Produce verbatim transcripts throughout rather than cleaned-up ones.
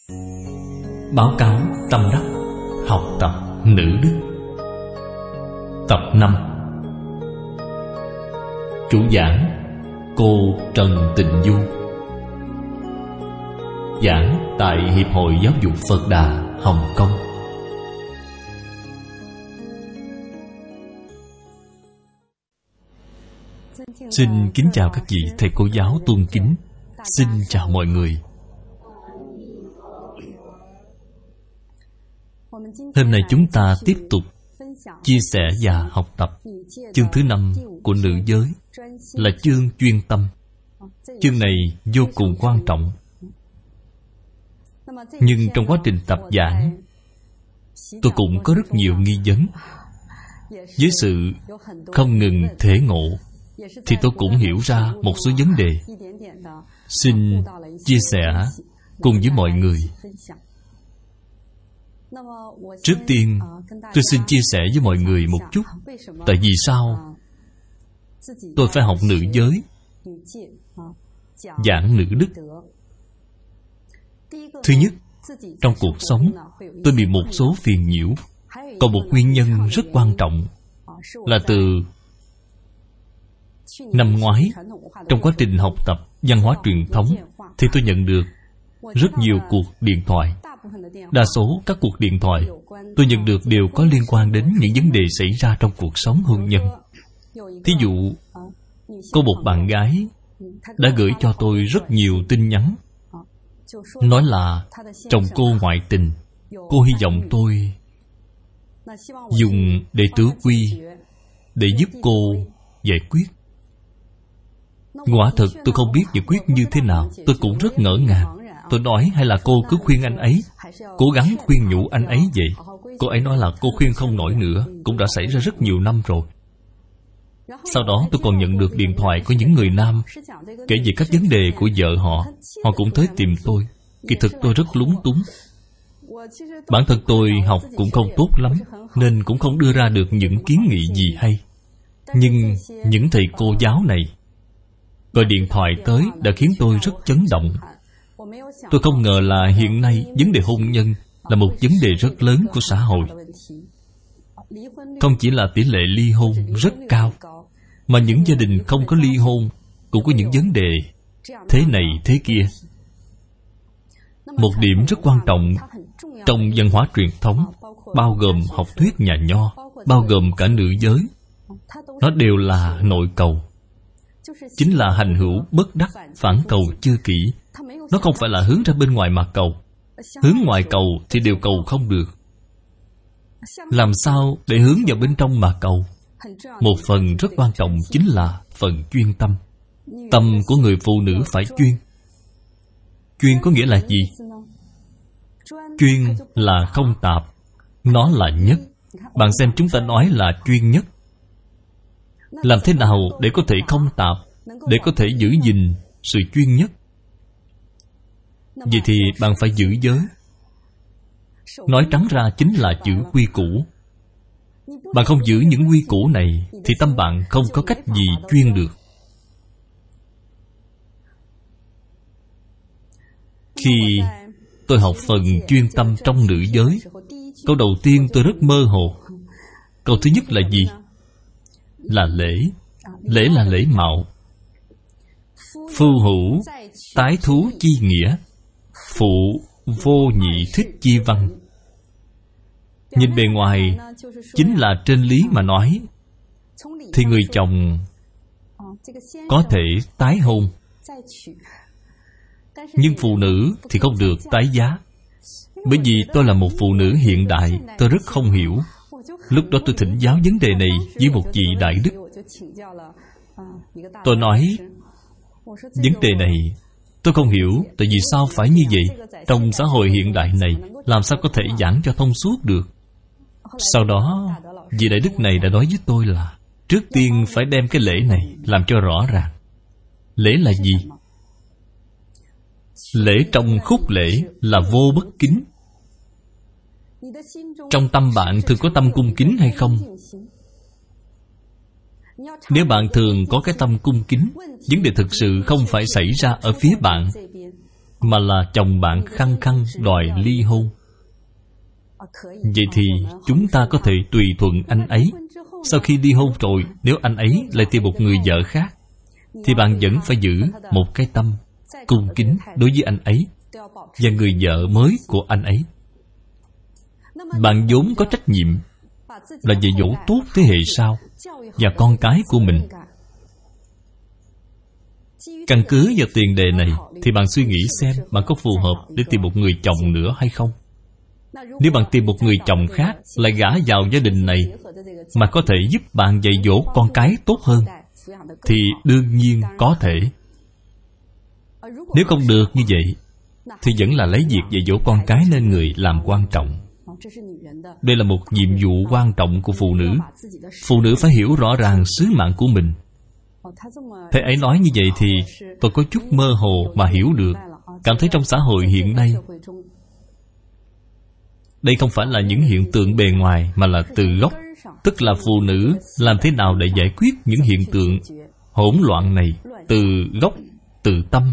Báo cáo tâm đắc học tập nữ đức. Tập năm. Chủ giảng cô Trần Tình Du. Giảng tại Hiệp hội Giáo dục Phật Đà, Hồng Kông. Xin kính chào các vị thầy cô giáo tôn kính. Xin chào mọi người. Hôm nay chúng ta tiếp tục chia sẻ và học tập chương thứ năm của nữ giới, là chương chuyên tâm. Chương này vô cùng quan trọng. Nhưng trong quá trình tập giảng, tôi cũng có rất nhiều nghi vấn. Với sự không ngừng thể ngộ, thì tôi cũng hiểu ra một số vấn đề. Xin chia sẻ cùng với mọi người. Trước tiên, tôi xin chia sẻ với mọi người một chút, tại vì sao tôi phải học nữ giới, giảng nữ đức. Thứ nhất, trong cuộc sống tôi bị một số phiền nhiễu. Còn một nguyên nhân rất quan trọng là từ năm ngoái, trong quá trình học tập văn hóa truyền thống, thì tôi nhận được rất nhiều cuộc điện thoại. Đa số các cuộc điện thoại tôi nhận được đều có liên quan đến những vấn đề xảy ra trong cuộc sống hôn nhân. Thí dụ, có một bạn gái đã gửi cho tôi rất nhiều tin nhắn, nói là chồng cô ngoại tình. Cô hy vọng tôi dùng đệ tứ quy để giúp cô giải quyết. Quả thực tôi không biết giải quyết như thế nào. Tôi cũng rất ngỡ ngàng. Tôi nói hay là cô cứ khuyên anh ấy, cố gắng khuyên nhủ anh ấy vậy. Cô ấy nói là cô khuyên không nổi nữa, cũng đã xảy ra rất nhiều năm rồi. Sau đó tôi còn nhận được điện thoại của những người nam kể về các vấn đề của vợ họ. Họ cũng tới tìm tôi. Kỳ thực tôi rất lúng túng. Bản thân tôi học cũng không tốt lắm, nên cũng không đưa ra được những kiến nghị gì hay. Nhưng những thầy cô giáo này gọi điện thoại tới đã khiến tôi rất chấn động. Tôi không ngờ là hiện nay vấn đề hôn nhân là một vấn đề rất lớn của xã hội. Không chỉ là tỷ lệ ly hôn rất cao, mà những gia đình không có ly hôn cũng có những vấn đề thế này thế kia. Một điểm rất quan trọng trong văn hóa truyền thống, bao gồm học thuyết nhà Nho, bao gồm cả nữ giới, nó đều là nội cầu. Chính là hành hữu bất đắc, phản cầu chưa kỹ. Nó không phải là hướng ra bên ngoài mà cầu. Hướng ngoài cầu thì đều cầu không được. Làm sao để hướng vào bên trong mà cầu? Một phần rất quan trọng chính là phần chuyên tâm. Tâm của người phụ nữ phải chuyên. Chuyên có nghĩa là gì? Chuyên là không tạp, nó là nhất. Bạn xem chúng ta nói là chuyên nhất. Làm thế nào để có thể không tạp, để có thể giữ gìn sự chuyên nhất? Vậy thì bạn phải giữ giới. Nói trắng ra chính là giữ quy củ. Bạn không giữ những quy củ này thì tâm bạn không có cách gì chuyên được. Khi tôi học phần chuyên tâm trong nữ giới, câu đầu tiên tôi rất mơ hồ. Câu thứ nhất là gì? Là lễ. Lễ là lễ mạo. Phu hữu tái thú chi nghĩa, phụ vô nhị thích chi văn. Nhìn bề ngoài chính là trên lý mà nói, thì người chồng có thể tái hôn, nhưng phụ nữ thì không được tái giá. Bởi vì tôi là một phụ nữ hiện đại, tôi rất không hiểu. Lúc đó tôi thỉnh giáo vấn đề này với một vị đại đức. Tôi nói, vấn đề này tôi không hiểu, tại vì sao phải như vậy? Trong xã hội hiện đại này, làm sao có thể giảng cho thông suốt được? Sau đó, vị đại đức này đã nói với tôi là trước tiên phải đem cái lễ này làm cho rõ ràng. Lễ là gì? Lễ trong khúc lễ là vô bất kính. Trong tâm bạn thường có tâm cung kính hay không? Nếu bạn thường có cái tâm cung kính, vấn đề thực sự không phải xảy ra ở phía bạn, mà là chồng bạn khăng khăng đòi ly hôn. Vậy thì chúng ta có thể tùy thuận anh ấy. Sau khi ly hôn rồi, nếu anh ấy lại tìm một người vợ khác, thì bạn vẫn phải giữ một cái tâm cung kính đối với anh ấy và người vợ mới của anh ấy. Bạn vốn có trách nhiệm là dạy dỗ tốt thế hệ sau và con cái của mình. Căn cứ vào tiền đề này thì bạn suy nghĩ xem bạn có phù hợp để tìm một người chồng nữa hay không. Nếu bạn tìm một người chồng khác lại gả vào gia đình này mà có thể giúp bạn dạy dỗ con cái tốt hơn, thì đương nhiên có thể. Nếu không được như vậy, thì vẫn là lấy việc dạy dỗ con cái nên người làm quan trọng. Đây là một nhiệm vụ quan trọng của phụ nữ. Phụ nữ phải hiểu rõ ràng sứ mạng của mình. Thầy ấy nói như vậy thì tôi có chút mơ hồ mà hiểu được. Cảm thấy trong xã hội hiện nay, đây không phải là những hiện tượng bề ngoài, mà là từ gốc. Tức là phụ nữ làm thế nào để giải quyết những hiện tượng hỗn loạn này từ gốc, từ tâm.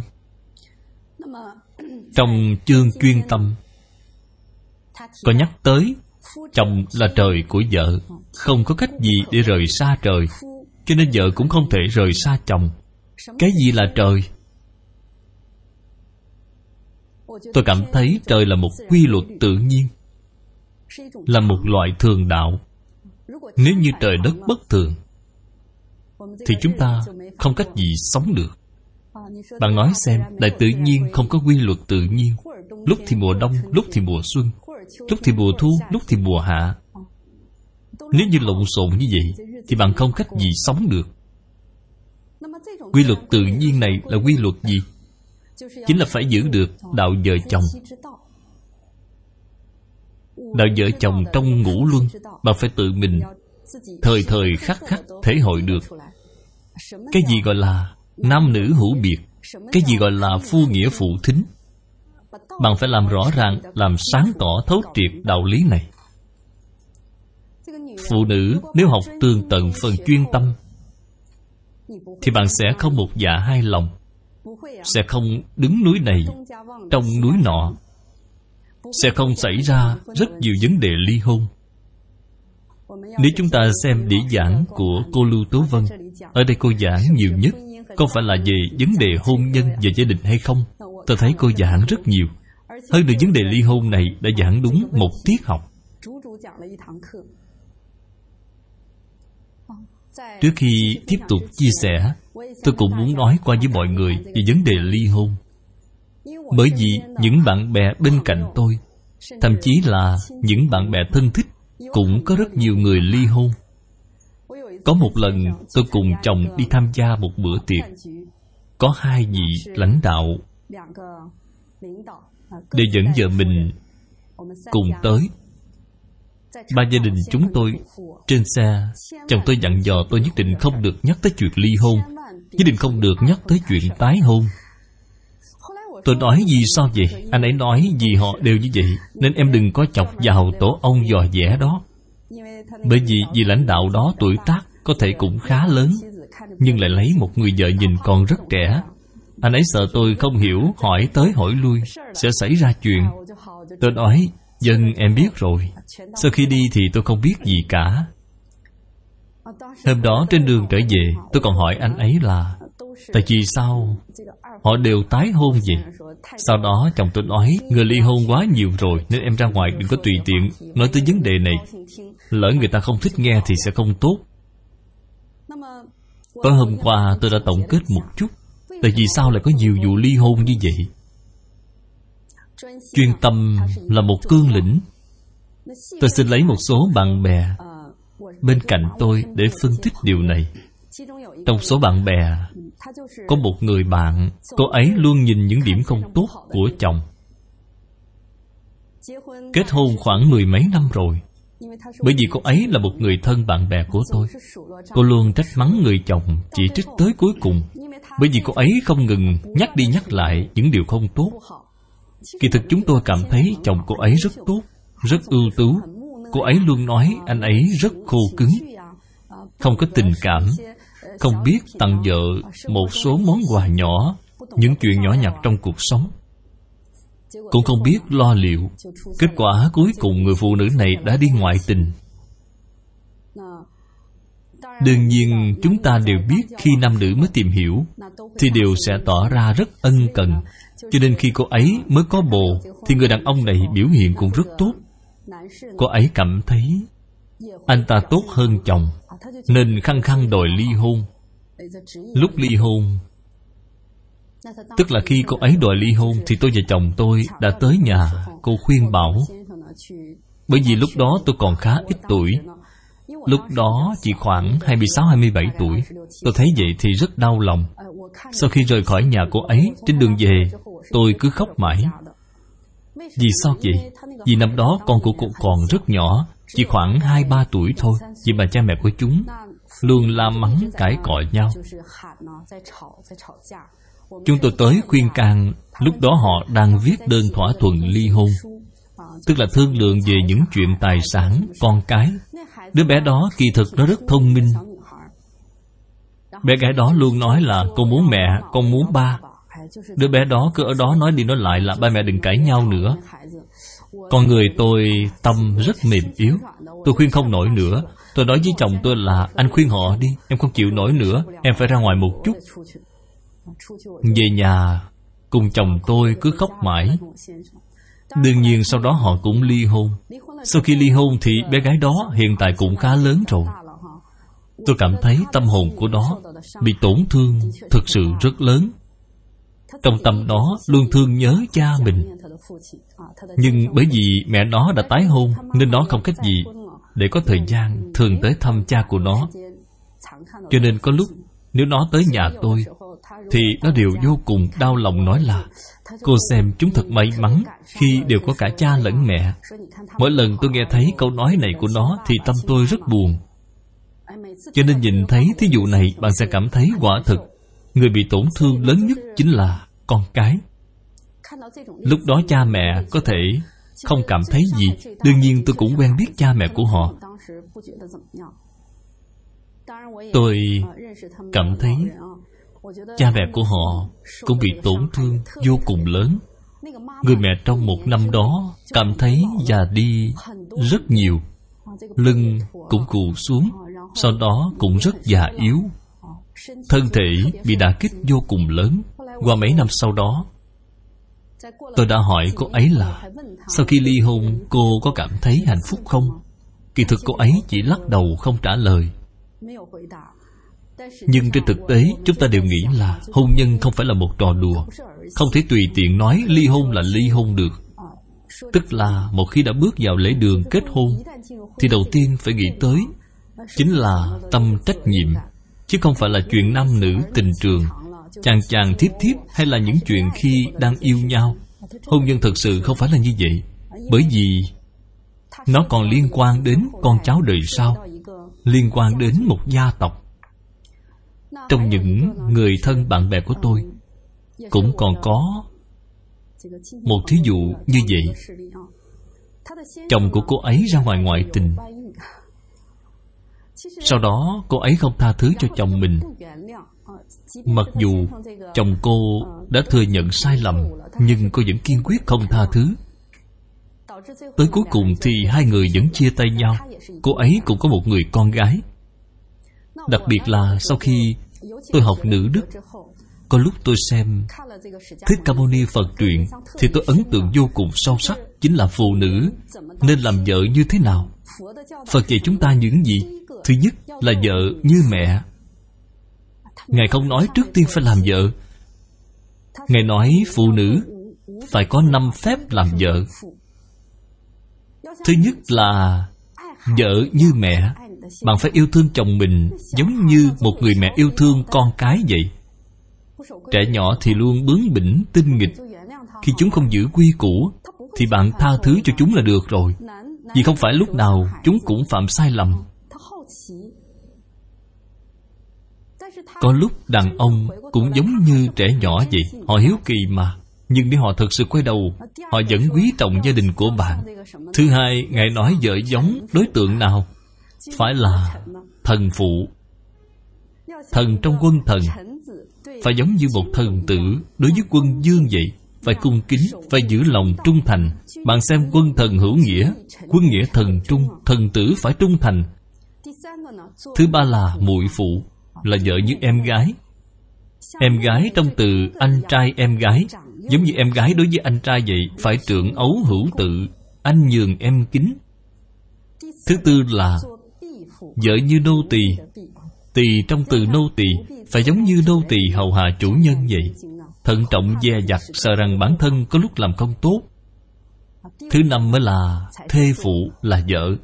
Trong chương chuyên tâm có nhắc tới chồng là trời của vợ, không có cách gì để rời xa trời, cho nên vợ cũng không thể rời xa chồng. Cái gì là trời? Tôi cảm thấy trời là một quy luật tự nhiên, là một loại thường đạo. Nếu như trời đất bất thường thì chúng ta không cách gì sống được. Bạn nói xem, đại tự nhiên không có quy luật tự nhiên. Lúc thì mùa đông, lúc thì mùa xuân, lúc thì mùa thu, lúc thì mùa hạ. Nếu như lộn xộn như vậy thì bạn không cách gì sống được. Quy luật tự nhiên này là quy luật gì? Chính là phải giữ được đạo vợ chồng. Đạo vợ chồng trong ngũ luân, bạn phải tự mình thời thời khắc khắc thể hội được. Cái gì gọi là nam nữ hữu biệt, cái gì gọi là phu nghĩa phụ thính. Bạn phải làm rõ ràng, làm sáng tỏ thấu triệt đạo lý này. Phụ nữ nếu học tường tận phần chuyên tâm thì bạn sẽ không một dạ hai lòng, sẽ không đứng núi này trong núi nọ, sẽ không xảy ra rất nhiều vấn đề ly hôn. Nếu chúng ta xem đĩa giảng của cô Lưu Tố Vân, ở đây cô giảng nhiều nhất không phải là về vấn đề hôn nhân và gia đình hay không. Tôi thấy cô giảng rất nhiều. Hơn nữa vấn đề ly hôn này đã giảng đúng một tiết học. Trước khi tiếp tục chia sẻ, tôi cũng muốn nói qua với mọi người về vấn đề ly hôn. Bởi vì những bạn bè bên cạnh tôi, thậm chí là những bạn bè thân thích, cũng có rất nhiều người ly hôn. Có một lần tôi cùng chồng đi tham gia một bữa tiệc. Có hai vị lãnh đạo để dẫn vợ mình cùng tới. Ba gia đình chúng tôi trên xe, chồng tôi dặn dò tôi nhất định không được nhắc tới chuyện ly hôn, nhất định không được nhắc tới chuyện tái hôn. Tôi nói vì sao vậy? Anh ấy nói vì họ đều như vậy, nên em đừng có chọc vào tổ ông dò dẻ đó. Bởi vì vị lãnh đạo đó tuổi tác có thể cũng khá lớn, nhưng lại lấy một người vợ nhìn còn rất trẻ. Anh ấy sợ tôi không hiểu, hỏi tới hỏi lui sẽ xảy ra chuyện. Tôi nói, dân em biết rồi. Sau khi đi thì tôi không biết gì cả. Hôm đó trên đường trở về, tôi còn hỏi anh ấy là tại vì sao họ đều tái hôn vậy? Sau đó chồng tôi nói, người ly hôn quá nhiều rồi, nên em ra ngoài đừng có tùy tiện nói tới vấn đề này. Lỡ người ta không thích nghe thì sẽ không tốt. Tối hôm qua tôi đã tổng kết một chút, tại vì sao lại có nhiều vụ ly hôn như vậy? Chuyên tâm là một cương lĩnh. Tôi xin lấy một số bạn bè bên cạnh tôi để phân tích điều này. Trong số bạn bè có một người bạn, cô ấy luôn nhìn những điểm không tốt của chồng. Kết hôn khoảng mười mấy năm rồi. Bởi vì cô ấy là một người thân bạn bè của tôi, cô luôn trách mắng người chồng, chỉ trích tới cuối cùng. Bởi vì cô ấy không ngừng nhắc đi nhắc lại những điều không tốt. Kỳ thực chúng tôi cảm thấy chồng cô ấy rất tốt, rất ưu tú. Cô ấy luôn nói anh ấy rất khô cứng, không có tình cảm, không biết tặng vợ một số món quà nhỏ, những chuyện nhỏ nhặt trong cuộc sống. cũng không biết lo liệu. Kết quả cuối cùng người phụ nữ này đã đi ngoại tình. Đương nhiên chúng ta đều biết khi nam nữ mới tìm hiểu thì đều sẽ tỏ ra rất ân cần. Cho nên khi cô ấy mới có bồ thì người đàn ông này biểu hiện cũng rất tốt. Cô ấy cảm thấy anh ta tốt hơn chồng, nên khăng khăng đòi ly hôn. Lúc ly hôn, tức là khi cô ấy đòi ly hôn, thì tôi và chồng tôi đã tới nhà cô khuyên bảo. Bởi vì lúc đó tôi còn khá ít tuổi. Lúc đó chỉ khoảng hai mươi sáu, hai mươi bảy tuổi. Tôi thấy vậy thì rất đau lòng. Sau khi rời khỏi nhà cô ấy, trên đường về tôi cứ khóc mãi. Vì sao vậy? Vì năm đó con của cô còn rất nhỏ, chỉ khoảng hai ba tuổi thôi. Vì bà cha mẹ của chúng luôn la mắng cãi cọ nhau. Chúng tôi tới khuyên can. Lúc đó họ đang viết đơn thỏa thuận ly hôn, tức là thương lượng về những chuyện tài sản, con cái. Đứa bé đó kỳ thực nó rất thông minh. Bé gái đó luôn nói là con muốn mẹ, con muốn ba. Đứa bé đó cứ ở đó nói đi nói lại là ba mẹ đừng cãi nhau nữa. Con người tôi tâm rất mềm yếu. Tôi khuyên không nổi nữa. Tôi nói với chồng tôi là anh khuyên họ đi, em không chịu nổi nữa, em phải ra ngoài một chút. Về nhà cùng chồng tôi cứ khóc mãi. Đương nhiên sau đó họ cũng ly hôn. Sau khi ly hôn thì bé gái đó hiện tại cũng khá lớn rồi. Tôi cảm thấy tâm hồn của nó bị tổn thương thực sự rất lớn. Trong tâm đó luôn thương nhớ cha mình. Nhưng bởi vì mẹ nó đã tái hôn nên nó không cách gì để có thời gian thường tới thăm cha của nó. Cho nên có lúc nếu nó tới nhà tôi thì nó đều vô cùng đau lòng, nói là cô xem chúng thật may mắn khi đều có cả cha lẫn mẹ. Mỗi lần tôi nghe thấy câu nói này của nó thì tâm tôi rất buồn. Cho nên nhìn thấy thí dụ này, bạn sẽ cảm thấy quả thực người bị tổn thương lớn nhất chính là con cái. Lúc đó cha mẹ có thể không cảm thấy gì. Đương nhiên tôi cũng quen biết cha mẹ của họ. Tôi cảm thấy cha mẹ của họ cũng bị tổn thương vô cùng lớn. Người mẹ trong một năm đó cảm thấy già đi rất nhiều, lưng cũng cụt xuống, sau đó cũng rất già yếu, thân thể bị đả kích vô cùng lớn. Qua mấy năm sau đó, tôi đã hỏi cô ấy là sau khi ly hôn cô có cảm thấy hạnh phúc không? Kỳ thực cô ấy chỉ lắc đầu không trả lời. Nhưng trên thực tế chúng ta đều nghĩ là hôn nhân không phải là một trò đùa. Không thể tùy tiện nói ly hôn là ly hôn được. Tức là một khi đã bước vào lễ đường kết hôn thì đầu tiên phải nghĩ tới chính là tâm trách nhiệm, chứ không phải là chuyện nam nữ tình trường, chàng chàng thiếp thiếp, hay là những chuyện khi đang yêu nhau. Hôn nhân thực sự không phải là như vậy. Bởi vì nó còn liên quan đến con cháu đời sau, liên quan đến một gia tộc. Trong những người thân bạn bè của tôi cũng còn có một thí dụ như vậy. Chồng của cô ấy ra ngoài ngoại tình. Sau đó cô ấy không tha thứ cho chồng mình. Mặc dù chồng cô đã thừa nhận sai lầm, nhưng cô vẫn kiên quyết không tha thứ. Tới cuối cùng thì hai người vẫn chia tay nhau. Cô ấy cũng có một người con gái. Đặc biệt là sau khi tôi học nữ Đức, có lúc tôi xem Thích Ca Mâu Ni Phật truyện thì tôi ấn tượng vô cùng sâu sắc, chính là phụ nữ nên làm vợ như thế nào. Phật dạy chúng ta những gì? Thứ nhất là vợ như mẹ. Ngài không nói trước tiên phải làm vợ. Ngài nói phụ nữ phải có năm phép làm vợ. Thứ nhất là vợ như mẹ. Bạn phải yêu thương chồng mình giống như một người mẹ yêu thương con cái vậy. Trẻ nhỏ thì luôn bướng bỉnh, tinh nghịch. Khi chúng không giữ quy củ thì bạn tha thứ cho chúng là được rồi. Vì không phải lúc nào chúng cũng phạm sai lầm. Có lúc đàn ông cũng giống như trẻ nhỏ vậy. Họ hiếu kỳ mà. Nhưng nếu họ thực sự quay đầu, họ vẫn quý trọng gia đình của bạn. Thứ hai, Ngài nói vợ giống đối tượng nào? Phải là thần phụ. Thần trong quân thần phải giống như một thần tử đối với quân vương vậy. phải cung kính, phải giữ lòng trung thành. Bạn xem quân thần hữu nghĩa, quân nghĩa thần trung, thần tử phải trung thành. Thứ ba là muội phụ, là vợ như em gái. Em gái trong từ anh trai em gái, giống như em gái đối với anh trai vậy, phải trượng ấu hữu tự, anh nhường em kính. Thứ tư là vợ như nô tỳ. Tỳ trong từ nô tỳ phải giống như nô tỳ hầu hạ chủ nhân vậy, thận trọng dè dặt, sợ rằng bản thân có lúc làm không tốt. Thứ năm mới là thê phụ, là vợ.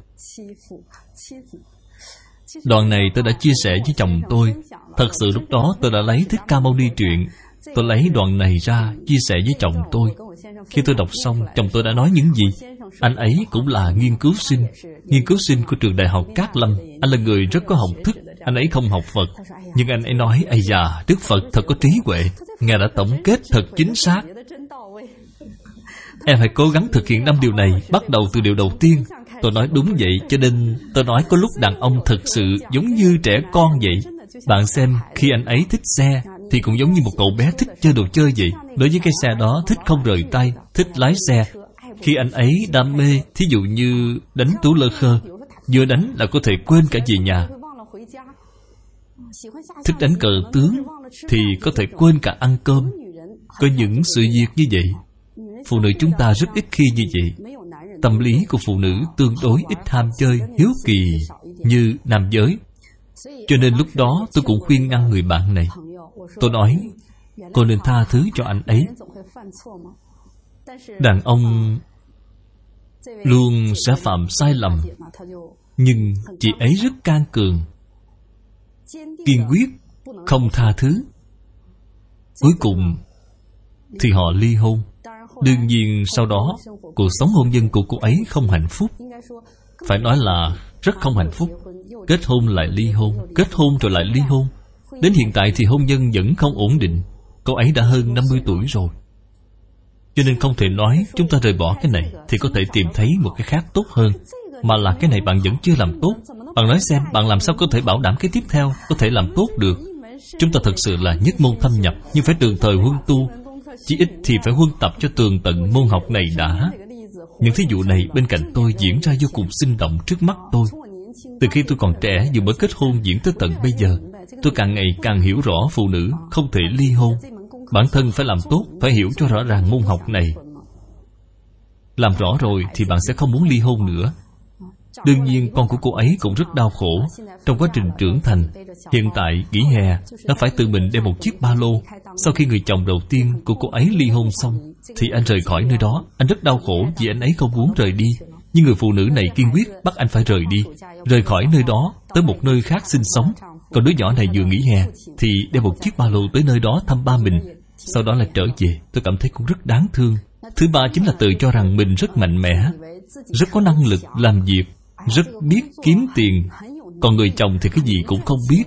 Đoạn này tôi đã chia sẻ với chồng tôi. Thật sự lúc đó tôi đã lấy Thích Ca Mâu Ni truyện, tôi lấy đoạn này ra chia sẻ với chồng tôi. Khi tôi đọc xong, chồng tôi đã nói những gì? Anh ấy cũng là nghiên cứu sinh, nghiên cứu sinh của trường đại học Cát Lâm. Anh là người rất có học thức. Anh ấy không học Phật, nhưng anh ấy nói: ây da, Đức Phật thật có trí huệ, Ngài đã tổng kết thật chính xác. Em hãy cố gắng thực hiện năm điều này, bắt đầu từ điều đầu tiên. Tôi nói đúng vậy, cho nên tôi nói có lúc đàn ông thật sự giống như trẻ con vậy. Bạn xem, khi anh ấy thích xe thì cũng giống như một cậu bé thích chơi đồ chơi vậy. Đối với cái xe đó, thích không rời tay, thích lái xe. Khi anh ấy đam mê, thí dụ như đánh tú lơ khơ, vừa đánh là có thể quên cả về nhà. Thích đánh cờ tướng thì có thể quên cả ăn cơm. Có những sự việc như vậy. Phụ nữ chúng ta rất ít khi như vậy. Tâm lý của phụ nữ tương đối ít ham chơi, hiếu kỳ như nam giới. Cho nên lúc đó tôi cũng khuyên ngăn người bạn này. Tôi nói, cô nên tha thứ cho anh ấy. Đàn ông luôn sẽ phạm sai lầm, nhưng chị ấy rất can cường, kiên quyết, không tha thứ. Cuối cùng thì họ ly hôn. Đương nhiên sau đó cuộc sống hôn nhân của cô ấy không hạnh phúc. Phải nói là rất không hạnh phúc. Kết hôn lại ly hôn, kết hôn rồi lại ly hôn. Đến hiện tại thì hôn nhân vẫn không ổn định. Cô ấy đã hơn năm mươi tuổi rồi. Cho nên không thể nói chúng ta rời bỏ cái này thì có thể tìm thấy một cái khác tốt hơn, mà là cái này bạn vẫn chưa làm tốt. Bạn nói xem, bạn làm sao có thể bảo đảm cái tiếp theo có thể làm tốt được? Chúng ta thật sự là nhất môn thâm nhập, nhưng phải trường thời huân tu. Chỉ ít thì phải huân tập cho tường tận môn học này đã. Những thí dụ này bên cạnh tôi diễn ra vô cùng sinh động trước mắt tôi. Từ khi tôi còn trẻ vừa mới kết hôn diễn tới tận bây giờ, tôi càng ngày càng hiểu rõ phụ nữ không thể ly hôn. Bản thân phải làm tốt, phải hiểu cho rõ ràng môn học này. Làm rõ rồi thì bạn sẽ không muốn ly hôn nữa. Đương nhiên con của cô ấy cũng rất đau khổ. Trong quá trình trưởng thành, hiện tại nghỉ hè, nó phải tự mình đem một chiếc ba lô. Sau khi người chồng đầu tiên của cô ấy ly hôn xong, thì anh rời khỏi nơi đó. Anh rất đau khổ vì anh ấy không muốn rời đi. Nhưng người phụ nữ này kiên quyết bắt anh phải rời đi, rời khỏi nơi đó, tới một nơi khác sinh sống. Còn đứa nhỏ này vừa nghỉ hè thì đem một chiếc ba lô tới nơi đó thăm ba mình, sau đó lại trở về. Tôi cảm thấy cũng rất đáng thương. Thứ ba chính là tự cho rằng mình rất mạnh mẽ, rất có năng lực làm việc, rất biết kiếm tiền. Còn người chồng thì cái gì cũng không biết.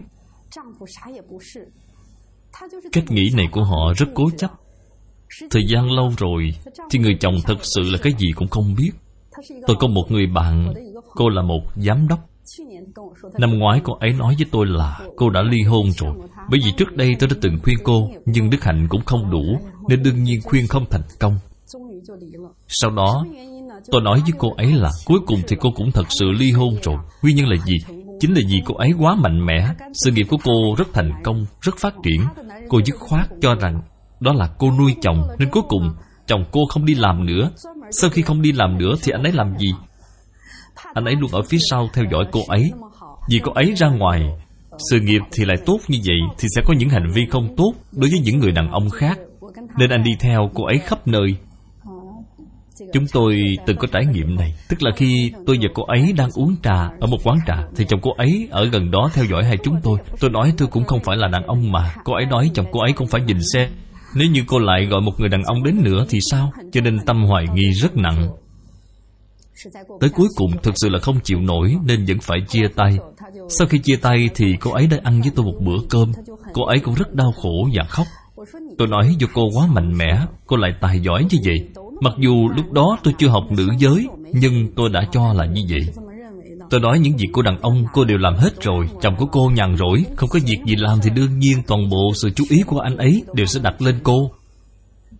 Cách nghĩ này của họ rất cố chấp. Thời gian lâu rồi thì người chồng thật sự là cái gì cũng không biết. Tôi có một người bạn, cô là một giám đốc. Năm ngoái cô ấy nói với tôi là cô đã ly hôn rồi. Bởi vì trước đây tôi đã từng khuyên cô, nhưng đức hạnh cũng không đủ, nên đương nhiên khuyên không thành công. Sau đó tôi nói với cô ấy là cuối cùng thì cô cũng thật sự ly hôn rồi. Nguyên nhân là gì? Chính là vì cô ấy quá mạnh mẽ. Sự nghiệp của cô rất thành công, rất phát triển. Cô dứt khoát cho rằng đó là cô nuôi chồng, nên cuối cùng chồng cô không đi làm nữa. Sau khi không đi làm nữa thì anh ấy làm gì? Anh ấy luôn ở phía sau theo dõi cô ấy. Vì cô ấy ra ngoài sự nghiệp thì lại tốt như vậy, thì sẽ có những hành vi không tốt đối với những người đàn ông khác, nên anh đi theo cô ấy khắp nơi. Chúng tôi từng có trải nghiệm này. Tức là khi tôi và cô ấy đang uống trà ở một quán trà, thì chồng cô ấy ở gần đó theo dõi hai chúng tôi. Tôi nói tôi cũng không phải là đàn ông mà. Cô ấy nói chồng cô ấy cũng phải nhìn xe. Nếu như cô lại gọi một người đàn ông đến nữa thì sao? Cho nên tâm hoài nghi rất nặng. Tới cuối cùng thực sự là không chịu nổi, nên vẫn phải chia tay. Sau khi chia tay thì cô ấy đã ăn với tôi một bữa cơm. Cô ấy cũng rất đau khổ và khóc. Tôi nói do cô quá mạnh mẽ, cô lại tài giỏi như vậy. Mặc dù lúc đó tôi chưa học nữ giới, nhưng tôi đã cho là như vậy. Tôi nói những việc của đàn ông cô đều làm hết rồi. Chồng của cô nhàn rỗi, không có việc gì làm, thì đương nhiên toàn bộ sự chú ý của anh ấy đều sẽ đặt lên cô.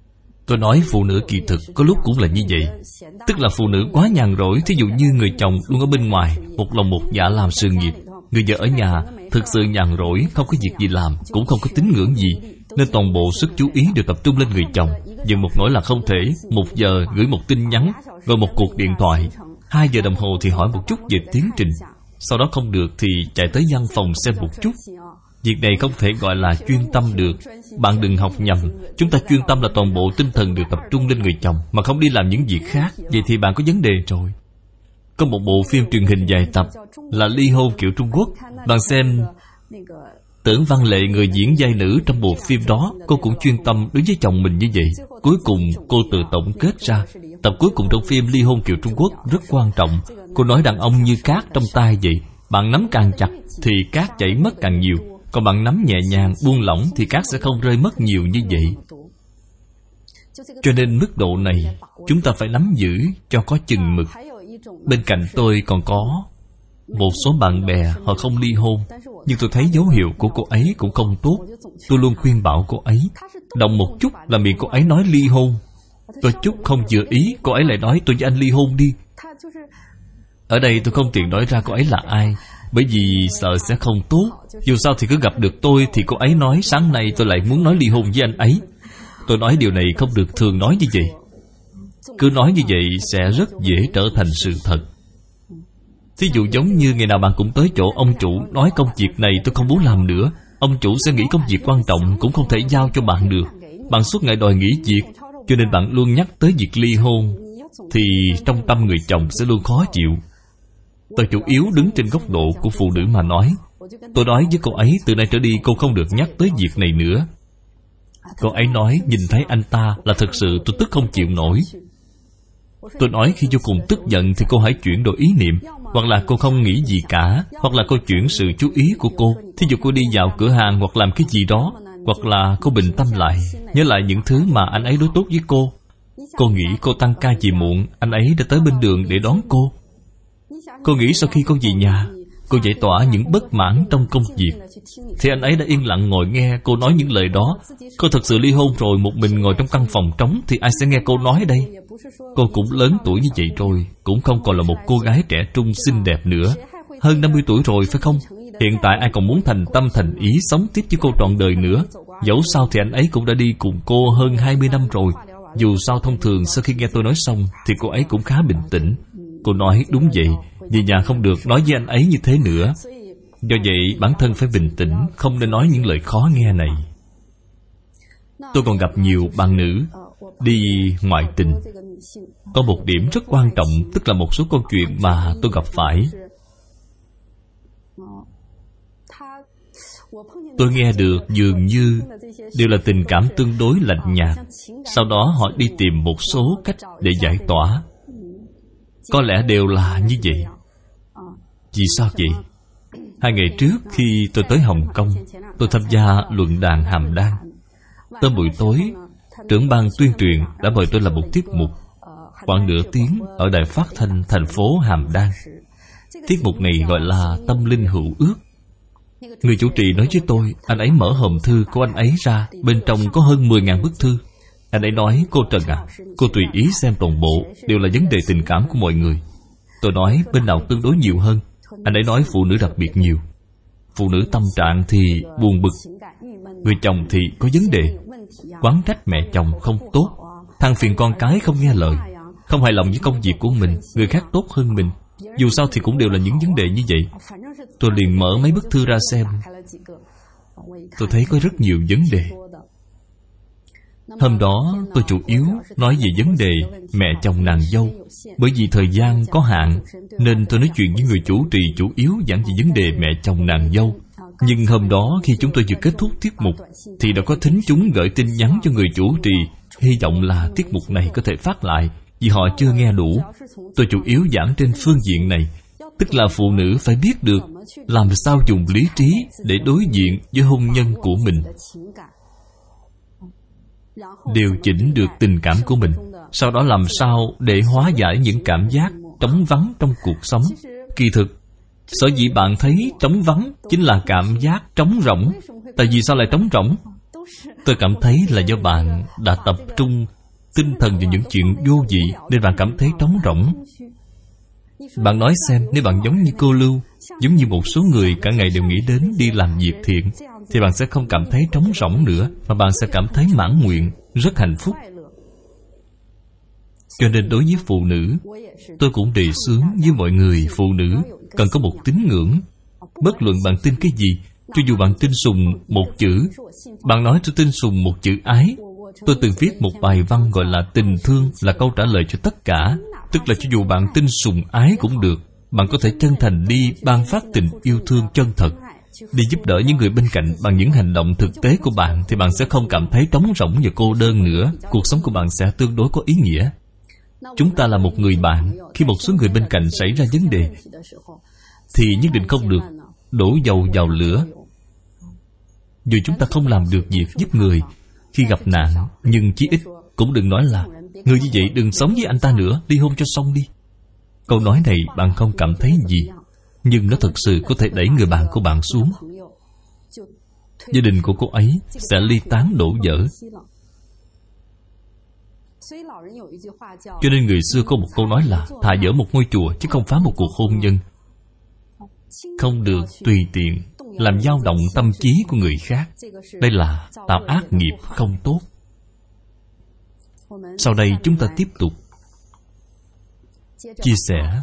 Tôi nói phụ nữ kỳ thực có lúc cũng là như vậy. Tức là phụ nữ quá nhàn rỗi. Thí dụ như người chồng luôn ở bên ngoài, một lòng một dạ làm sự nghiệp, người vợ ở nhà thực sự nhàn rỗi, không có việc gì làm, cũng không có tín ngưỡng gì, nên toàn bộ sức chú ý đều tập trung lên người chồng. Nhưng một nỗi là không thể một giờ gửi một tin nhắn, rồi một cuộc điện thoại, hai giờ đồng hồ thì hỏi một chút về tiến trình, sau đó không được thì chạy tới văn phòng xem một chút. Việc này không thể gọi là chuyên tâm được. Bạn đừng học nhầm. Chúng ta chuyên tâm là toàn bộ tinh thần được tập trung lên người chồng, mà không đi làm những việc khác. Vậy thì bạn có vấn đề rồi. Có một bộ phim truyền hình dài tập là Ly hôn kiểu Trung Quốc. Bạn xem Tưởng Văn Lệ, người diễn vai nữ trong bộ phim đó, cô cũng chuyên tâm đối với chồng mình như vậy. Cuối cùng cô tự tổng kết ra, tập cuối cùng trong phim Ly hôn kiểu Trung Quốc rất quan trọng. Cô nói đàn ông như cát trong tay vậy. Bạn nắm càng chặt thì cát chảy mất càng nhiều, còn bạn nắm nhẹ nhàng buông lỏng thì cát sẽ không rơi mất nhiều như vậy. Cho nên mức độ này chúng ta phải nắm giữ cho có chừng mực. Bên cạnh tôi còn có một số bạn bè, họ không ly hôn, nhưng tôi thấy dấu hiệu của cô ấy cũng không tốt. Tôi luôn khuyên bảo cô ấy. Động một chút là miệng cô ấy nói ly hôn. Có chút không vừa ý, cô ấy lại nói tôi với anh ly hôn đi. Ở đây tôi không tiện nói ra cô ấy là ai, bởi vì sợ sẽ không tốt. Dù sao thì cứ gặp được tôi thì cô ấy nói sáng nay tôi lại muốn nói ly hôn với anh ấy. Tôi nói điều này không được thường nói như vậy. Cứ nói như vậy sẽ rất dễ trở thành sự thật. Thí dụ giống như ngày nào bạn cũng tới chỗ ông chủ nói công việc này tôi không muốn làm nữa, ông chủ sẽ nghĩ công việc quan trọng cũng không thể giao cho bạn được. Bạn suốt ngày đòi nghỉ việc, cho nên bạn luôn nhắc tới việc ly hôn, thì trong tâm người chồng sẽ luôn khó chịu. Tôi chủ yếu đứng trên góc độ của phụ nữ mà nói. Tôi nói với cô ấy từ nay trở đi cô không được nhắc tới việc này nữa. Cô ấy nói nhìn thấy anh ta là thật sự tôi tức không chịu nổi. Tôi nói khi vô cùng tức giận thì cô hãy chuyển đổi ý niệm, hoặc là cô không nghĩ gì cả, hoặc là cô chuyển sự chú ý của cô. Thí dụ cô đi vào cửa hàng hoặc làm cái gì đó, hoặc là cô bình tâm lại, nhớ lại những thứ mà anh ấy đối tốt với cô. Cô nghĩ cô tăng ca về muộn, anh ấy đã tới bên đường để đón cô. Cô nghĩ sau khi cô về nhà, cô giải tỏa những bất mãn trong công việc, thì anh ấy đã yên lặng ngồi nghe cô nói những lời đó. Cô thật sự ly hôn rồi, một mình ngồi trong căn phòng trống thì ai sẽ nghe cô nói đây? Cô cũng lớn tuổi như vậy rồi, cũng không còn là một cô gái trẻ trung xinh đẹp nữa. Hơn năm mươi tuổi rồi phải không? Hiện tại ai còn muốn thành tâm thành ý sống tiếp với cô trọn đời nữa? Dẫu sao thì anh ấy cũng đã đi cùng cô hơn hai mươi năm rồi. Dù sao thông thường sau khi nghe tôi nói xong thì cô ấy cũng khá bình tĩnh. Cô nói đúng vậy, về nhà không được nói với anh ấy như thế nữa. Do vậy bản thân phải bình tĩnh, không nên nói những lời khó nghe này. Tôi còn gặp nhiều bạn nữ đi ngoại tình. Có một điểm rất quan trọng, tức là một số câu chuyện mà tôi gặp phải. Tôi nghe được dường như đều là tình cảm tương đối lạnh nhạt. Sau đó họ đi tìm một số cách để giải tỏa. Có lẽ đều là như vậy. Vì sao vậy? Hai ngày trước khi tôi tới Hồng Kông, tôi tham gia luận đàn Hàm Đan. Tới buổi tối, trưởng ban tuyên truyền đã mời tôi làm một tiết mục khoảng nửa tiếng ở đài phát thanh thành phố Hàm Đan. Tiết mục này gọi là Tâm Linh Hữu Ước. Người chủ trì nói với tôi, anh ấy mở hòm thư của anh ấy ra, bên trong có hơn mười nghìn bức thư. Anh ấy nói, cô Trần à, cô tùy ý xem toàn bộ, đều là vấn đề tình cảm của mọi người. Tôi nói, bên nào tương đối nhiều hơn? Anh ấy nói phụ nữ đặc biệt nhiều. Phụ nữ tâm trạng thì buồn bực, người chồng thì có vấn đề, oán trách mẹ chồng không tốt, than phiền con cái không nghe lời, không hài lòng với công việc của mình, người khác tốt hơn mình. Dù sao thì cũng đều là những vấn đề như vậy. Tôi liền mở mấy bức thư ra xem. Tôi thấy có rất nhiều vấn đề. Hôm đó tôi chủ yếu nói về vấn đề mẹ chồng nàng dâu. Bởi vì thời gian có hạn, nên tôi nói chuyện với người chủ trì chủ yếu giảng về vấn đề mẹ chồng nàng dâu. Nhưng hôm đó khi chúng tôi vừa kết thúc tiết mục, thì đã có thính chúng gửi tin nhắn cho người chủ trì, hy vọng là tiết mục này có thể phát lại, vì họ chưa nghe đủ. Tôi chủ yếu giảng trên phương diện này, tức là phụ nữ phải biết được làm sao dùng lý trí để đối diện với hôn nhân của mình, điều chỉnh được tình cảm của mình, sau đó làm sao để hóa giải những cảm giác trống vắng trong cuộc sống. Kỳ thực, sở dĩ bạn thấy trống vắng chính là cảm giác trống rỗng. Tại vì sao lại trống rỗng? Tôi cảm thấy là do bạn đã tập trung tinh thần vào những chuyện vô vị, nên bạn cảm thấy trống rỗng. Bạn nói xem, nếu bạn giống như cô Lưu, giống như một số người cả ngày đều nghĩ đến đi làm việc thiện, thì bạn sẽ không cảm thấy trống rỗng nữa, mà bạn sẽ cảm thấy mãn nguyện, rất hạnh phúc. Cho nên đối với phụ nữ, tôi cũng đề xướng với mọi người, phụ nữ cần có một tín ngưỡng. Bất luận bạn tin cái gì, cho dù bạn tin sùng một chữ, bạn nói tôi tin sùng một chữ ái. Tôi từng viết một bài văn gọi là tình thương là câu trả lời cho tất cả. Tức là cho dù bạn tin sùng ái cũng được, bạn có thể chân thành đi ban phát tình yêu thương chân thật, đi giúp đỡ những người bên cạnh bằng những hành động thực tế của bạn, thì bạn sẽ không cảm thấy trống rỗng và cô đơn nữa. Cuộc sống của bạn sẽ tương đối có ý nghĩa. Chúng ta là một người bạn, khi một số người bên cạnh xảy ra vấn đề, thì nhất định không được đổ dầu vào lửa. Dù chúng ta không làm được việc giúp người khi gặp nạn, nhưng chí ít cũng đừng nói là người như vậy đừng sống với anh ta nữa, ly hôn cho xong đi. Câu nói này bạn không cảm thấy gì, nhưng nó thực sự có thể đẩy người bạn của bạn xuống. Gia đình của cô ấy sẽ ly tán đổ vỡ. Cho nên người xưa có một câu nói là thà dỡ một ngôi chùa chứ không phá một cuộc hôn nhân. Không được tùy tiện làm dao động tâm trí của người khác. Đây là tạo ác nghiệp không tốt. Sau đây chúng ta tiếp tục chia sẻ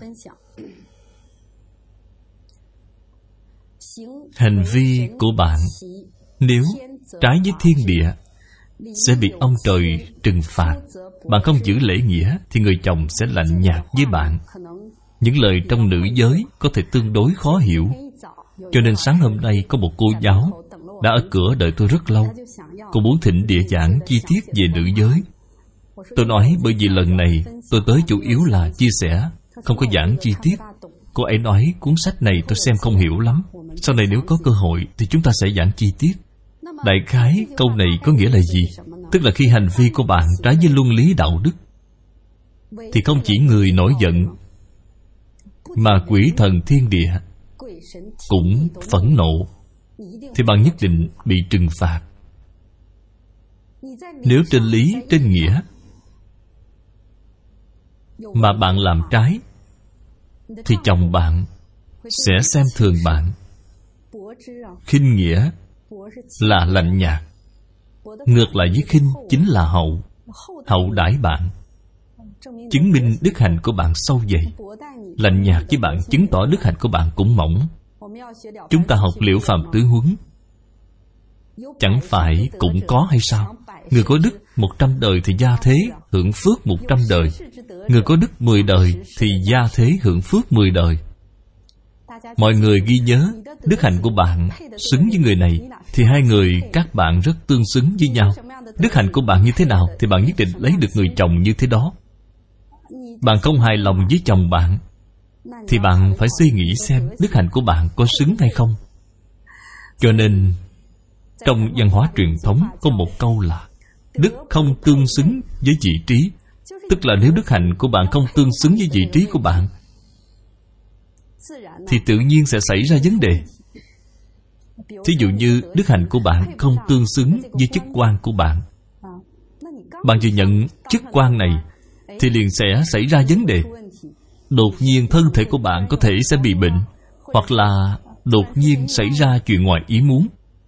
hành vi của bạn nếu trái với thiên địa sẽ bị ông trời trừng phạt. Bạn không giữ lễ nghĩa thì người chồng sẽ lạnh nhạt với bạn. Những lời trong nữ giới có thể tương đối khó hiểu. Cho nên sáng hôm nay có một cô giáo đã ở cửa đợi tôi rất lâu. Cô muốn thỉnh địa giảng chi tiết về nữ giới. Tôi nói bởi vì lần này tôi tới chủ yếu là chia sẻ, không có giảng chi tiết. Cô ấy nói cuốn sách này tôi xem không hiểu lắm, sau này nếu có cơ hội thì chúng ta sẽ giảng chi tiết. Đại khái câu này có nghĩa là gì? Tức là khi hành vi của bạn trái với luân lý đạo đức, thì không chỉ người nổi giận, mà quỷ thần thiên địa cũng phẫn nộ, thì bạn nhất định bị trừng phạt. Nếu trên lý, trên nghĩa mà bạn làm trái, thì chồng bạn sẽ xem thường bạn. Khinh nghĩa là lạnh nhạt, ngược lại với khinh chính là hậu. Hậu đãi bạn, chứng minh đức hạnh của bạn sâu dày. Lạnh nhạt với bạn chứng tỏ đức hạnh của bạn cũng mỏng. Chúng ta học Liễu Phàm Tứ Huấn, chẳng phải cũng có hay sao? Người có đức một trăm đời thì gia thế hưởng phước một trăm đời. Người có đức mười đời thì gia thế hưởng phước mười đời. Mọi người ghi nhớ, đức hạnh của bạn xứng với người này, thì hai người các bạn rất tương xứng với nhau. Đức hạnh của bạn như thế nào thì bạn nhất định lấy được người chồng như thế đó. Bạn không hài lòng với chồng bạn, thì bạn phải suy nghĩ xem đức hạnh của bạn có xứng hay không. Cho nên trong văn hóa truyền thống có một câu là đức không tương xứng với vị trí. Tức là nếu đức hạnh của bạn không tương xứng với vị trí của bạn, thì tự nhiên sẽ xảy ra vấn đề. Thí dụ như đức hạnh của bạn không tương xứng với chức quan của bạn. Bạn vừa nhận chức quan này thì liền sẽ xảy ra vấn đề. Đột nhiên thân thể của bạn có thể sẽ bị bệnh, hoặc là đột nhiên xảy ra chuyện ngoài ý muốn.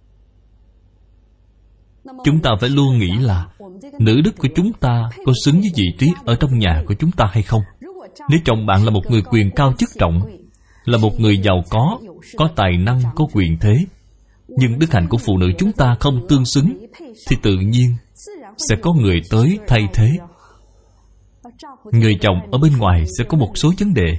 Chúng ta phải luôn nghĩ là nữ đức của chúng ta có xứng với vị trí ở trong nhà của chúng ta hay không. Nếu chồng bạn là một người quyền cao chức trọng, là một người giàu có, có tài năng, có quyền thế, nhưng đức hạnh của phụ nữ chúng ta không tương xứng, thì tự nhiên sẽ có người tới thay thế. Người chồng ở bên ngoài sẽ có một số vấn đề.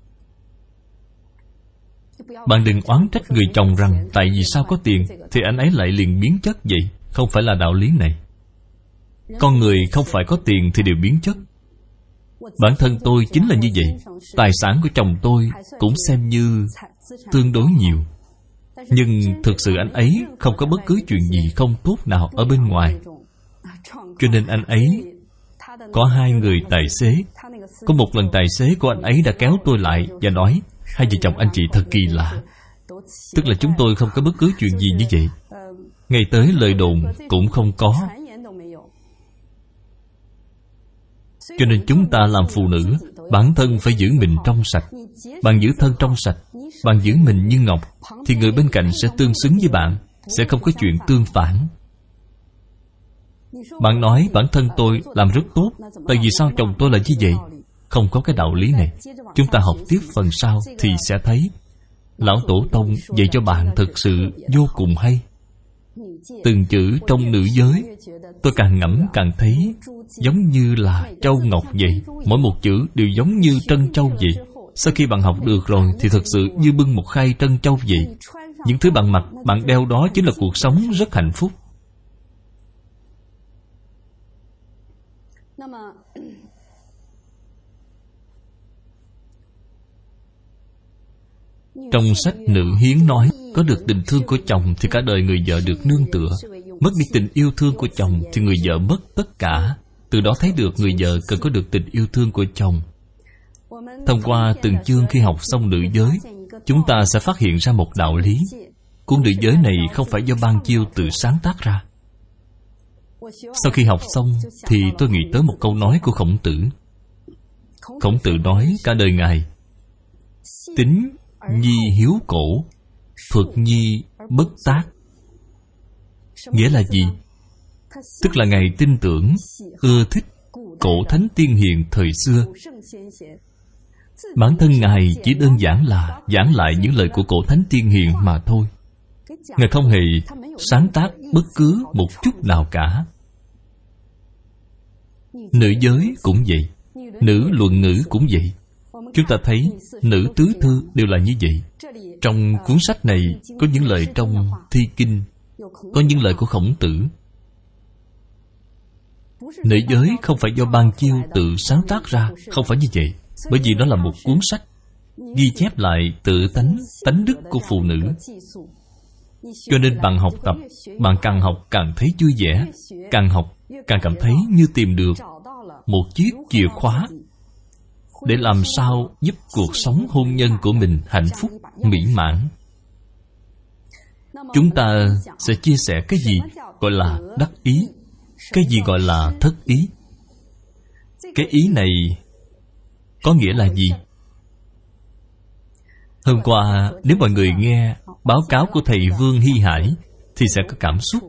Bạn đừng oán trách người chồng rằng tại vì sao có tiền thì anh ấy lại liền biến chất vậy. Không phải là đạo lý này. Con người không phải có tiền thì đều biến chất. Bản thân tôi chính là như vậy. Tài sản của chồng tôi cũng xem như tương đối nhiều, nhưng thực sự anh ấy không có bất cứ chuyện gì không tốt nào ở bên ngoài. Cho nên anh ấy có hai người tài xế. Có một lần tài xế của anh ấy đã kéo tôi lại và nói hai vợ chồng anh chị thật kỳ lạ. Tức là chúng tôi không có bất cứ chuyện gì như vậy. Ngay tới lời đồn cũng không có. Cho nên chúng ta làm phụ nữ, bản thân phải giữ mình trong sạch. Bạn giữ thân trong sạch, bạn giữ mình như ngọc, thì người bên cạnh sẽ tương xứng với bạn, sẽ không có chuyện tương phản. Bạn nói bản thân tôi làm rất tốt, tại vì sao chồng tôi là như vậy? Không có cái đạo lý này. Chúng ta học tiếp phần sau thì sẽ thấy Lão Tổ Tông dạy cho bạn thực sự vô cùng hay. Từng chữ trong nữ giới, tôi càng ngẫm càng thấy giống như là châu ngọc vậy. Mỗi một chữ đều giống như trân châu vậy. Sau khi bạn học được rồi thì thật sự như bưng một khay trân châu vậy. Những thứ bạn mặc, bạn đeo đó chính là cuộc sống rất hạnh phúc. Trong sách Nữ Hiến nói, có được tình thương của chồng thì cả đời người vợ được nương tựa. Mất đi tình yêu thương của chồng thì người vợ mất tất cả. Từ đó thấy được người vợ cần có được tình yêu thương của chồng. Thông qua từng chương khi học xong nữ giới, chúng ta sẽ phát hiện ra một đạo lý. Cuốn nữ giới này không phải do Ban Chiêu tự sáng tác ra. Sau khi học xong thì tôi nghĩ tới một câu nói của Khổng Tử. Khổng Tử nói cả đời Ngài tính nhi hiếu cổ, thuật nhi bất tác. Nghĩa là gì? Tức là Ngài tin tưởng, ưa thích cổ thánh tiên hiền thời xưa. Bản thân Ngài chỉ đơn giản là giảng lại những lời của cổ thánh tiên hiền mà thôi. Ngài không hề sáng tác bất cứ một chút nào cả. Nữ giới cũng vậy, nữ luận ngữ cũng vậy. Chúng ta thấy nữ tứ thư đều là như vậy. Trong cuốn sách này có những lời trong Thi Kinh, có những lời của Khổng Tử. Nữ giới không phải do Ban Chiêu tự sáng tác ra, không phải như vậy. Bởi vì đó là một cuốn sách ghi chép lại tự tánh, tánh đức của phụ nữ. Cho nên bạn học tập, bạn càng học càng thấy vui vẻ, càng học càng cảm thấy như tìm được một chiếc chìa khóa để làm sao giúp cuộc sống hôn nhân của mình hạnh phúc, mỹ mãn. Chúng ta sẽ chia sẻ cái gì gọi là đắc ý, cái gì gọi là thất ý. Cái ý này có nghĩa là gì? Hôm qua, nếu mọi người nghe báo cáo của thầy Vương Hy Hải thì sẽ có cảm xúc.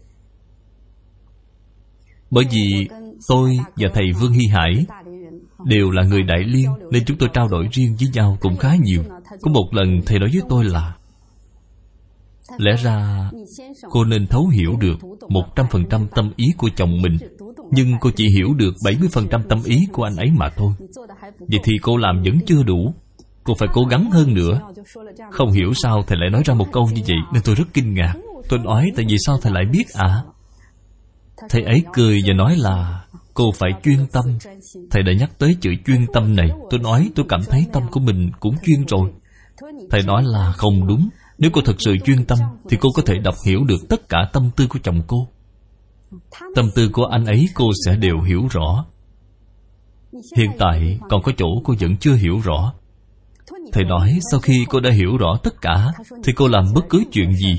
Bởi vì tôi và thầy Vương Hy Hải đều là người Đại Liên, nên chúng tôi trao đổi riêng với nhau cũng khá nhiều. Có một lần thầy nói với tôi là lẽ ra cô nên thấu hiểu được một trăm phần trăm tâm ý của chồng mình, nhưng cô chỉ hiểu được bảy mươi phần trăm tâm ý của anh ấy mà thôi. Vậy thì cô làm vẫn chưa đủ, cô phải cố gắng hơn nữa. Không hiểu sao thầy lại nói ra một câu như vậy, nên tôi rất kinh ngạc. Tôi nói tại vì sao thầy lại biết ạ? À? Thầy ấy cười và nói là cô phải chuyên tâm. Thầy đã nhắc tới chữ chuyên tâm này. Tôi nói tôi cảm thấy tâm của mình cũng chuyên rồi. Thầy nói là không đúng. Nếu cô thật sự chuyên tâm thì cô có thể đọc hiểu được tất cả tâm tư của chồng cô. Tâm tư của anh ấy cô sẽ đều hiểu rõ. Hiện tại còn có chỗ cô vẫn chưa hiểu rõ. Thầy nói sau khi cô đã hiểu rõ tất cả thì cô làm bất cứ chuyện gì.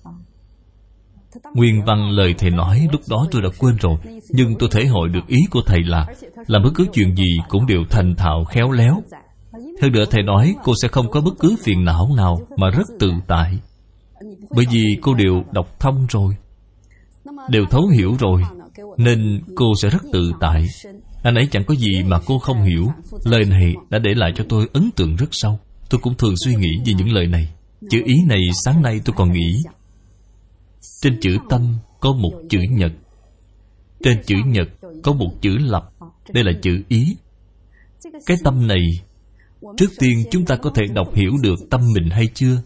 Nguyên văn lời thầy nói lúc đó tôi đã quên rồi, nhưng tôi thể hội được ý của thầy là làm bất cứ chuyện gì cũng đều thành thạo khéo léo. Hơn nữa thầy nói cô sẽ không có bất cứ phiền não nào mà rất tự tại. Bởi vì cô đều đọc thông rồi, đều thấu hiểu rồi, nên cô sẽ rất tự tại. Anh ấy chẳng có gì mà cô không hiểu. Lời này đã để lại cho tôi ấn tượng rất sâu. Tôi cũng thường suy nghĩ về những lời này. Chữ ý này sáng nay tôi còn nghĩ. Trên chữ tâm có một chữ nhật, trên chữ nhật có một chữ lập. Đây là chữ ý. Cái tâm này, trước tiên chúng ta có thể đọc hiểu được tâm mình hay chưa?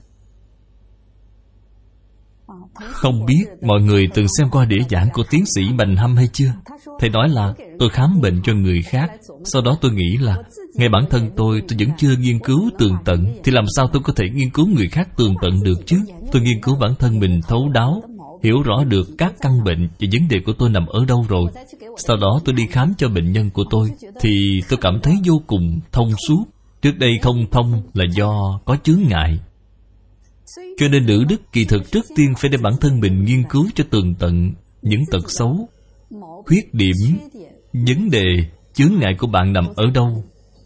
Không biết mọi người từng xem qua đĩa giảng của tiến sĩ Bành Hâm hay chưa? Thầy nói là tôi khám bệnh cho người khác. Sau đó tôi nghĩ là ngay bản thân tôi, tôi vẫn chưa nghiên cứu tường tận, thì làm sao tôi có thể nghiên cứu người khác tường tận được chứ? Tôi nghiên cứu bản thân mình thấu đáo, hiểu rõ được các căn bệnh và vấn đề của tôi nằm ở đâu rồi. Sau đó tôi đi khám cho bệnh nhân của tôi, thì tôi cảm thấy vô cùng thông suốt. Trước đây không thông là do có chướng ngại. Cho nên nữ đức kỳ thực trước tiên phải để bản thân mình nghiên cứu cho tường tận những tật xấu, khuyết điểm, vấn đề Chướng ngại của bạn nằm ở đâu?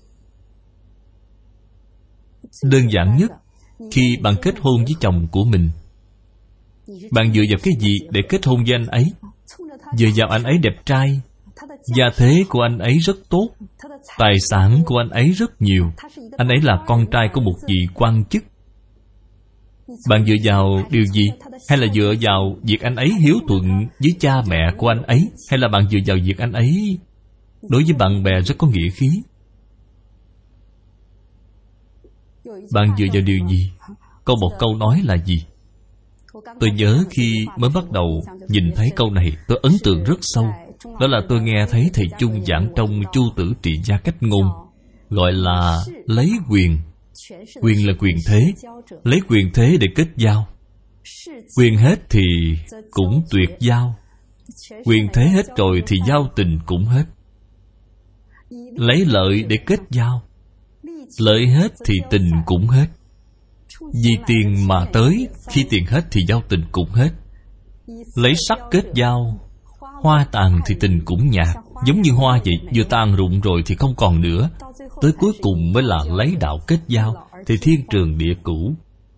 Đơn giản nhất, khi bạn kết hôn với chồng của mình, bạn dựa vào cái gì để kết hôn với anh ấy? Dựa vào anh ấy đẹp trai, gia thế của anh ấy rất tốt, tài sản của anh ấy rất nhiều, anh ấy là con trai của một vị quan chức. Bạn dựa vào điều gì? Hay là dựa vào việc anh ấy hiếu thuận với cha mẹ của anh ấy? Hay là bạn dựa vào việc anh ấy đối với bạn bè rất có nghĩa khí? Bạn dựa vào điều gì? Có một câu nói là gì? Tôi nhớ khi mới bắt đầu nhìn thấy câu này, tôi ấn tượng rất sâu. Đó là tôi nghe thấy thầy Chung giảng trong Chu Tử Trị Gia Cách Ngôn, gọi là lấy quyền. Quyền là quyền thế, lấy quyền thế để kết giao. Quyền hết thì cũng tuyệt giao. Quyền thế hết rồi thì giao tình cũng hết. Lấy lợi để kết giao, lợi hết thì tình cũng hết. Vì tiền mà tới, khi tiền hết thì giao tình cũng hết. Lấy sắc kết giao, hoa tàn thì tình cũng nhạt. Giống như hoa vậy, vừa tàn rụng rồi thì không còn nữa. Tới cuối cùng mới là lấy đạo kết giao, thì thiên trường địa cửu.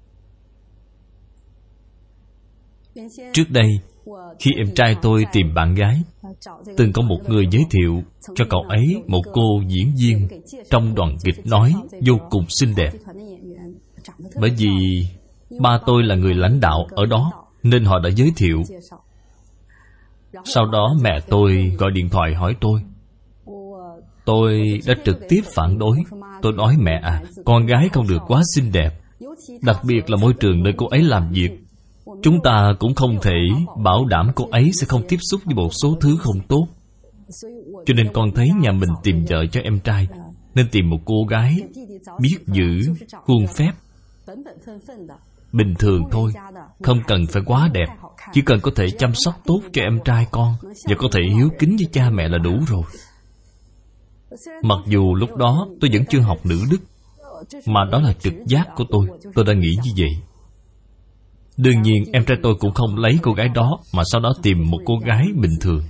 Trước đây, khi em trai tôi tìm bạn gái, từng có một người giới thiệu cho cậu ấy một cô diễn viên trong đoàn kịch nói vô cùng xinh đẹp. Bởi vì ba tôi là người lãnh đạo ở đó, nên họ đã giới thiệu. Sau đó mẹ tôi gọi điện thoại hỏi tôi. Tôi đã trực tiếp phản đối. Tôi nói mẹ à, con gái không được quá xinh đẹp, đặc biệt là môi trường nơi cô ấy làm việc. Chúng ta cũng không thể bảo đảm cô ấy sẽ không tiếp xúc với một số thứ không tốt. Cho nên con thấy nhà mình tìm vợ cho em trai nên tìm một cô gái biết giữ khuôn phép, bình thường thôi, không cần phải quá đẹp, chỉ cần có thể chăm sóc tốt cho em trai con và có thể hiếu kính với cha mẹ là đủ rồi. Mặc dù lúc đó tôi vẫn chưa học nữ đức, mà đó là trực giác của tôi. Tôi đã nghĩ như vậy. Đương nhiên em trai tôi cũng không lấy cô gái đó, mà sau đó tìm một cô gái bình thường.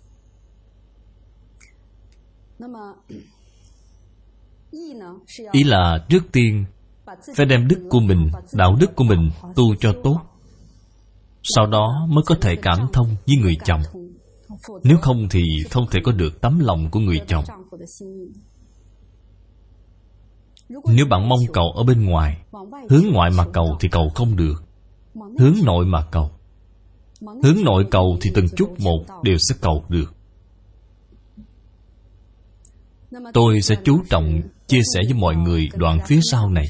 Ý là trước tiên phải đem đức của mình, đạo đức của mình tu cho tốt, sau đó mới có thể cảm thông với người chồng. Nếu không thì không thể có được tấm lòng của người chồng. Nếu bạn mong cầu ở bên ngoài, hướng ngoại mà cầu thì cầu không được. Hướng nội mà cầu, hướng nội cầu thì từng chút một đều sẽ cầu được. Tôi sẽ chú trọng chia sẻ với mọi người đoạn phía sau này.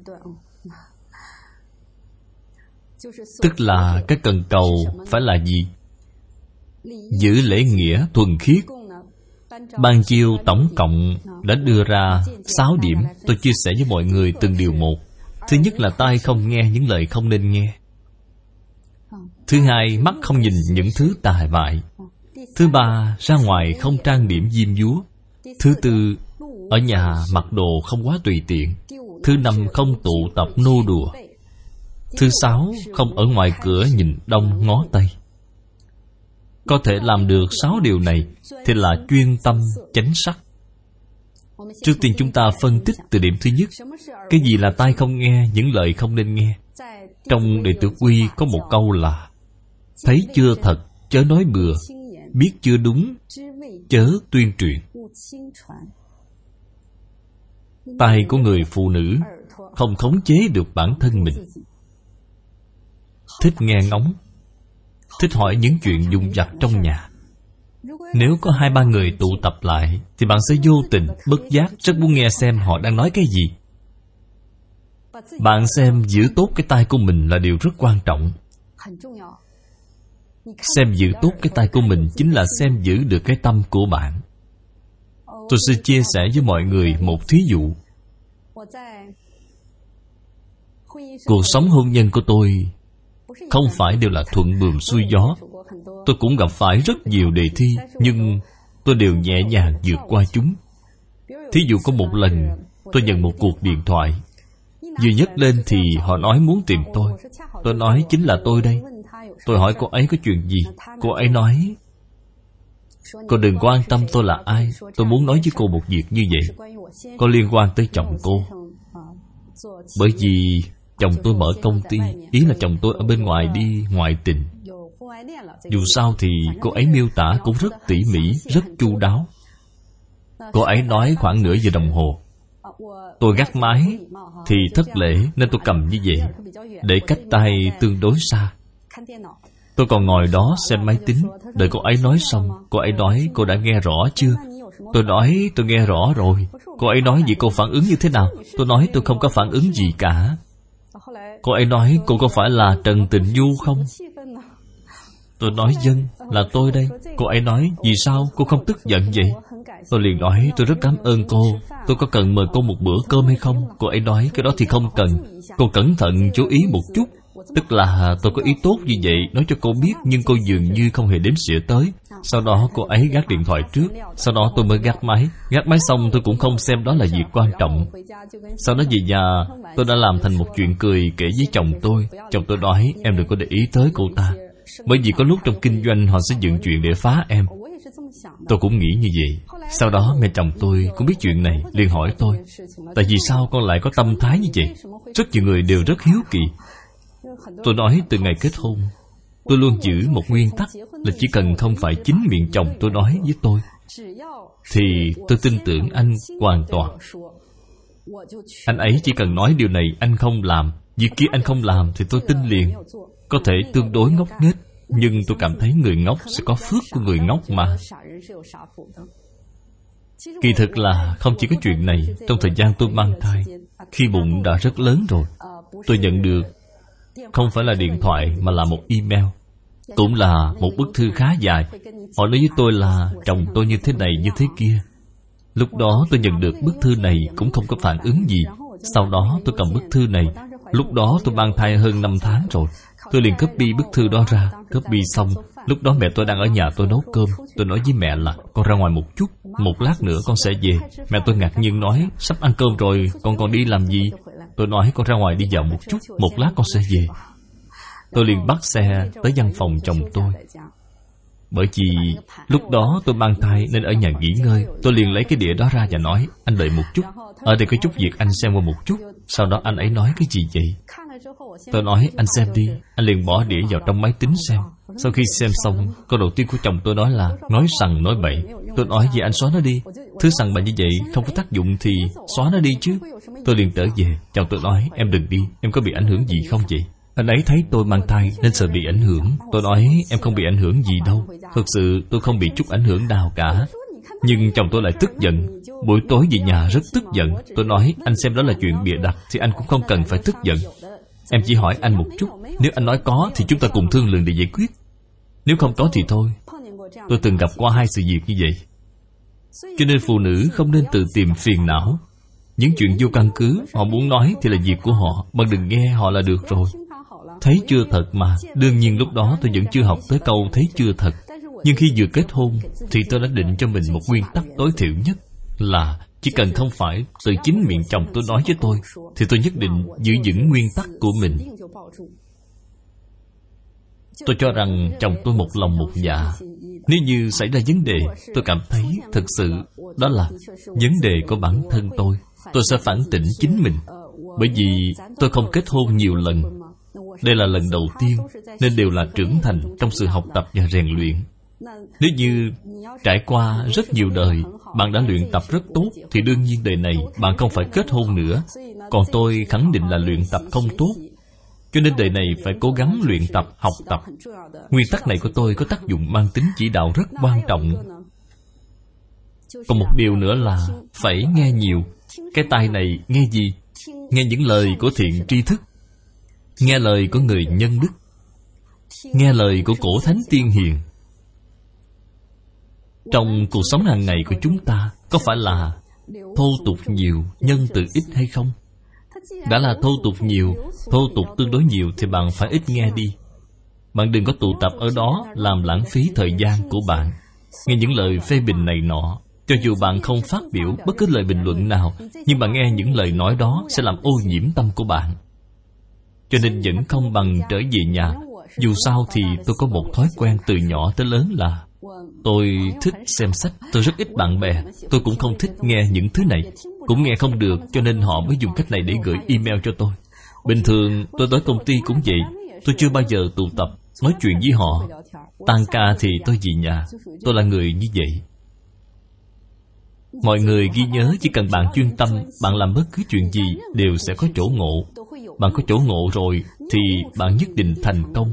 Tức là cái cần cầu phải là gì? Giữ lễ nghĩa thuần khiết. Ban chiêu tổng cộng đã đưa ra sáu điểm. Tôi chia sẻ với mọi người từng điều một. Thứ nhất là tai không nghe những lời không nên nghe. Thứ hai, mắt không nhìn những thứ tà bại. Thứ ba, ra ngoài không trang điểm diêm dúa. Thứ tư, ở nhà mặc đồ không quá tùy tiện. Thứ năm, không tụ tập nô đùa. Thứ sáu, không ở ngoài cửa nhìn đông ngó tây. Có thể làm được sáu điều này thì là chuyên tâm chánh sắc. Trước tiên chúng ta phân tích từ điểm thứ nhất. Cái gì là tai không nghe những lời không nên nghe? Trong Đệ Tử Quy có một câu là: thấy chưa thật, chớ nói bừa, biết chưa đúng, chớ tuyên truyền. Tai của người phụ nữ không khống chế được bản thân mình, thích nghe ngóng, thích hỏi những chuyện vụn vặt trong nhà. Nếu có hai ba người tụ tập lại thì bạn sẽ vô tình, bất giác rất muốn nghe xem họ đang nói cái gì. Bạn xem giữ tốt cái tai của mình là điều rất quan trọng. Xem giữ tốt cái tai của mình chính là xem giữ được cái tâm của bạn. Tôi sẽ chia sẻ với mọi người một thí dụ. Cuộc sống hôn nhân của tôi không phải đều là thuận buồm xuôi gió. Tôi cũng gặp phải rất nhiều đề thi, nhưng tôi đều nhẹ nhàng vượt qua chúng. Thí dụ có một lần tôi nhận một cuộc điện thoại, vừa nhấc lên thì họ nói muốn tìm tôi. Tôi nói chính là tôi đây. Tôi hỏi cô ấy có chuyện gì. Cô ấy nói Cô đừng quan tâm tôi là ai. Tôi muốn nói với cô một việc như vậy, có liên quan tới chồng cô. Bởi vì chồng tôi mở công ty, ý là chồng tôi ở bên ngoài đi ngoại tình. Dù sao thì cô ấy miêu tả cũng rất tỉ mỉ, rất chu đáo. Cô ấy nói khoảng nửa giờ đồng hồ. Tôi gác máy thì thất lễ nên tôi cầm như vậy, để cách tay tương đối xa. Tôi còn ngồi đó xem máy tính, đợi cô ấy nói xong. Cô ấy nói cô đã nghe rõ chưa? Tôi nói tôi nghe rõ rồi. Cô ấy nói vậy cô phản ứng như thế nào? Tôi nói tôi không có phản ứng gì cả. Cô ấy nói cô có phải là Trần Tình Du không? Tôi nói vâng, là tôi đây. Cô ấy nói vì sao cô không tức giận vậy? Tôi liền nói tôi rất cảm ơn cô. Tôi có cần mời cô một bữa cơm hay không? Cô ấy nói cái đó thì không cần. Cô cẩn thận chú ý một chút. Tức là tôi có ý tốt như vậy, nói cho cô biết, nhưng cô dường như không hề đếm xỉa tới. Sau đó cô ấy gác điện thoại trước. Sau đó tôi mới gác máy. Gác máy xong tôi cũng không xem đó là việc quan trọng. Sau đó về nhà tôi đã làm thành một chuyện cười kể với chồng tôi. Chồng tôi nói em đừng có để ý tới cô ta, bởi vì có lúc trong kinh doanh họ sẽ dựng chuyện để phá em. Tôi cũng nghĩ như vậy. Sau đó mẹ chồng tôi cũng biết chuyện này, liền hỏi tôi, tại vì sao con lại có tâm thái như vậy? Rất nhiều người đều rất hiếu kỳ. Tôi nói từ ngày kết hôn, tôi luôn giữ một nguyên tắc là chỉ cần không phải chính miệng chồng tôi nói với tôi, thì tôi tin tưởng anh hoàn toàn. Anh ấy chỉ cần nói điều này anh không làm, việc kia anh không làm, thì tôi tin liền. Có thể tương đối ngốc nghếch, nhưng tôi cảm thấy người ngốc sẽ có phước của người ngốc mà. Kỳ thực là không chỉ có chuyện này. Trong thời gian tôi mang thai, khi bụng đã rất lớn rồi, tôi nhận được không phải là điện thoại mà là một email, cũng là một bức thư khá dài. Họ nói với tôi là chồng tôi như thế này như thế kia. Lúc đó tôi nhận được bức thư này cũng không có phản ứng gì. Sau đó tôi cầm bức thư này. Lúc đó tôi mang thai hơn năm tháng rồi. Tôi liền copy bức thư đó ra. Copy xong, lúc đó mẹ tôi đang ở nhà tôi nấu cơm. Tôi nói với mẹ là con ra ngoài một chút, một lát nữa con sẽ về. Mẹ tôi ngạc nhiên nói sắp ăn cơm rồi, con còn đi làm gì? Tôi nói con ra ngoài đi dạo một chút, một lát con sẽ về. Tôi liền bắt xe tới văn phòng chồng tôi. Bởi vì lúc đó tôi mang thai nên ở nhà nghỉ ngơi. Tôi liền lấy cái đĩa đó ra và nói anh đợi một chút, ở đây có chút việc anh xem qua một chút. Sau đó anh ấy nói cái gì vậy? Tôi nói anh xem đi. Anh liền bỏ đĩa vào trong máy tính xem. Sau khi xem xong, câu đầu tiên của chồng tôi nói là nói sằng nói bậy. Tôi nói vậy anh xóa nó đi. Thứ sằng bậy như vậy không có tác dụng thì xóa nó đi chứ. Tôi liền trở về. Chồng tôi nói em đừng đi, em có bị ảnh hưởng gì không vậy? Anh ấy thấy tôi mang thai nên sợ bị ảnh hưởng. Tôi nói em không bị ảnh hưởng gì đâu. Thực sự tôi không bị chút ảnh hưởng nào cả. Nhưng chồng tôi lại tức giận. Buổi tối về nhà rất tức giận. Tôi nói anh xem đó là chuyện bịa đặt thì anh cũng không cần phải tức giận. Em chỉ hỏi anh một chút, nếu anh nói có thì chúng ta cùng thương lượng để giải quyết, nếu không có thì thôi. Tôi từng gặp qua hai sự việc như vậy. Cho nên phụ nữ không nên tự tìm phiền não. Những chuyện vô căn cứ họ muốn nói thì là việc của họ, mà đừng nghe họ là được rồi. Thấy chưa thật mà. Đương nhiên lúc đó tôi vẫn chưa học tới câu thấy chưa thật. Nhưng khi vừa kết hôn thì tôi đã định cho mình một nguyên tắc tối thiểu nhất là chỉ cần không phải từ chính miệng chồng tôi nói với tôi thì tôi nhất định giữ vững nguyên tắc của mình. Tôi cho rằng chồng tôi một lòng một dạ. Nếu như xảy ra vấn đề, tôi cảm thấy thực sự đó là vấn đề của bản thân tôi. Tôi sẽ phản tỉnh chính mình. Bởi vì tôi không kết hôn nhiều lần. Đây là lần đầu tiên, nên đều là trưởng thành trong sự học tập và rèn luyện. Nếu như trải qua rất nhiều đời, bạn đã luyện tập rất tốt, thì đương nhiên đời này bạn không phải kết hôn nữa. Còn tôi khẳng định là luyện tập không tốt. Cho nên đời này phải cố gắng luyện tập, học tập. Nguyên tắc này của tôi có tác dụng mang tính chỉ đạo rất quan trọng. Còn một điều nữa là phải nghe nhiều. Cái tai này nghe gì? Nghe những lời của thiện tri thức, nghe lời của người nhân đức, nghe lời của cổ thánh tiên hiền. Trong cuộc sống hàng ngày của chúng ta có phải là thô tục nhiều, nhân từ ít hay không? Đã là thô tục nhiều, thô tục tương đối nhiều thì bạn phải ít nghe đi. Bạn đừng có tụ tập ở đó làm lãng phí thời gian của bạn, nghe những lời phê bình này nọ. Cho dù bạn không phát biểu bất cứ lời bình luận nào, nhưng bạn nghe những lời nói đó sẽ làm ô nhiễm tâm của bạn. Cho nên vẫn không bằng trở về nhà. Dù sao thì tôi có một thói quen từ nhỏ tới lớn là Tôi thích xem sách. Tôi rất ít bạn bè. Tôi cũng không thích nghe những thứ này. Cũng nghe không được, cho nên họ mới dùng cách này để gửi email cho tôi. Bình thường tôi tới công ty cũng vậy. Tôi chưa bao giờ tụ tập nói chuyện với họ. Tan ca thì tôi về nhà. Tôi là người như vậy. Mọi người ghi nhớ, chỉ cần bạn chuyên tâm, bạn làm bất cứ chuyện gì đều sẽ có chỗ ngộ. Bạn có chỗ ngộ rồi thì bạn nhất định thành công.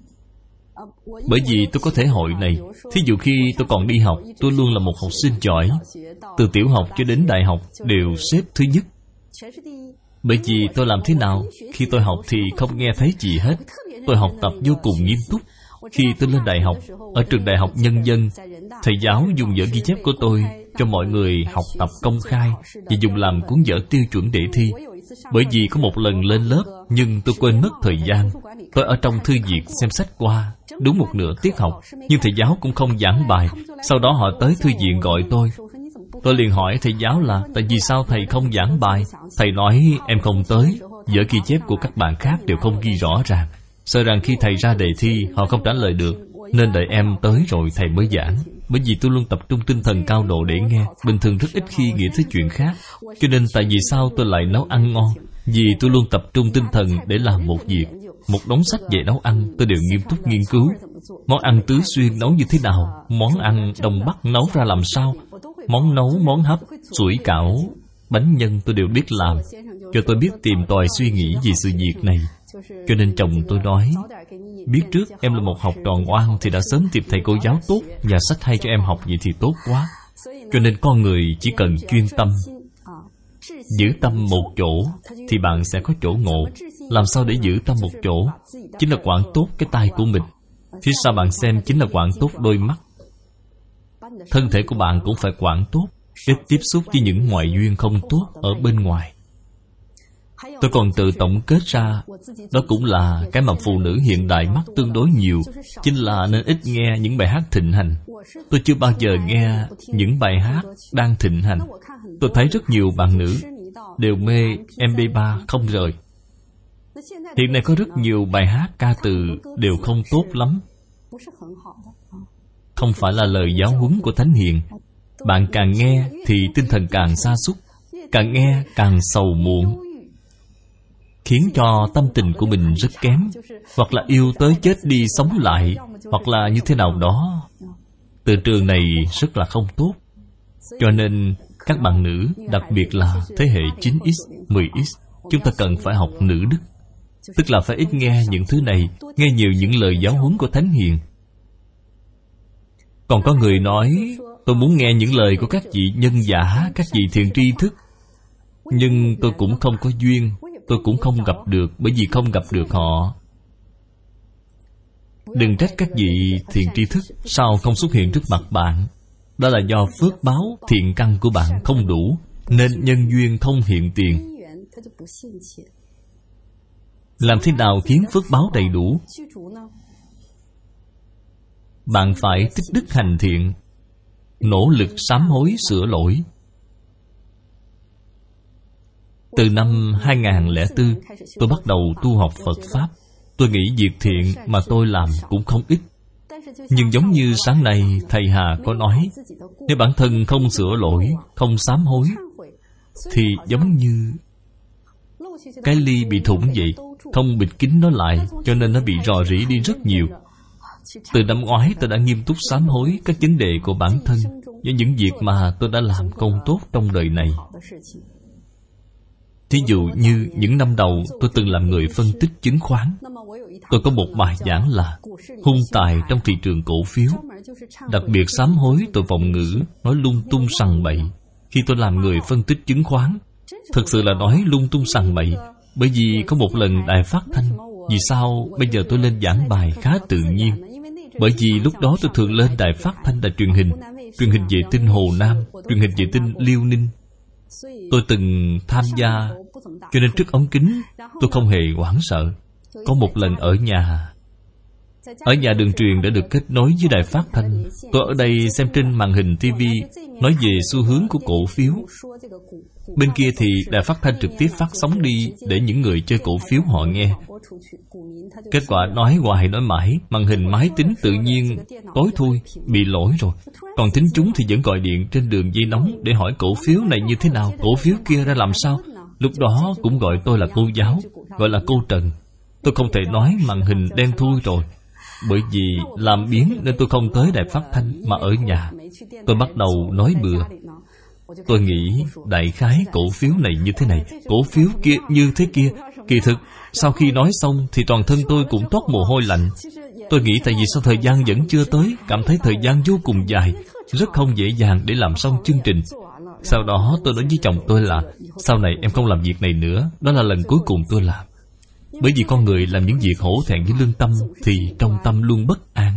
Bởi vì tôi có thể hội này. Thí dụ khi tôi còn đi học, tôi luôn là một học sinh giỏi. Từ tiểu học cho đến đại học đều xếp thứ nhất. Bởi vì tôi làm thế nào? Khi tôi học thì không nghe thấy gì hết. Tôi học tập vô cùng nghiêm túc. Khi tôi lên đại học, ở trường đại học nhân dân, thầy giáo dùng vở ghi chép của tôi cho mọi người học tập công khai và dùng làm cuốn vở tiêu chuẩn để thi. Bởi vì có một lần lên lớp, nhưng tôi quên mất thời gian. Tôi ở trong thư viện xem sách qua đúng một nửa tiết học, nhưng thầy giáo cũng không giảng bài. Sau đó họ tới thư viện gọi tôi. Tôi liền hỏi thầy giáo là tại vì sao thầy không giảng bài. Thầy nói em không tới, vở ghi chép của các bạn khác đều không ghi rõ ràng. Sợ rằng khi thầy ra đề thi họ không trả lời được, nên đợi em tới rồi thầy mới giảng. Bởi vì tôi luôn tập trung tinh thần cao độ để nghe, bình thường rất ít khi nghĩ tới chuyện khác. Cho nên tại vì sao tôi lại nấu ăn ngon? Vì tôi luôn tập trung tinh thần để làm một việc. Một đống sách về nấu ăn tôi đều nghiêm túc nghiên cứu. Món ăn Tứ Xuyên nấu như thế nào? Món ăn Đông Bắc nấu ra làm sao? Món nấu, món hấp, sủi cảo, bánh nhân tôi đều biết làm. Cho tôi biết tìm tòi suy nghĩ về sự việc này. Cho nên chồng tôi nói, biết trước em là một học trò ngoan thì đã sớm tìm thầy cô giáo tốt và sách hay cho em học, vậy thì tốt quá. Cho nên con người chỉ cần chuyên tâm, giữ tâm một chỗ thì bạn sẽ có chỗ ngộ. Làm sao để giữ tâm một chỗ? Chính là quản tốt cái tai của mình. Phía sau bạn xem chính là quản tốt đôi mắt. Thân thể của bạn cũng phải quản tốt, ít tiếp xúc với những ngoại duyên không tốt ở bên ngoài. Tôi còn tự tổng kết ra, đó cũng là cái mà phụ nữ hiện đại mắc tương đối nhiều, chính là nên ít nghe những bài hát thịnh hành. Tôi chưa bao giờ nghe những bài hát đang thịnh hành. Tôi thấy rất nhiều bạn nữ đều mê em pê ba không rời. Hiện nay có rất nhiều bài hát ca từ đều không tốt lắm. Không phải là lời giáo huấn của Thánh Hiền. Bạn càng nghe thì tinh thần càng sa sút, càng nghe càng sầu muộn, khiến cho tâm tình của mình rất kém. Hoặc là yêu tới chết đi sống lại, hoặc là như thế nào đó. Từ trường này rất là không tốt. Cho nên các bạn nữ, đặc biệt là thế hệ chín x, mười x, chúng ta cần phải học nữ đức. Tức là phải ít nghe những thứ này, nghe nhiều những lời giáo huấn của Thánh Hiền. Còn có người nói, tôi muốn nghe những lời của các vị nhân giả, các vị thiện tri thức. Nhưng tôi cũng không có duyên, tôi cũng không gặp được, bởi vì không gặp được họ. Đừng trách các vị thiện tri thức sao không xuất hiện trước mặt bạn. Đó là do phước báo thiện căn của bạn không đủ, nên nhân duyên không hiện tiền. Làm thế nào khiến phước báo đầy đủ? Bạn phải tích đức hành thiện, nỗ lực sám hối sửa lỗi. Từ năm hai không không bốn, tôi bắt đầu tu học Phật Pháp. Tôi nghĩ việc thiện mà tôi làm cũng không ít. Nhưng giống như sáng nay thầy Hà có nói, nếu bản thân không sửa lỗi, không sám hối, thì giống như cái ly bị thủng vậy, không bịt kín nó lại, cho nên nó bị rò rỉ đi rất nhiều. Từ năm ngoái tôi đã nghiêm túc sám hối các vấn đề của bản thân với những việc mà tôi đã làm không tốt trong đời này. Thí dụ như những năm đầu tôi từng làm người phân tích chứng khoán. Tôi có một bài giảng là hung tài trong thị trường cổ phiếu. Đặc biệt sám hối tội vọng ngữ, nói lung tung sằng bậy. Khi tôi làm người phân tích chứng khoán, thực sự là nói lung tung sằng bậy. Bởi vì có một lần Đài Phát Thanh. Vì sao bây giờ tôi lên giảng bài khá tự nhiên? Bởi vì lúc đó tôi thường lên Đài Phát Thanh, đài truyền hình, truyền hình vệ tinh Hồ Nam, truyền hình vệ tinh Liêu Ninh. Tôi từng tham gia, cho nên trước ống kính tôi không hề hoảng sợ. Có một lần ở nhà, Ở nhà đường truyền đã được kết nối với đài phát thanh. Tôi ở đây xem trên màn hình ti vi nói về xu hướng của cổ phiếu. Bên kia thì đài phát thanh trực tiếp phát sóng đi để những người chơi cổ phiếu họ nghe. Kết quả nói hoài nói mãi, màn hình máy tính tự nhiên tối thui, bị lỗi rồi. Còn thính chúng thì vẫn gọi điện trên đường dây nóng để hỏi cổ phiếu này như thế nào, cổ phiếu kia ra làm sao. Lúc đó cũng gọi tôi là cô giáo, gọi là cô Trần. Tôi không thể nói màn hình đen thui rồi. Bởi vì làm biếng nên tôi không tới đài phát thanh, mà ở nhà tôi bắt đầu nói bừa. Tôi nghĩ đại khái cổ phiếu này như thế này, cổ phiếu kia như thế kia. Kỳ thực sau khi nói xong thì toàn thân tôi cũng toát mồ hôi lạnh. Tôi nghĩ tại vì sao thời gian vẫn chưa tới, cảm thấy thời gian vô cùng dài, rất không dễ dàng để làm xong chương trình. Sau đó tôi nói với chồng tôi là sau này em không làm việc này nữa, đó là lần cuối cùng tôi làm. Bởi vì con người làm những việc hổ thẹn với lương tâm thì trong tâm luôn bất an.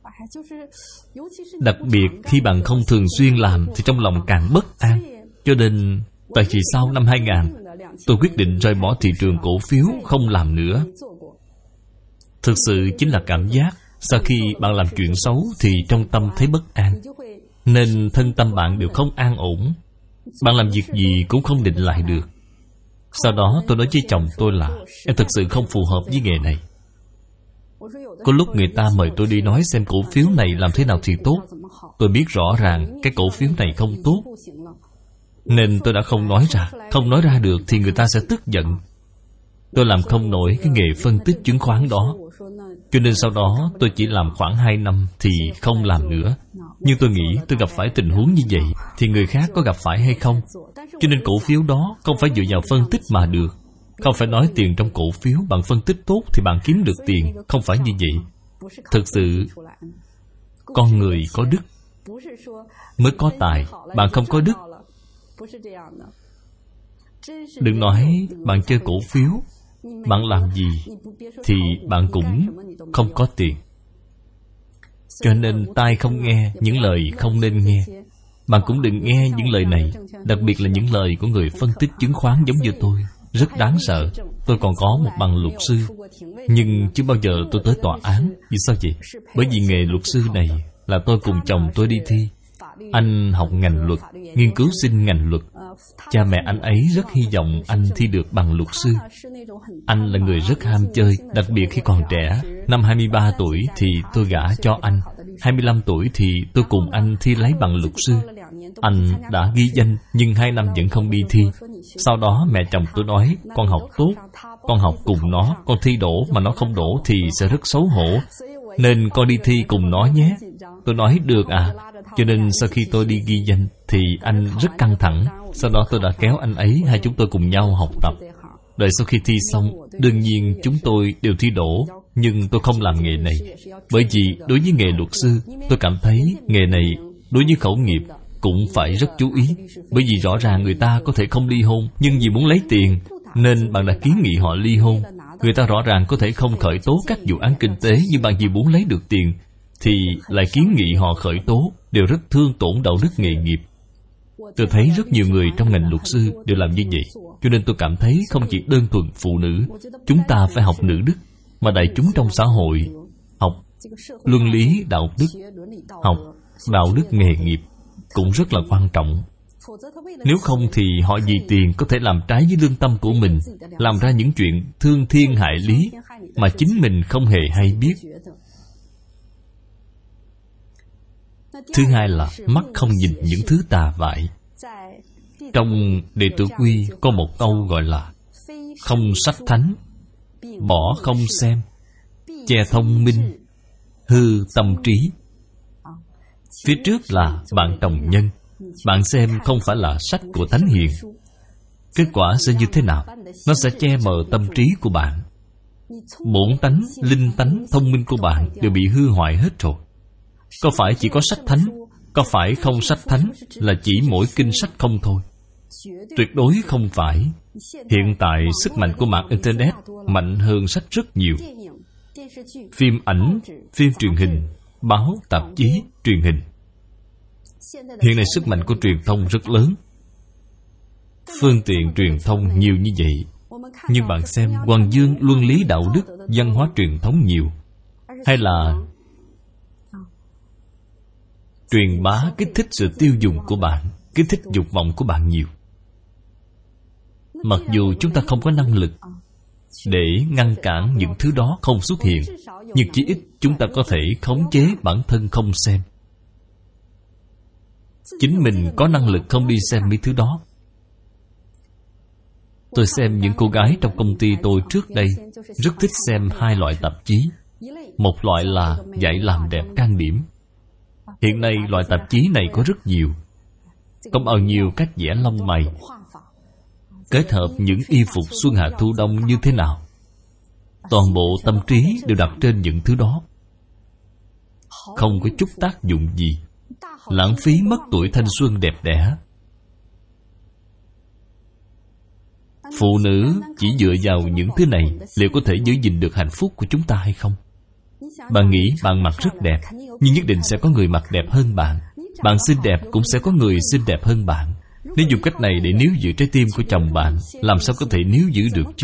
Đặc biệt khi bạn không thường xuyên làm thì trong lòng càng bất an. Cho nên tại vì sau năm hai không không không tôi quyết định rời bỏ thị trường cổ phiếu, không làm nữa. Thực sự chính là cảm giác sau khi bạn làm chuyện xấu thì trong tâm thấy bất an, nên thân tâm bạn đều không an ổn. Bạn làm việc gì cũng không định lại được. Sau đó tôi nói với chồng tôi là em thực sự không phù hợp với nghề này. Có lúc người ta mời tôi đi nói xem cổ phiếu này làm thế nào thì tốt. Tôi biết rõ ràng cái cổ phiếu này không tốt, nên tôi đã không nói ra. Không nói ra được thì người ta sẽ tức giận. Tôi làm không nổi cái nghề phân tích chứng khoán đó. Cho nên sau đó tôi chỉ làm khoảng hai năm thì không làm nữa. Nhưng tôi nghĩ tôi gặp phải tình huống như vậy thì người khác có gặp phải hay không. Cho nên cổ phiếu đó không phải dựa vào phân tích mà được. Không phải nói tiền trong cổ phiếu bạn phân tích tốt thì bạn kiếm được tiền. Không phải như vậy. Thực sự con người có đức mới có tài. Bạn không có đức, đừng nói bạn chơi cổ phiếu, bạn làm gì thì bạn cũng không có tiền. Cho nên tai không nghe những lời không nên nghe. Bạn cũng đừng nghe những lời này, đặc biệt là những lời của người phân tích chứng khoán giống như tôi. Rất đáng sợ. Tôi còn có một bằng luật sư, nhưng chưa bao giờ tôi tới tòa án. Vì sao vậy? Bởi vì nghề luật sư này là tôi cùng chồng tôi đi thi. Anh học ngành luật, nghiên cứu sinh ngành luật. Cha mẹ anh ấy rất hy vọng anh thi được bằng luật sư. Anh là người rất ham chơi, đặc biệt khi còn trẻ. Năm hai mươi ba tuổi thì tôi gả cho anh. hai mươi lăm tuổi thì tôi cùng anh thi lấy bằng luật sư. Anh đã ghi danh nhưng hai năm vẫn không đi thi. Sau đó mẹ chồng tôi nói con học tốt, con học cùng nó, con thi đỗ mà nó không đỗ thì sẽ rất xấu hổ, nên con đi thi cùng nó nhé. Tôi nói được à. Cho nên sau khi tôi đi ghi danh thì anh rất căng thẳng. Sau đó tôi đã kéo anh ấy, hai chúng tôi cùng nhau học tập. Đợi sau khi thi xong, đương nhiên chúng tôi đều thi đỗ. Nhưng tôi không làm nghề này. Bởi vì đối với nghề luật sư, tôi cảm thấy nghề này đối với khẩu nghiệp cũng phải rất chú ý. Bởi vì rõ ràng người ta có thể không ly hôn, nhưng vì muốn lấy tiền nên bạn đã kiến nghị họ ly hôn. Người ta rõ ràng có thể không khởi tố các vụ án kinh tế, nhưng bạn vì muốn lấy được tiền thì lại kiến nghị họ khởi tố, đều rất thương tổn đạo đức nghề nghiệp. Tôi thấy rất nhiều người trong ngành luật sư đều làm như vậy. Cho nên tôi cảm thấy không chỉ đơn thuần phụ nữ, chúng ta phải học nữ đức, mà đại chúng trong xã hội học luân lý đạo đức, học đạo đức nghề nghiệp cũng rất là quan trọng. Nếu không thì họ vì tiền có thể làm trái với lương tâm của mình, làm ra những chuyện thương thiên hại lý mà chính mình không hề hay biết. Thứ hai là mắt không nhìn những thứ tà vại. Trong Đệ Tử Quy có một câu gọi là không sách thánh, bỏ không xem, che thông minh, hư tâm trí. Phía trước là bạn trồng nhân. Bạn xem không phải là sách của Thánh Hiền. Kết quả sẽ như thế nào? Nó sẽ che mờ tâm trí của bạn. Bổn tánh, linh tánh, thông minh của bạn đều bị hư hoại hết rồi. Có phải chỉ có sách thánh, có phải không sách thánh là chỉ mỗi kinh sách không thôi? Tuyệt đối không phải. Hiện tại sức mạnh của mạng Internet mạnh hơn sách rất nhiều. Phim ảnh, phim truyền hình, báo, tạp chí, truyền hình. Hiện nay sức mạnh của truyền thông rất lớn. Phương tiện truyền thông nhiều như vậy, nhưng bạn xem Hoàng Dương luân lý đạo đức, văn hóa truyền thống nhiều. hay là truyền bá kích thích sự tiêu dùng của bạn, kích thích dục vọng của bạn nhiều. Mặc dù chúng ta không có năng lực để ngăn cản những thứ đó không xuất hiện, nhưng chỉ ít chúng ta có thể khống chế bản thân không xem. Chính mình có năng lực không đi xem mấy thứ đó. Tôi xem những cô gái trong công ty tôi trước đây rất thích xem hai loại tạp chí. Một loại là dạy làm đẹp trang điểm. Hiện nay loại tạp chí này có rất nhiều, có bao nhiêu cách vẽ lông mày, kết hợp những y phục xuân hạ thu đông như thế nào. Toàn bộ tâm trí đều đặt trên những thứ đó, không có chút tác dụng gì, lãng phí mất tuổi thanh xuân đẹp đẽ. Phụ nữ chỉ dựa vào những thứ này liệu có thể giữ gìn được hạnh phúc của chúng ta hay không? Bạn nghĩ bạn mặc rất đẹp, nhưng nhất định sẽ có người mặc đẹp hơn bạn. Bạn xinh đẹp cũng sẽ có người xinh đẹp hơn bạn. Nếu dùng cách này để níu giữ trái tim của chồng bạn, làm sao có thể níu giữ được chứ?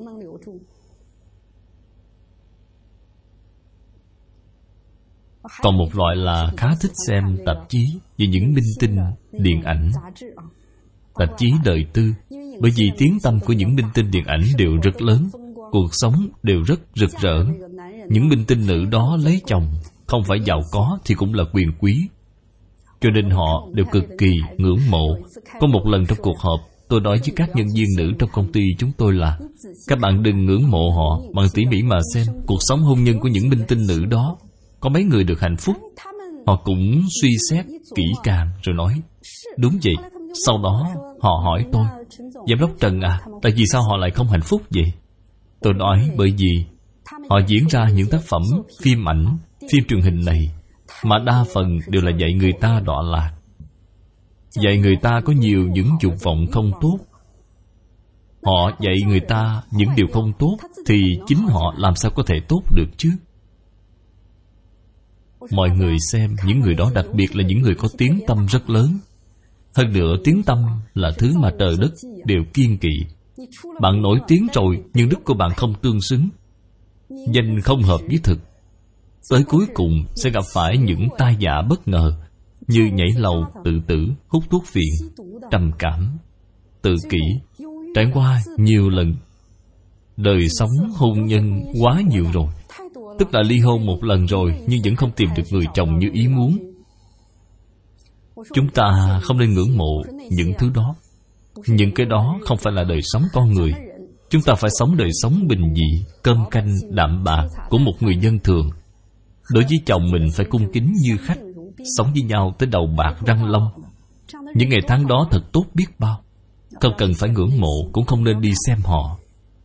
Còn một loại là khá thích xem tạp chí về những minh tinh, điện ảnh, tạp chí đời tư. Bởi vì tiếng tăm của những minh tinh điện ảnh đều rất lớn, cuộc sống đều rất rực rỡ. Những minh tinh nữ đó lấy chồng, không phải giàu có thì cũng là quyền quý, cho nên họ đều cực kỳ ngưỡng mộ. Có một lần trong cuộc họp, tôi nói với các nhân viên nữ trong công ty chúng tôi là: các bạn đừng ngưỡng mộ họ, bạn tỉ mỉ mà xem cuộc sống hôn nhân của những minh tinh nữ đó, có mấy người được hạnh phúc. Họ cũng suy xét kỹ càng rồi nói: đúng vậy. Sau đó họ hỏi tôi: giám đốc Trần à, tại vì sao họ lại không hạnh phúc vậy? Tôi nói: bởi vì họ diễn ra những tác phẩm phim ảnh, phim truyền hình này mà đa phần đều là dạy người ta đọa lạc, dạy người ta có nhiều những dục vọng không tốt. Họ dạy người ta những điều không tốt thì chính họ làm sao có thể tốt được chứ? Mọi người xem những người đó, đặc biệt là những người có tiếng tăm rất lớn. Hơn nữa tiếng tăm là thứ mà trời đất đều kiêng kỵ. Bạn nổi tiếng rồi nhưng đức của bạn không tương xứng, danh không hợp với thực, tới cuối cùng sẽ gặp phải những tai vạ bất ngờ như nhảy lầu, tự tử, hút thuốc phiện, trầm cảm, tự kỷ. Trải qua nhiều lần, đời sống hôn nhân quá nhiều rồi, tức là ly hôn một lần rồi nhưng vẫn không tìm được người chồng như ý muốn. Chúng ta không nên ngưỡng mộ những thứ đó. Những cái đó không phải là đời sống con người. Chúng ta phải sống đời sống bình dị, cơm canh đạm bạc của một người dân thường. Đối với chồng mình phải cung kính như khách, sống với nhau tới đầu bạc răng long. Những ngày tháng đó thật tốt biết bao. Không cần phải ngưỡng mộ, cũng không nên đi xem họ.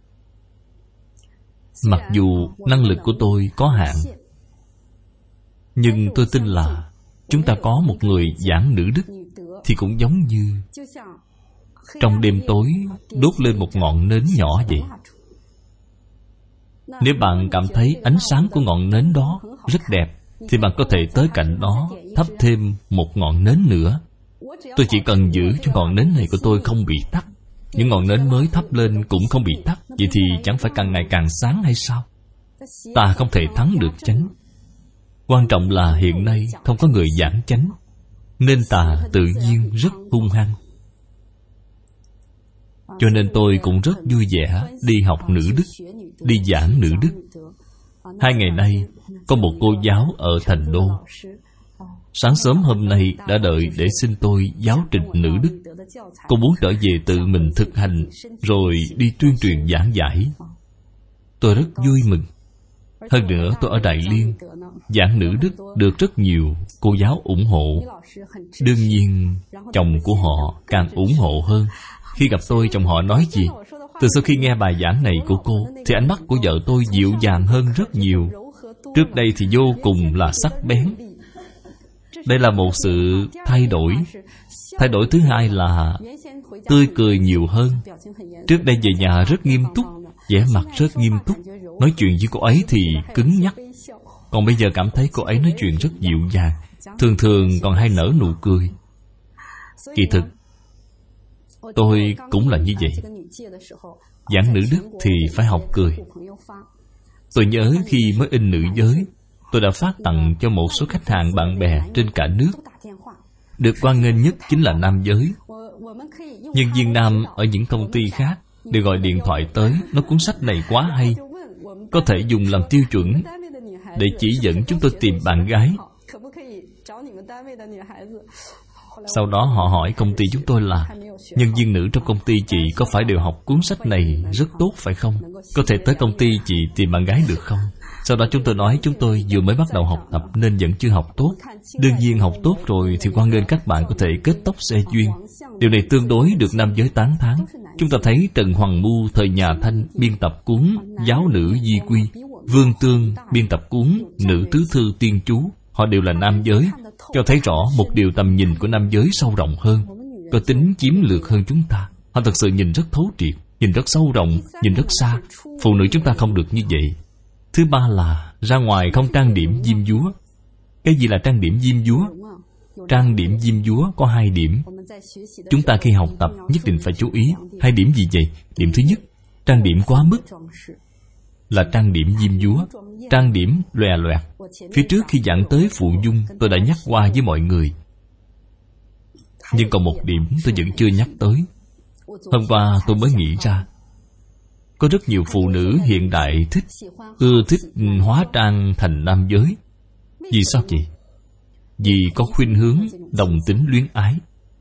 Mặc dù năng lực của tôi có hạn, nhưng tôi tin là chúng ta có một người giảng nữ đức thì cũng giống như trong đêm tối đốt lên một ngọn nến nhỏ vậy. Nếu bạn cảm thấy ánh sáng của ngọn nến đó rất đẹp thì bạn có thể tới cạnh đó thắp thêm một ngọn nến nữa. Tôi chỉ cần giữ cho ngọn nến này của tôi không bị tắt. Những ngọn nến mới thắp lên cũng không bị tắt. Vậy thì chẳng phải càng ngày càng sáng hay sao? Ta không thể thắng được chánh. Quan trọng là hiện nay không có người giảng chánh, nên tà tự nhiên rất hung hăng. Cho nên tôi cũng rất vui vẻ đi học nữ đức, đi giảng nữ đức. Hai ngày nay có một cô giáo ở Thành Đô, sáng sớm hôm nay đã đợi để xin tôi giáo trình nữ đức. Cô muốn trở về tự mình thực hành rồi đi tuyên truyền giảng giải. Tôi rất vui mừng. Hơn nữa tôi ở Đại Liên giảng nữ đức được rất nhiều cô giáo ủng hộ. Đương nhiên chồng của họ càng ủng hộ hơn. Khi gặp tôi, chồng họ nói gì? Từ sau khi nghe bài giảng này của cô thì ánh mắt của vợ tôi dịu dàng hơn rất nhiều. Trước đây thì vô cùng là sắc bén. Đây là một sự thay đổi. Thay đổi thứ hai là tươi cười nhiều hơn. Trước đây về nhà rất nghiêm túc, vẻ mặt rất nghiêm túc, nói chuyện với cô ấy thì cứng nhắc. Còn bây giờ cảm thấy cô ấy nói chuyện rất dịu dàng, thường thường còn hay nở nụ cười. Kỳ thực tôi cũng là như vậy. Giảng nữ đức thì phải học cười. Tôi nhớ khi mới in nữ giới, tôi đã phát tặng cho một số khách hàng bạn bè trên cả nước. Được hoan nghênh nhất chính là nam giới. Nhân viên nam ở những công ty khác đều gọi điện thoại tới, nói cuốn sách này quá hay, có thể dùng làm tiêu chuẩn để chỉ dẫn chúng tôi tìm bạn gái. Sau đó họ hỏi công ty chúng tôi là nhân viên nữ trong công ty chị có phải đều học cuốn sách này rất tốt phải không? Có thể tới công ty chị tìm bạn gái được không? Sau đó chúng tôi nói chúng tôi vừa mới bắt đầu học tập nên vẫn chưa học tốt. Đương nhiên học tốt rồi thì hoan nghênh các bạn có thể kết tóc xe duyên. Điều này tương đối được nam giới tán thán. Chúng ta thấy Trần Hoàng Mu thời nhà Thanh biên tập cuốn Giáo Nữ Di Quy, Vương Tương biên tập cuốn Nữ Tứ Thư Tiên Chú. Họ đều là nam giới, cho thấy rõ một điều tầm nhìn của nam giới sâu rộng hơn, có tính chiến lược hơn chúng ta. Họ thật sự nhìn rất thấu triệt, nhìn rất sâu rộng, nhìn rất xa. Phụ nữ chúng ta không được như vậy. Thứ ba là ra ngoài không trang điểm diêm dúa. Cái gì là trang điểm diêm dúa? Trang điểm diêm dúa có hai điểm. Chúng ta khi học tập nhất định phải chú ý. Hai điểm gì vậy? Điểm thứ nhất, trang điểm quá mức là trang điểm diêm dúa, trang điểm lòe loẹt. Phía trước khi giảng tới phụ dung, tôi đã nhắc qua với mọi người. Nhưng còn một điểm tôi vẫn chưa nhắc tới. Hôm qua tôi mới nghĩ ra. Có rất nhiều phụ nữ hiện đại thích, ưa thích hóa trang thành nam giới. Vì sao vậy? Vì có khuynh hướng đồng tính luyến ái.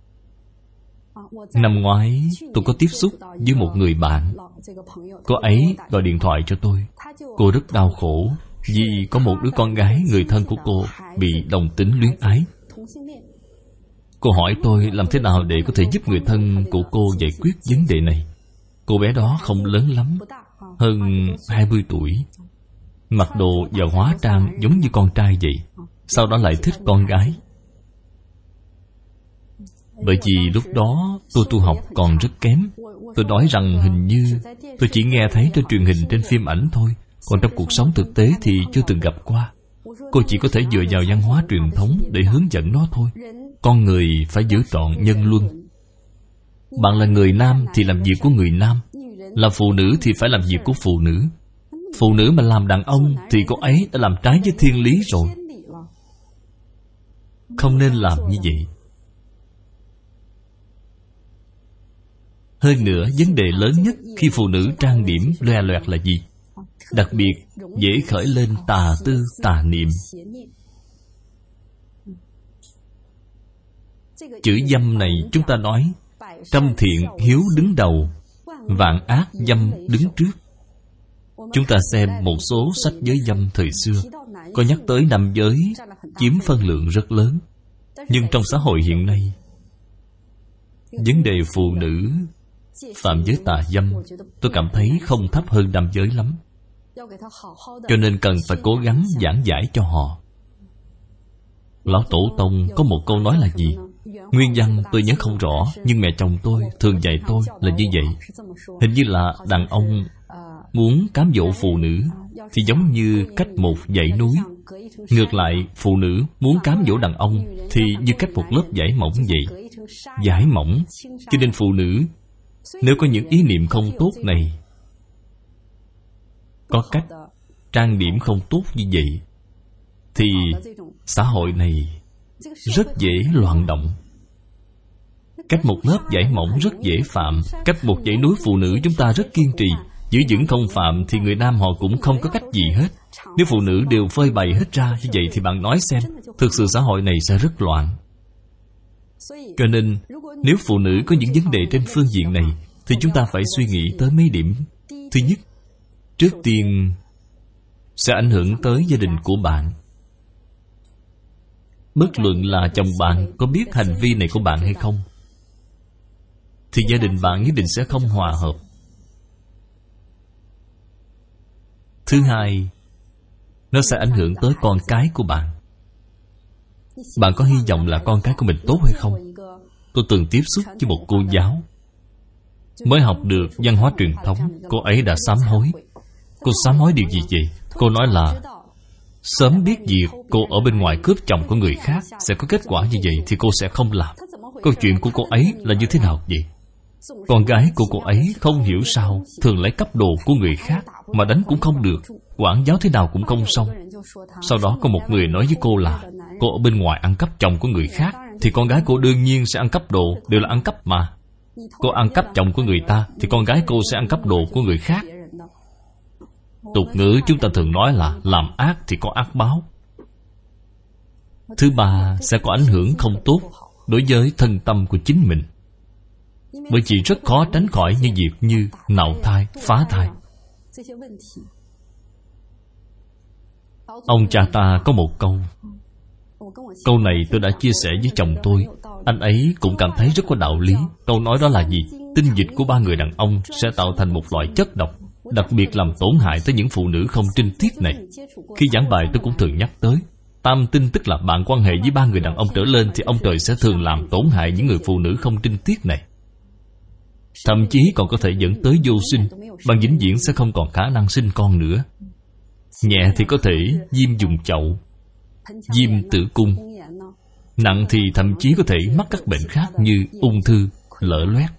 Năm ngoái tôi có tiếp xúc với một người bạn. Cô ấy gọi điện thoại cho tôi. Cô rất đau khổ vì có một đứa con gái người thân của cô bị đồng tính luyến ái. Cô hỏi tôi làm thế nào để có thể giúp người thân của cô giải quyết vấn đề này. Cô bé đó không lớn lắm, hơn hai mươi tuổi, mặc đồ và hóa trang giống như con trai vậy. Sau đó lại thích con gái. Bởi vì lúc đó tôi tu học còn rất kém. Tôi nói rằng hình như tôi chỉ nghe thấy trên truyền hình, trên phim ảnh thôi, còn trong cuộc sống thực tế thì chưa từng gặp qua. Cô chỉ có thể dựa vào văn hóa truyền thống để hướng dẫn nó thôi. Con người phải giữ trọn nhân luân. Bạn là người nam thì làm việc của người nam, là phụ nữ thì phải làm việc của phụ nữ. Phụ nữ mà làm đàn ông thì cô ấy đã làm trái với thiên lý rồi. Không nên làm như vậy. Hơn nữa, vấn đề lớn nhất khi phụ nữ trang điểm loè loẹt là gì? Đặc biệt dễ khởi lên tà tư tà niệm. Chữ dâm này chúng ta nói trăm thiện hiếu đứng đầu, vạn ác dâm đứng trước. Chúng ta xem một số sách giới dâm thời xưa, có nhắc tới nam giới chiếm phân lượng rất lớn. Nhưng trong xã hội hiện nay, vấn đề phụ nữ phạm giới tà dâm, tôi cảm thấy không thấp hơn nam giới lắm. Cho nên cần phải cố gắng giảng giải cho họ. Lão Tổ Tông có một câu nói là gì? Nguyên văn tôi nhớ không rõ, nhưng mẹ chồng tôi thường dạy tôi là như vậy. Hình như là đàn ông muốn cám dỗ phụ nữ thì giống như cách một dãy núi. Ngược lại, phụ nữ muốn cám dỗ đàn ông thì như cách một lớp vải mỏng vậy. Vải mỏng. Cho nên phụ nữ nếu có những ý niệm không tốt này, có cách trang điểm không tốt như vậy, thì xã hội này rất dễ loạn động. Cách một lớp vải mỏng rất dễ phạm. Cách một dãy núi phụ nữ chúng ta rất kiên trì, giữ vững không phạm thì người nam họ cũng không có cách gì hết. Nếu phụ nữ đều phơi bày hết ra như vậy thì bạn nói xem, thực sự xã hội này sẽ rất loạn. Cho nên nếu phụ nữ có những vấn đề trên phương diện này thì chúng ta phải suy nghĩ tới mấy điểm. Thứ nhất, trước tiên sẽ ảnh hưởng tới gia đình của bạn. Bất luận là chồng bạn có biết hành vi này của bạn hay không, thì gia đình bạn nhất định sẽ không hòa hợp. Thứ hai, nó sẽ ảnh hưởng tới con cái của bạn. Bạn có hy vọng là con cái của mình tốt hay không? Tôi từng tiếp xúc với một cô giáo, mới học được văn hóa truyền thống. Cô ấy đã sám hối. Cô sám hối điều gì vậy? Cô nói là sớm biết việc cô ở bên ngoài cướp chồng của người khác sẽ có kết quả như vậy thì cô sẽ không làm. Câu chuyện của cô ấy là như thế nào vậy? Con gái của cô ấy không hiểu sao thường lấy cắp đồ của người khác mà đánh cũng không được, quản giáo thế nào cũng không xong. Sau đó có một người nói với cô là cô ở bên ngoài ăn cắp chồng của người khác, thì con gái cô đương nhiên sẽ ăn cắp đồ, đều là ăn cắp mà. Cô ăn cắp chồng của người ta thì con gái cô sẽ ăn cắp đồ của người khác. Tục ngữ chúng ta thường nói là làm ác thì có ác báo. Thứ ba, sẽ có ảnh hưởng không tốt đối với thân tâm của chính mình, bởi vì rất khó tránh khỏi những việc như nạo thai, phá thai. Ông cha ta có một câu, câu này tôi đã chia sẻ với chồng tôi, anh ấy cũng cảm thấy rất có đạo lý. Câu nói đó là gì? Tinh dịch của ba người đàn ông sẽ tạo thành một loại chất độc, đặc biệt làm tổn hại tới những phụ nữ không trinh tiết này. Khi giảng bài tôi cũng thường nhắc tới, tam tinh tức là bạn quan hệ với ba người đàn ông trở lên thì ông trời sẽ thường làm tổn hại những người phụ nữ không trinh tiết này. Thậm chí còn có thể dẫn tới vô sinh, bạn vĩnh viễn sẽ không còn khả năng sinh con nữa. Nhẹ thì có thể viêm vùng chậu, viêm tử cung. Nặng thì thậm chí có thể mắc các bệnh khác như ung thư, lở loét.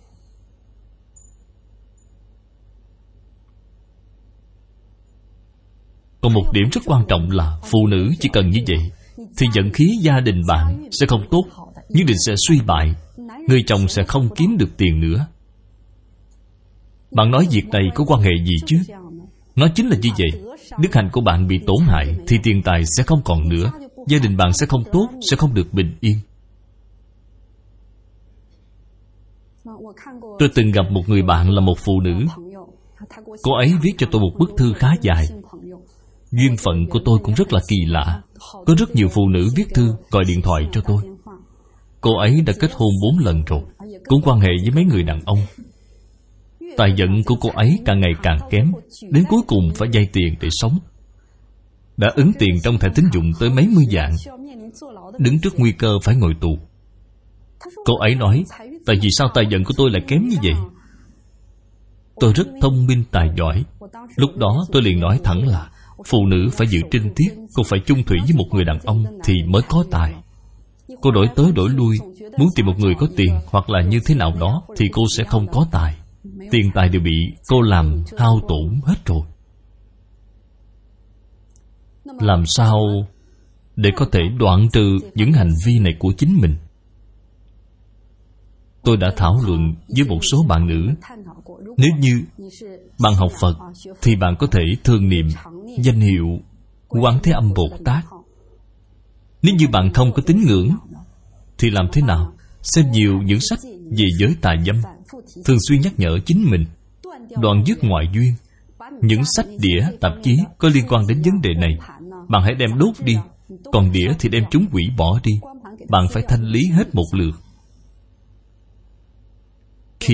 Còn một điểm rất quan trọng là phụ nữ chỉ cần như vậy thì vận khí gia đình bạn sẽ không tốt, nhất định sẽ suy bại. Người chồng sẽ không kiếm được tiền nữa. Bạn nói việc này có quan hệ gì chứ? Nó chính là như vậy. Đức hạnh của bạn bị tổn hại thì tiền tài sẽ không còn nữa, gia đình bạn sẽ không tốt, sẽ không được bình yên. Tôi từng gặp một người bạn là một phụ nữ. Cô ấy viết cho tôi một bức thư khá dài. Duyên phận của tôi cũng rất là kỳ lạ. Có rất nhiều phụ nữ viết thư, gọi điện thoại cho tôi. Cô ấy đã kết hôn bốn lần rồi, cũng quan hệ với mấy người đàn ông. Tài vận của cô ấy càng ngày càng kém, đến cuối cùng phải vay tiền để sống. Đã ứng tiền trong thẻ tín dụng tới mấy mươi vạn, đứng trước nguy cơ phải ngồi tù. Cô ấy nói, tại vì sao tài vận của tôi lại kém như vậy? Tôi rất thông minh tài giỏi. Lúc đó tôi liền nói thẳng là phụ nữ phải giữ trinh tiết, cô phải chung thủy với một người đàn ông thì mới có tài. Cô đổi tới đổi lui, muốn tìm một người có tiền hoặc là như thế nào đó thì cô sẽ không có tài. Tiền tài đều bị cô làm hao tổn hết rồi. Làm sao để có thể đoạn trừ những hành vi này của chính mình? Tôi đã thảo luận với một số bạn nữ. Nếu như bạn học Phật thì bạn có thể thường niệm danh hiệu Quán Thế Âm Bồ Tát. Nếu như bạn không có tín ngưỡng thì làm thế nào? Xem nhiều những sách về giới tà dâm, thường xuyên nhắc nhở chính mình đoạn dứt ngoại duyên. Những sách đĩa, tạp chí có liên quan đến vấn đề này, bạn hãy đem đốt đi. Còn đĩa thì đem chúng hủy bỏ đi. Bạn phải thanh lý hết một lượt. Khi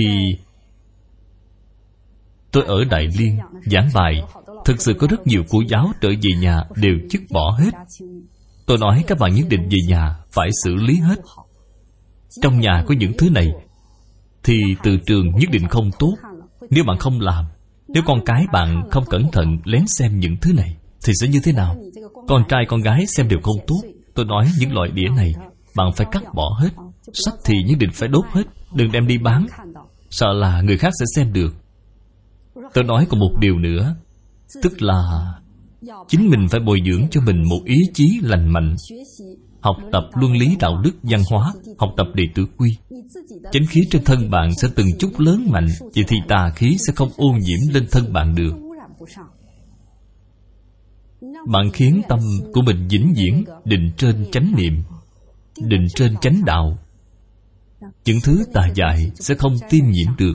tôi ở Đại Liên giảng bài, thực sự có rất nhiều cô giáo trở về nhà đều dứt bỏ hết. Tôi nói các bạn nhất định về nhà phải xử lý hết. Trong nhà có những thứ này thì từ trường nhất định không tốt. Nếu bạn không làm, nếu con cái bạn không cẩn thận lén xem những thứ này thì sẽ như thế nào? Con trai con gái xem đều không tốt. Tôi nói những loại đĩa này bạn phải cắt bỏ hết. Sách thì nhất định phải đốt hết, đừng đem đi bán, sợ là người khác sẽ xem được. Tôi nói còn một điều nữa, tức là chính mình phải bồi dưỡng cho mình một ý chí lành mạnh, học tập luân lý đạo đức văn hóa, học tập đệ tử quy. Chánh khí trên thân bạn sẽ từng chút lớn mạnh, vậy thì tà khí sẽ không ô nhiễm lên thân bạn được. Bạn khiến tâm của mình vĩnh viễn định trên chánh niệm, định trên chánh đạo. Những thứ tà dại sẽ không tiêm nhiễm được.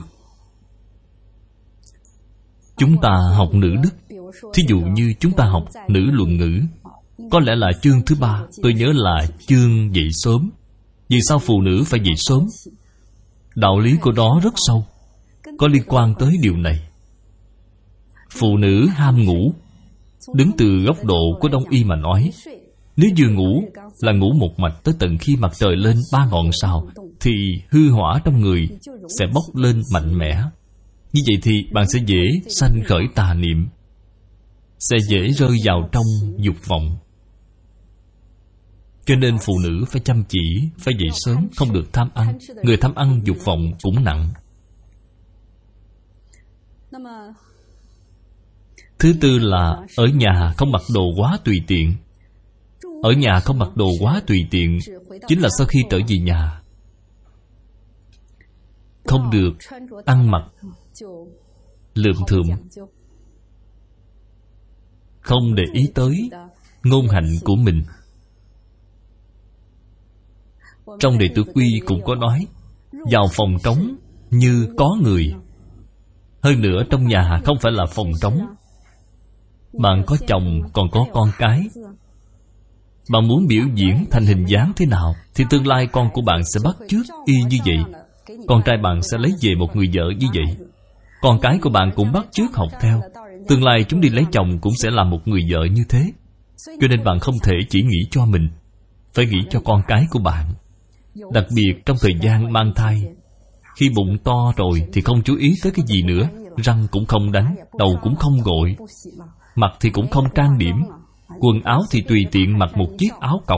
Chúng ta học nữ đức, thí dụ như chúng ta học nữ luận ngữ, có lẽ là chương thứ ba, tôi nhớ là chương dậy sớm. Vì sao phụ nữ phải dậy sớm? Đạo lý của đó rất sâu, có liên quan tới điều này. Phụ nữ ham ngủ. Đứng từ góc độ của Đông y mà nói, nếu vừa ngủ là ngủ một mạch tới tận khi mặt trời lên ba ngọn sao, thì hư hỏa trong người sẽ bốc lên mạnh mẽ. Như vậy thì bạn sẽ dễ sanh khởi tà niệm, sẽ dễ rơi vào trong dục vọng. Cho nên phụ nữ phải chăm chỉ, phải dậy sớm, không được tham ăn. Người tham ăn dục vọng cũng nặng. Thứ tư là ở nhà không mặc đồ quá tùy tiện. Ở nhà không mặc đồ quá tùy tiện chính là sau khi trở về nhà không được ăn mặc lượm thượm, không để ý tới ngôn hạnh của mình. Trong Đệ Tử Quy cũng có nói, vào phòng trống như có người. Hơn nữa trong nhà không phải là phòng trống. Bạn có chồng còn có con cái. Bạn muốn biểu diễn thành hình dáng thế nào thì tương lai con của bạn sẽ bắt chước y như vậy. Con trai bạn sẽ lấy về một người vợ như vậy. Con cái của bạn cũng bắt chước học theo. Tương lai chúng đi lấy chồng cũng sẽ là một người vợ như thế. Cho nên bạn không thể chỉ nghĩ cho mình, phải nghĩ cho con cái của bạn. Đặc biệt trong thời gian mang thai, khi bụng to rồi thì không chú ý tới cái gì nữa. Răng cũng không đánh, đầu cũng không gội, mặt thì cũng không trang điểm, quần áo thì tùy tiện mặc một chiếc áo cộc.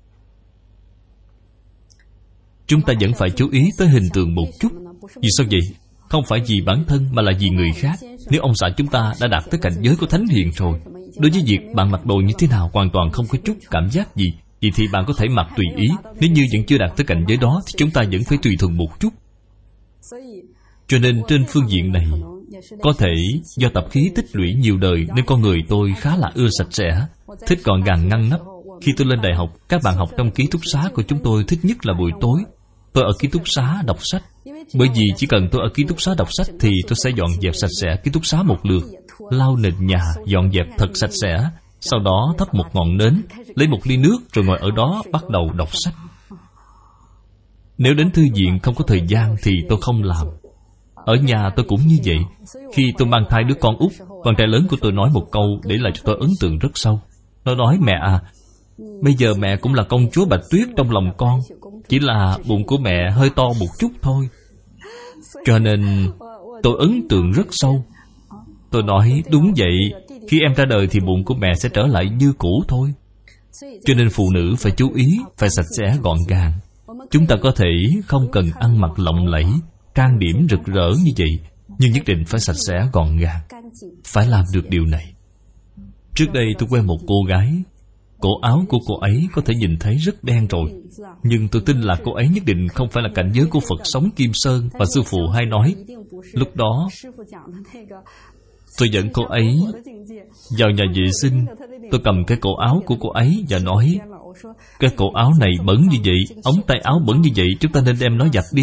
Chúng ta vẫn phải chú ý tới hình tượng một chút. Vì sao vậy? Không phải vì bản thân mà là vì người khác. Nếu ông xã chúng ta đã đạt tới cảnh giới của thánh hiền rồi, đối với việc bạn mặc đồ như thế nào hoàn toàn không có chút cảm giác gì, vậy thì bạn có thể mặc tùy ý. Nếu như vẫn chưa đạt tới cảnh giới đó thì chúng ta vẫn phải tùy thuận một chút. Cho nên trên phương diện này, có thể do tập khí tích lũy nhiều đời nên con người tôi khá là ưa sạch sẽ, thích gọn gàng ngăn nắp. Khi tôi lên đại học, các bạn học trong ký túc xá của chúng tôi thích nhất là buổi tối. Tôi ở ký túc xá đọc sách. Bởi vì chỉ cần tôi ở ký túc xá đọc sách thì tôi sẽ dọn dẹp sạch sẽ ký túc xá một lượt, lau nền nhà, dọn dẹp thật sạch sẽ. Sau đó thắp một ngọn nến, lấy một ly nước rồi ngồi ở đó bắt đầu đọc sách. Nếu đến thư viện không có thời gian thì tôi không làm. Ở nhà tôi cũng như vậy. Khi tôi mang thai đứa con út, con trai lớn của tôi nói một câu để lại cho tôi ấn tượng rất sâu. Nó nói, mẹ à, bây giờ mẹ cũng là công chúa Bạch Tuyết trong lòng con, chỉ là bụng của mẹ hơi to một chút thôi. Cho nên tôi ấn tượng rất sâu. Tôi nói, đúng vậy, khi em ra đời thì bụng của mẹ sẽ trở lại như cũ thôi. Cho nên phụ nữ phải chú ý, phải sạch sẽ gọn gàng. Chúng ta có thể không cần ăn mặc lộng lẫy, trang điểm rực rỡ như vậy, nhưng nhất định phải sạch sẽ gọn gàng. Phải làm được điều này. Trước đây tôi quen một cô gái, cổ áo của cô ấy có thể nhìn thấy rất đen rồi, nhưng tôi tin là cô ấy nhất định không phải là cảnh giới của Phật sống Kim Sơn và sư phụ hay nói. Lúc đó tôi dẫn cô ấy vào nhà vệ sinh. Tôi cầm cái cổ áo của cô ấy và nói, cái cổ áo này bẩn như vậy, ống tay áo bẩn như vậy, chúng ta nên đem nó giặt đi.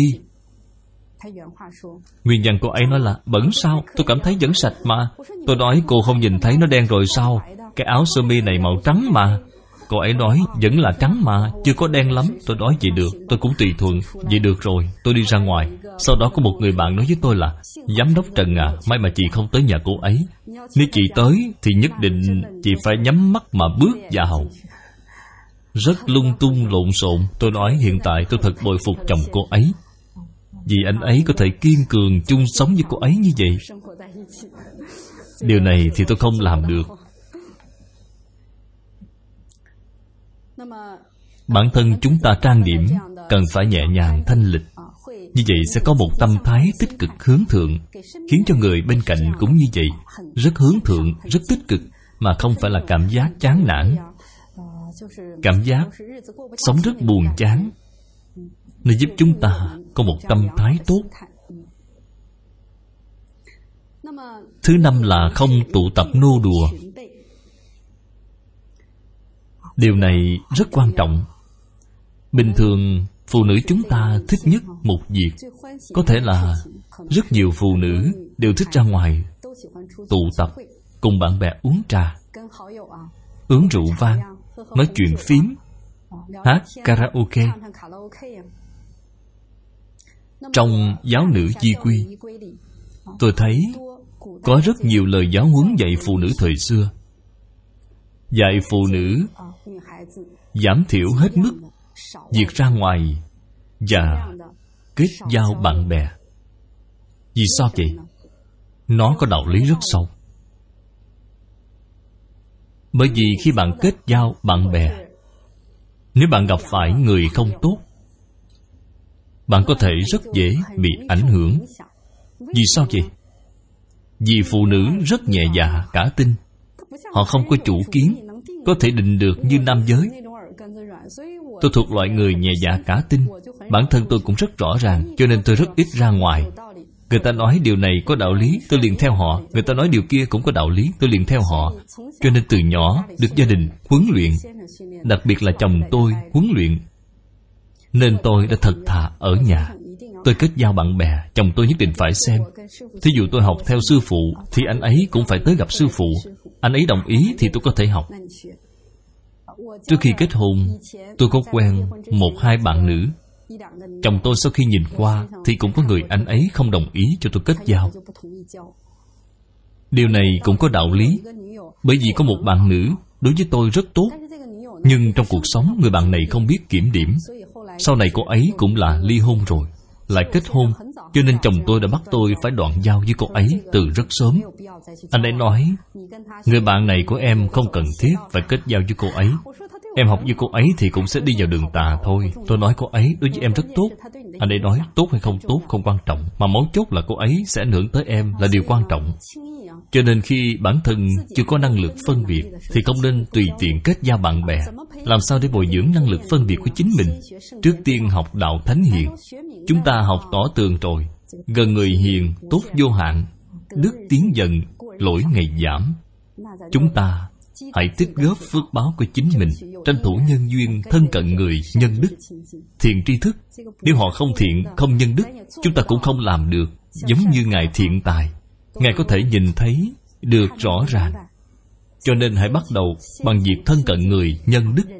Nguyên nhân cô ấy nói là, bẩn sao? Tôi cảm thấy vẫn sạch mà. Tôi nói, cô không nhìn thấy nó đen rồi sao? Cái áo sơ mi này màu trắng mà. Cô ấy nói, vẫn là trắng mà, chưa có đen lắm. Tôi nói, vậy được, tôi cũng tùy thuận. Vậy được rồi, tôi đi ra ngoài. Sau đó có một người bạn nói với tôi là, giám đốc Trần à, may mà chị không tới nhà cô ấy. Nếu chị tới thì nhất định chị phải nhắm mắt mà bước vào. Rất lung tung lộn xộn. Tôi nói, hiện tại tôi thật bội phục chồng cô ấy, vì anh ấy có thể kiên cường chung sống với cô ấy như vậy. Điều này thì tôi không làm được. Bản thân chúng ta trang điểm cần phải nhẹ nhàng thanh lịch. Như vậy sẽ có một tâm thái tích cực hướng thượng, khiến cho người bên cạnh cũng như vậy, rất hướng thượng, rất tích cực, mà không phải là cảm giác chán nản, cảm giác sống rất buồn chán. Nó giúp chúng ta có một tâm thái tốt. Thứ năm là không tụ tập nô đùa. Điều này rất quan trọng. Bình thường phụ nữ chúng ta thích nhất một việc. Có thể là rất nhiều phụ nữ đều thích ra ngoài tụ tập, cùng bạn bè uống trà, uống rượu vang, nói chuyện phím, hát karaoke. Trong giáo nữ di quy, tôi thấy có rất nhiều lời giáo huấn dạy phụ nữ thời xưa. Dạy phụ nữ giảm thiểu hết mức việc ra ngoài và kết giao bạn bè. Vì sao vậy? Nó có đạo lý rất sâu. Bởi vì khi bạn kết giao bạn bè, nếu bạn gặp phải người không tốt, bạn có thể rất dễ bị ảnh hưởng. Vì sao vậy? Vì phụ nữ rất nhẹ dạ, cả tin. Họ không có chủ kiến, có thể định được như nam giới. Tôi thuộc loại người nhẹ dạ cả tin. Bản thân tôi cũng rất rõ ràng, cho nên tôi rất ít ra ngoài. Người ta nói điều này có đạo lý, tôi liền theo họ. Người ta nói điều kia cũng có đạo lý, tôi liền theo họ. Cho nên từ nhỏ được gia đình huấn luyện, đặc biệt là chồng tôi huấn luyện, nên tôi đã thật thà ở nhà. Tôi kết giao bạn bè, chồng tôi nhất định phải xem. Thí dụ tôi học theo sư phụ, thì anh ấy cũng phải tới gặp sư phụ. Anh ấy đồng ý thì tôi có thể học. Trước khi kết hôn, tôi có quen một hai bạn nữ. Chồng tôi sau khi nhìn qua thì cũng có người anh ấy không đồng ý cho tôi kết giao. Điều này cũng có đạo lý, bởi vì có một bạn nữ đối với tôi rất tốt, nhưng trong cuộc sống người bạn này không biết kiểm điểm. Sau này cô ấy cũng là ly hôn rồi, lại kết hôn, cho nên chồng tôi đã bắt tôi phải đoạn giao với cô ấy từ rất sớm. Anh ấy nói, người bạn này của em không cần thiết phải kết giao với cô ấy. Em học với cô ấy thì cũng sẽ đi vào đường tà thôi. Tôi nói cô ấy đối với em rất tốt. Anh ấy nói tốt hay không tốt không quan trọng, mà mấu chốt là cô ấy sẽ ảnh hưởng tới em là điều quan trọng. Cho nên khi bản thân chưa có năng lực phân biệt thì không nên tùy tiện kết giao bạn bè. Làm sao để bồi dưỡng năng lực phân biệt của chính mình? Trước tiên học đạo thánh hiền. Chúng ta học tỏ tường rồi. Gần người hiền, tốt vô hạn, đức tiến dần, lỗi ngày giảm. Chúng ta hãy tích góp phước báo của chính mình, tranh thủ nhân duyên, thân cận người nhân đức. Thiện tri thức, nếu họ không thiện, không nhân đức, chúng ta cũng không làm được. Giống như Ngài Thiện Tài, Ngài có thể nhìn thấy được rõ ràng. Cho nên hãy bắt đầu bằng việc thân cận người nhân đức.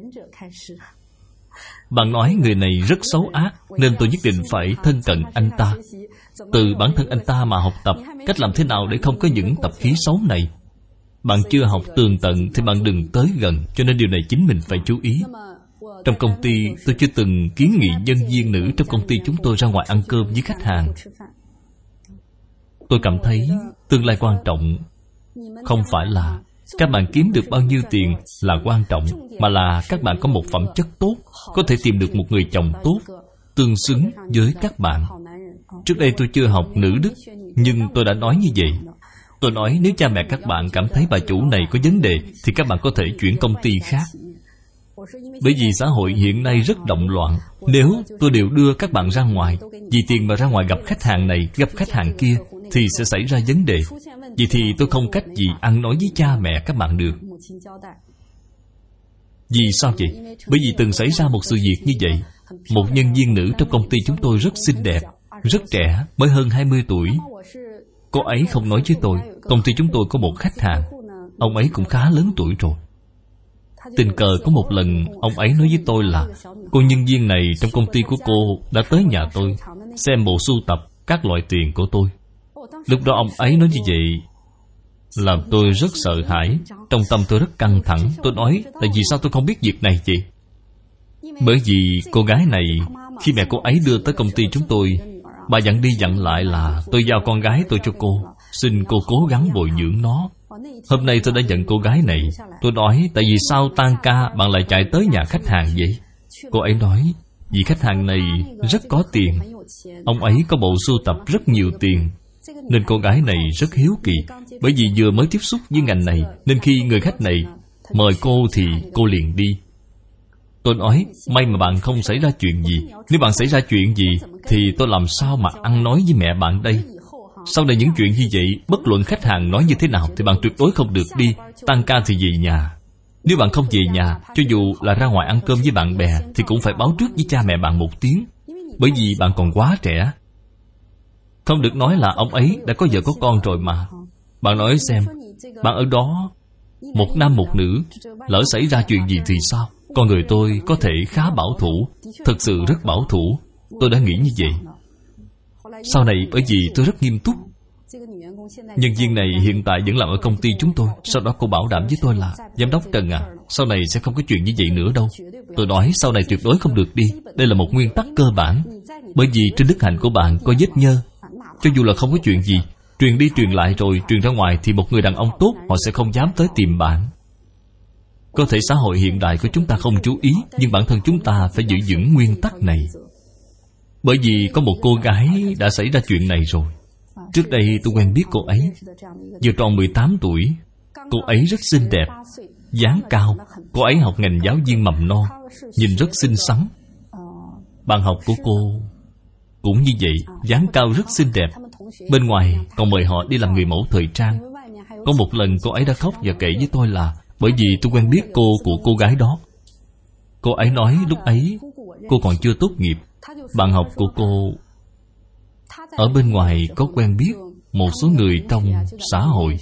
Bạn nói người này rất xấu ác, nên tôi nhất định phải thân cận anh ta. Từ bản thân anh ta mà học tập cách làm thế nào để không có những tập khí xấu này. Bạn chưa học tường tận thì bạn đừng tới gần, cho nên điều này chính mình phải chú ý. Trong công ty, tôi chưa từng kiến nghị nhân viên nữ trong công ty chúng tôi ra ngoài ăn cơm với khách hàng. Tôi cảm thấy tương lai quan trọng không phải là các bạn kiếm được bao nhiêu tiền là quan trọng, mà là các bạn có một phẩm chất tốt, có thể tìm được một người chồng tốt, tương xứng với các bạn. Trước đây tôi chưa học nữ đức, nhưng tôi đã nói như vậy. Tôi nói nếu cha mẹ các bạn cảm thấy bà chủ này có vấn đề thì các bạn có thể chuyển công ty khác. Bởi vì xã hội hiện nay rất động loạn. Nếu tôi đều đưa các bạn ra ngoài, vì tiền mà ra ngoài gặp khách hàng này, gặp khách hàng kia, thì sẽ xảy ra vấn đề. Vậy thì tôi không cách gì ăn nói với cha mẹ các bạn được. Vì sao vậy? Bởi vì từng xảy ra một sự việc như vậy. Một nhân viên nữ trong công ty chúng tôi rất xinh đẹp, rất trẻ, mới hơn hai mươi tuổi. Cô ấy không nói với tôi. Công ty chúng tôi có một khách hàng, ông ấy cũng khá lớn tuổi rồi. Tình cờ có một lần ông ấy nói với tôi là cô nhân viên này trong công ty của cô đã tới nhà tôi xem bộ sưu tập các loại tiền của tôi. Lúc đó ông ấy nói như vậy làm tôi rất sợ hãi. Trong tâm tôi rất căng thẳng. Tôi nói tại vì sao tôi không biết việc này vậy? Bởi vì cô gái này, khi mẹ cô ấy đưa tới công ty chúng tôi, bà dặn đi dặn lại là tôi giao con gái tôi cho cô, xin cô cố gắng bồi dưỡng nó. Hôm nay tôi đã nhận cô gái này. Tôi nói tại vì sao tan ca bạn lại chạy tới nhà khách hàng vậy? Cô ấy nói vì khách hàng này rất có tiền, ông ấy có bộ sưu tập rất nhiều tiền, nên cô gái này rất hiếu kỳ. Bởi vì vừa mới tiếp xúc với ngành này, nên khi người khách này mời cô thì cô liền đi. Tôi nói may mà bạn không xảy ra chuyện gì. Nếu bạn xảy ra chuyện gì thì tôi làm sao mà ăn nói với mẹ bạn đây? Sau này những chuyện như vậy, bất luận khách hàng nói như thế nào thì bạn tuyệt đối không được đi. Tăng ca thì về nhà. Nếu bạn không về nhà, cho dù là ra ngoài ăn cơm với bạn bè, thì cũng phải báo trước với cha mẹ bạn một tiếng. Bởi vì bạn còn quá trẻ. Không được nói là ông ấy đã có vợ có con rồi mà. Bạn nói xem, bạn ở đó một nam một nữ, lỡ xảy ra chuyện gì thì sao? Con người tôi có thể khá bảo thủ, thật sự rất bảo thủ. Tôi đã nghĩ như vậy. Sau này bởi vì tôi rất nghiêm túc. Nhân viên này hiện tại vẫn làm ở công ty chúng tôi. Sau đó cô bảo đảm với tôi là giám đốc Trần à, sau này sẽ không có chuyện như vậy nữa đâu. Tôi nói sau này tuyệt đối không được đi. Đây là một nguyên tắc cơ bản. Bởi vì trên đức hạnh của bạn có vết nhơ. Cho dù là không có chuyện gì, truyền đi truyền lại rồi truyền ra ngoài, thì một người đàn ông tốt họ sẽ không dám tới tìm bạn. Có thể xã hội hiện đại của chúng ta không chú ý, nhưng bản thân chúng ta phải giữ vững nguyên tắc này. Bởi vì có một cô gái đã xảy ra chuyện này rồi. Trước đây tôi quen biết cô ấy. Vừa tròn mười tám tuổi. Cô ấy rất xinh đẹp, dáng cao. Cô ấy học ngành giáo viên mầm non, nhìn rất xinh xắn. Bạn học của cô cũng như vậy, dáng cao rất xinh đẹp. Bên ngoài còn mời họ đi làm người mẫu thời trang. Có một lần cô ấy đã khóc và kể với tôi là bởi vì tôi quen biết cô của cô gái đó. Cô ấy nói lúc ấy cô còn chưa tốt nghiệp. Bạn học của cô ở bên ngoài có quen biết một số người trong xã hội.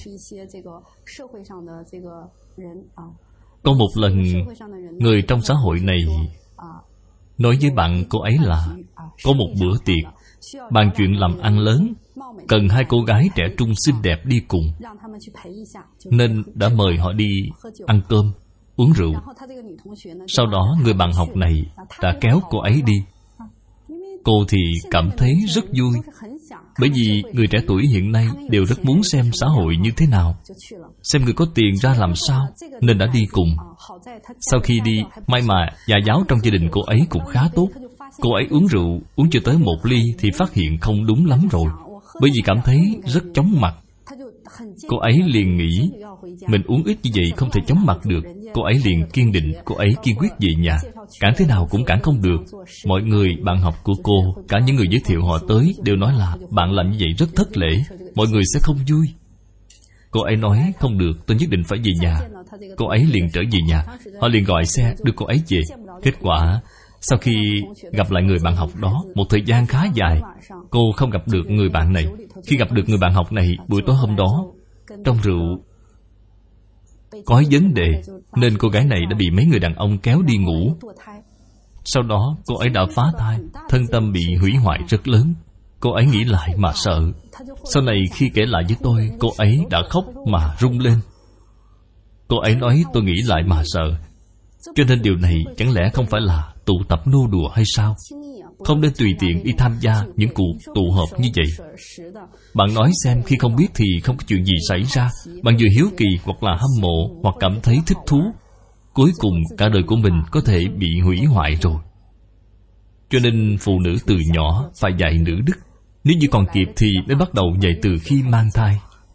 Có một lần, người trong xã hội này nói với bạn cô ấy là có một bữa tiệc, bàn chuyện làm ăn lớn, cần hai cô gái trẻ trung xinh đẹp đi cùng, nên đã mời họ đi ăn cơm, uống rượu. Sau đó người bạn học này đã kéo cô ấy đi. Cô thì cảm thấy rất vui, bởi vì người trẻ tuổi hiện nay đều rất muốn xem xã hội như thế nào, xem người có tiền ra làm sao, nên đã đi cùng. Sau khi đi, may mà gia giáo trong gia đình cô ấy cũng khá tốt. Cô ấy uống rượu, uống chưa tới một ly thì phát hiện không đúng lắm rồi, bởi vì cảm thấy rất chóng mặt. Cô ấy liền nghĩ mình uống ít như vậy không thể chóng mặt được. Cô ấy liền kiên định, cô ấy kiên quyết về nhà, cản thế nào cũng cản không được. Mọi người, bạn học của cô, cả những người giới thiệu họ tới đều nói là bạn làm như vậy rất thất lễ, mọi người sẽ không vui. Cô ấy nói không được, tôi nhất định phải về nhà. Cô ấy liền trở về nhà. Họ liền gọi xe đưa cô ấy về. Kết quả, sau khi gặp lại người bạn học đó một thời gian khá dài, cô không gặp được người bạn này. Khi gặp được người bạn học này, buổi tối hôm đó, trong rượu có vấn đề, nên cô gái này đã bị mấy người đàn ông kéo đi ngủ. Sau đó cô ấy đã phá thai, thân tâm bị hủy hoại rất lớn. Cô ấy nghĩ lại mà sợ. Sau này khi kể lại với tôi, cô ấy đã khóc mà rung lên. Cô ấy nói tôi nghĩ lại mà sợ. Cho nên điều này chẳng lẽ không phải là tụ tập nô đùa hay sao? Không nên tùy tiện đi tham gia những cuộc tụ họp như vậy. Bạn nói xem, khi không biết thì không có chuyện gì xảy ra, bạn vừa hiếu kỳ hoặc là hâm mộ hoặc cảm thấy thích thú, cuối cùng cả đời của mình có thể bị hủy hoại rồi. Cho nên phụ nữ từ nhỏ phải dạy nữ đức. Nếu như còn kịp thì nên bắt đầu dạy từ khi mang thai.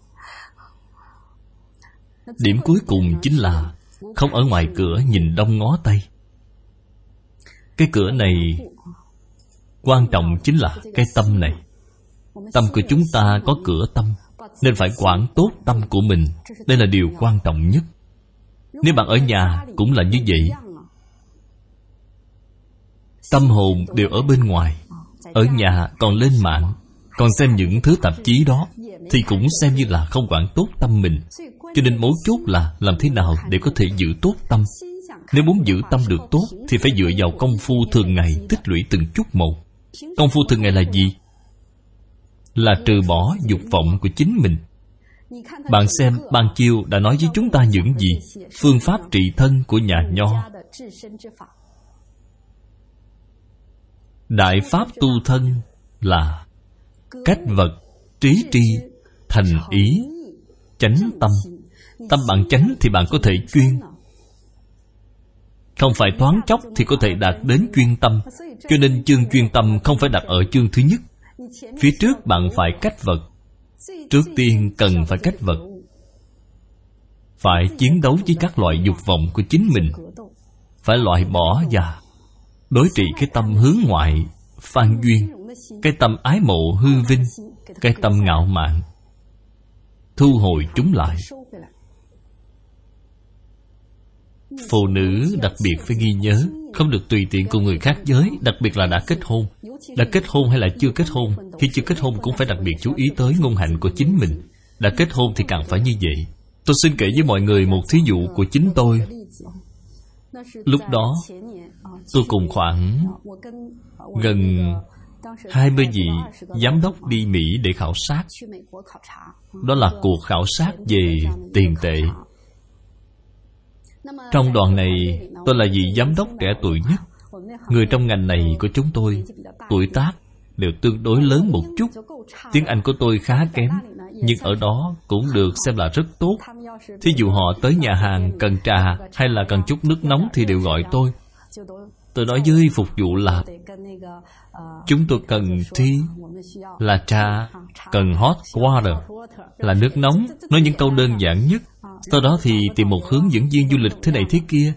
Điểm cuối cùng chính là không ở ngoài cửa nhìn đông ngó tây. Cái cửa này quan trọng chính là cái tâm này. Tâm của chúng ta có cửa tâm, nên phải quản tốt tâm của mình. Đây là điều quan trọng nhất. Nếu bạn ở nhà cũng là như vậy, tâm hồn đều ở bên ngoài, ở nhà còn lên mạng, còn xem những thứ tạp chí đó, thì cũng xem như là không quản tốt tâm mình. Cho nên mấu chốt là làm thế nào để có thể giữ tốt tâm. Nếu muốn giữ tâm được tốt thì phải dựa vào công phu thường ngày tích lũy từng chút một. Công phu thường ngày là gì? Là trừ bỏ dục vọng của chính mình. Bạn xem ban chiêu đã nói với chúng ta những gì? Phương pháp trị thân của nhà Nho. Đại pháp tu thân là cách vật, trí tri, thành ý, chánh tâm. Tâm bạn chánh thì bạn có thể chuyên. Không phải thoáng chốc thì có thể đạt đến chuyên tâm. Cho nên chương chuyên tâm không phải đặt ở chương thứ nhất. Phía trước bạn phải cách vật. Trước tiên cần phải cách vật. Phải chiến đấu với các loại dục vọng của chính mình. Phải loại bỏ và đối trị cái tâm hướng ngoại, phan duyên, cái tâm ái mộ hư vinh, cái tâm ngạo mạn. Thu hồi chúng lại. Phụ nữ đặc biệt phải ghi nhớ, không được tùy tiện cùng người khác giới, đặc biệt là đã kết hôn. Đã kết hôn hay là chưa kết hôn, khi chưa kết hôn cũng phải đặc biệt chú ý tới ngôn hạnh của chính mình. Đã kết hôn thì càng phải như vậy. Tôi xin kể với mọi người một thí dụ của chính tôi. Lúc đó tôi cùng khoảng gần hai mươi vị giám đốc đi Mỹ để khảo sát. Đó là cuộc khảo sát về tiền tệ. Trong đoàn này, tôi là vị giám đốc trẻ tuổi nhất. Người trong ngành này của chúng tôi, tuổi tác đều tương đối lớn một chút. Tiếng Anh của tôi khá kém, nhưng ở đó cũng được xem là rất tốt. Thí dụ họ tới nhà hàng cần trà hay là cần chút nước nóng thì đều gọi tôi. Tôi nói với phục vụ là chúng tôi cần tea là trà, cần hot water là nước nóng. Nói những câu đơn giản nhất. Sau đó thì tìm một hướng dẫn viên du lịch thế này thế kia.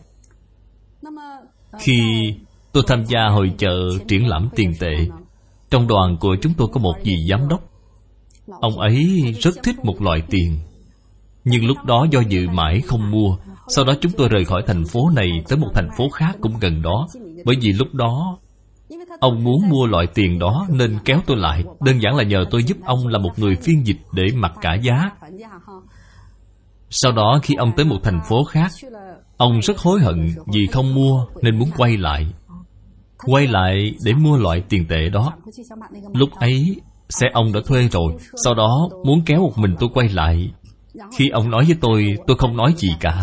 Khi tôi tham gia hội chợ triển lãm tiền tệ, trong đoàn của chúng tôi có một vị giám đốc. Ông ấy rất thích một loại tiền, nhưng lúc đó do dự mãi không mua. Sau đó chúng tôi rời khỏi thành phố này tới một thành phố khác cũng gần đó. Bởi vì lúc đó ông muốn mua loại tiền đó nên kéo tôi lại. Đơn giản là nhờ tôi giúp ông là một người phiên dịch để mặc cả giá. Sau đó khi ông tới một thành phố khác, ông rất hối hận vì không mua nên muốn quay lại. Quay lại để mua loại tiền tệ đó. Lúc ấy xe ông đã thuê rồi. Sau đó muốn kéo một mình tôi quay lại. Khi ông nói với tôi, tôi không nói gì cả.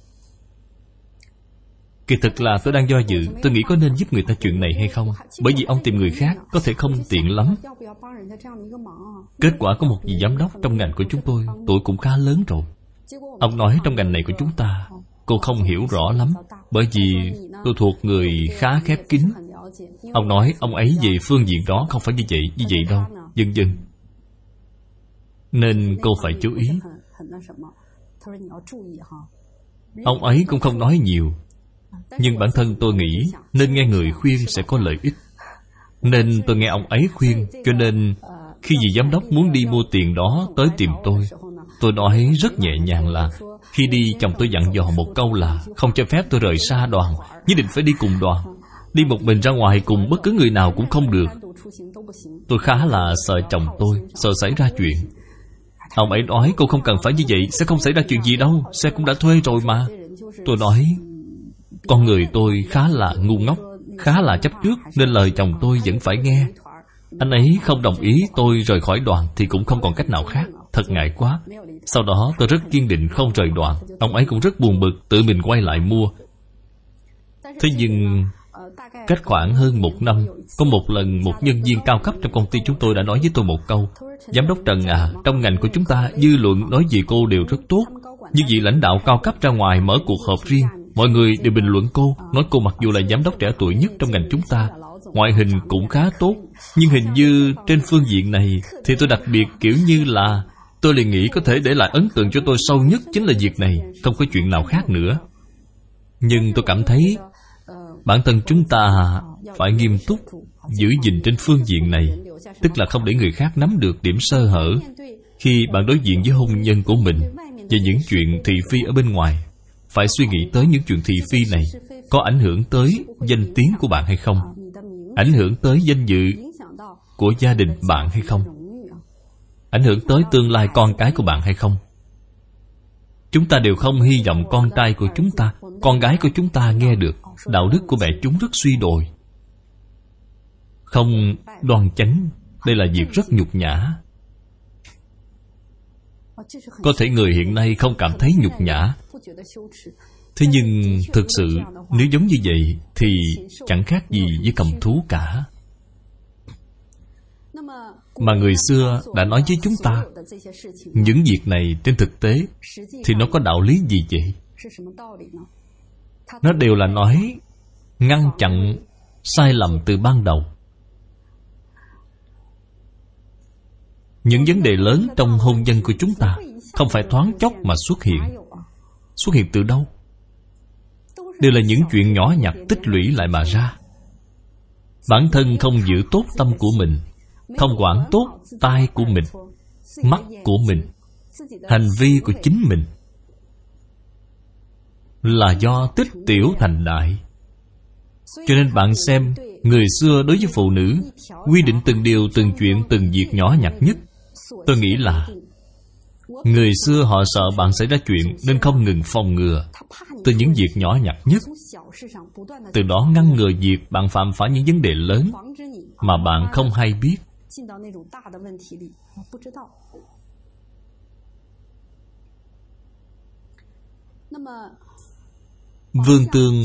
Kỳ thực là tôi đang do dự. Tôi nghĩ có nên giúp người ta chuyện này hay không. Bởi vì ông tìm người khác có thể không tiện lắm. Kết quả có một vị giám đốc trong ngành của chúng tôi, tuổi cũng khá lớn rồi. Ông nói trong ngành này của chúng ta cô không hiểu rõ lắm, bởi vì tôi thuộc người khá khép kín. Ông nói ông ấy về phương diện đó không phải như vậy, như vậy đâu, vân vân. Nên cô phải chú ý. Ông ấy cũng không nói nhiều, nhưng bản thân tôi nghĩ nên nghe người khuyên sẽ có lợi ích. Nên tôi nghe ông ấy khuyên. Cho nên khi vị giám đốc muốn đi mua tiền đó tới tìm tôi, tôi nói rất nhẹ nhàng là khi đi chồng tôi dặn dò một câu là không cho phép tôi rời xa đoàn, nhất định phải đi cùng đoàn. Đi một mình ra ngoài cùng bất cứ người nào cũng không được. Tôi khá là sợ chồng tôi, sợ xảy ra chuyện. Ông ấy nói cô không cần phải như vậy, sẽ không xảy ra chuyện gì đâu, xe cũng đã thuê rồi mà. Tôi nói con người tôi khá là ngu ngốc, khá là chấp trước, nên lời chồng tôi vẫn phải nghe. Anh ấy không đồng ý tôi rời khỏi đoàn thì cũng không còn cách nào khác. Thật ngại quá. Sau đó tôi rất kiên định không rời đoàn. Ông ấy cũng rất buồn bực, tự mình quay lại mua. Thế nhưng cách khoảng hơn một năm, có một lần một nhân viên cao cấp trong công ty chúng tôi đã nói với tôi một câu: Giám đốc Trần à, trong ngành của chúng ta dư luận nói về cô đều rất tốt. Như vị lãnh đạo cao cấp ra ngoài mở cuộc họp riêng, mọi người đều bình luận cô, nói cô mặc dù là giám đốc trẻ tuổi nhất trong ngành chúng ta, ngoại hình cũng khá tốt, nhưng hình như trên phương diện này thì tôi đặc biệt kiểu như là tôi liền nghĩ có thể để lại ấn tượng cho tôi sâu nhất chính là việc này, không có chuyện nào khác nữa. Nhưng tôi cảm thấy bản thân chúng ta phải nghiêm túc giữ gìn trên phương diện này, tức là không để người khác nắm được điểm sơ hở khi bạn đối diện với hôn nhân của mình và những chuyện thị phi ở bên ngoài. Phải suy nghĩ tới những chuyện thị phi này có ảnh hưởng tới danh tiếng của bạn hay không, ảnh hưởng tới danh dự của gia đình bạn hay không, ảnh hưởng tới tương lai con cái của bạn hay không. Chúng ta đều không hy vọng con trai của chúng ta, con gái của chúng ta nghe được đạo đức của mẹ chúng rất suy đồi, không đoan chánh. Đây là việc rất nhục nhã. Có thể người hiện nay không cảm thấy nhục nhã, thế nhưng thực sự nếu giống như vậy thì chẳng khác gì với cầm thú cả. Mà người xưa đã nói với chúng ta những việc này trên thực tế thì nó có đạo lý gì vậy? Nó đều là nói ngăn chặn sai lầm từ ban đầu. Những vấn đề lớn trong hôn nhân của chúng ta không phải thoáng chốc mà xuất hiện. Xuất hiện từ đâu? Đều là những chuyện nhỏ nhặt tích lũy lại mà ra. Bản thân không giữ tốt tâm của mình, không quản tốt tai của mình, mắt của mình, hành vi của chính mình, là do tích tiểu thành đại. Cho nên bạn xem, người xưa đối với phụ nữ quy định từng điều, từng chuyện, từng việc nhỏ nhặt nhất. Tôi nghĩ là người xưa họ sợ bạn xảy ra chuyện nên không ngừng phòng ngừa từ những việc nhỏ nhặt nhất, từ đó ngăn ngừa việc bạn phạm phải những vấn đề lớn mà bạn không hay biết. Vương Tương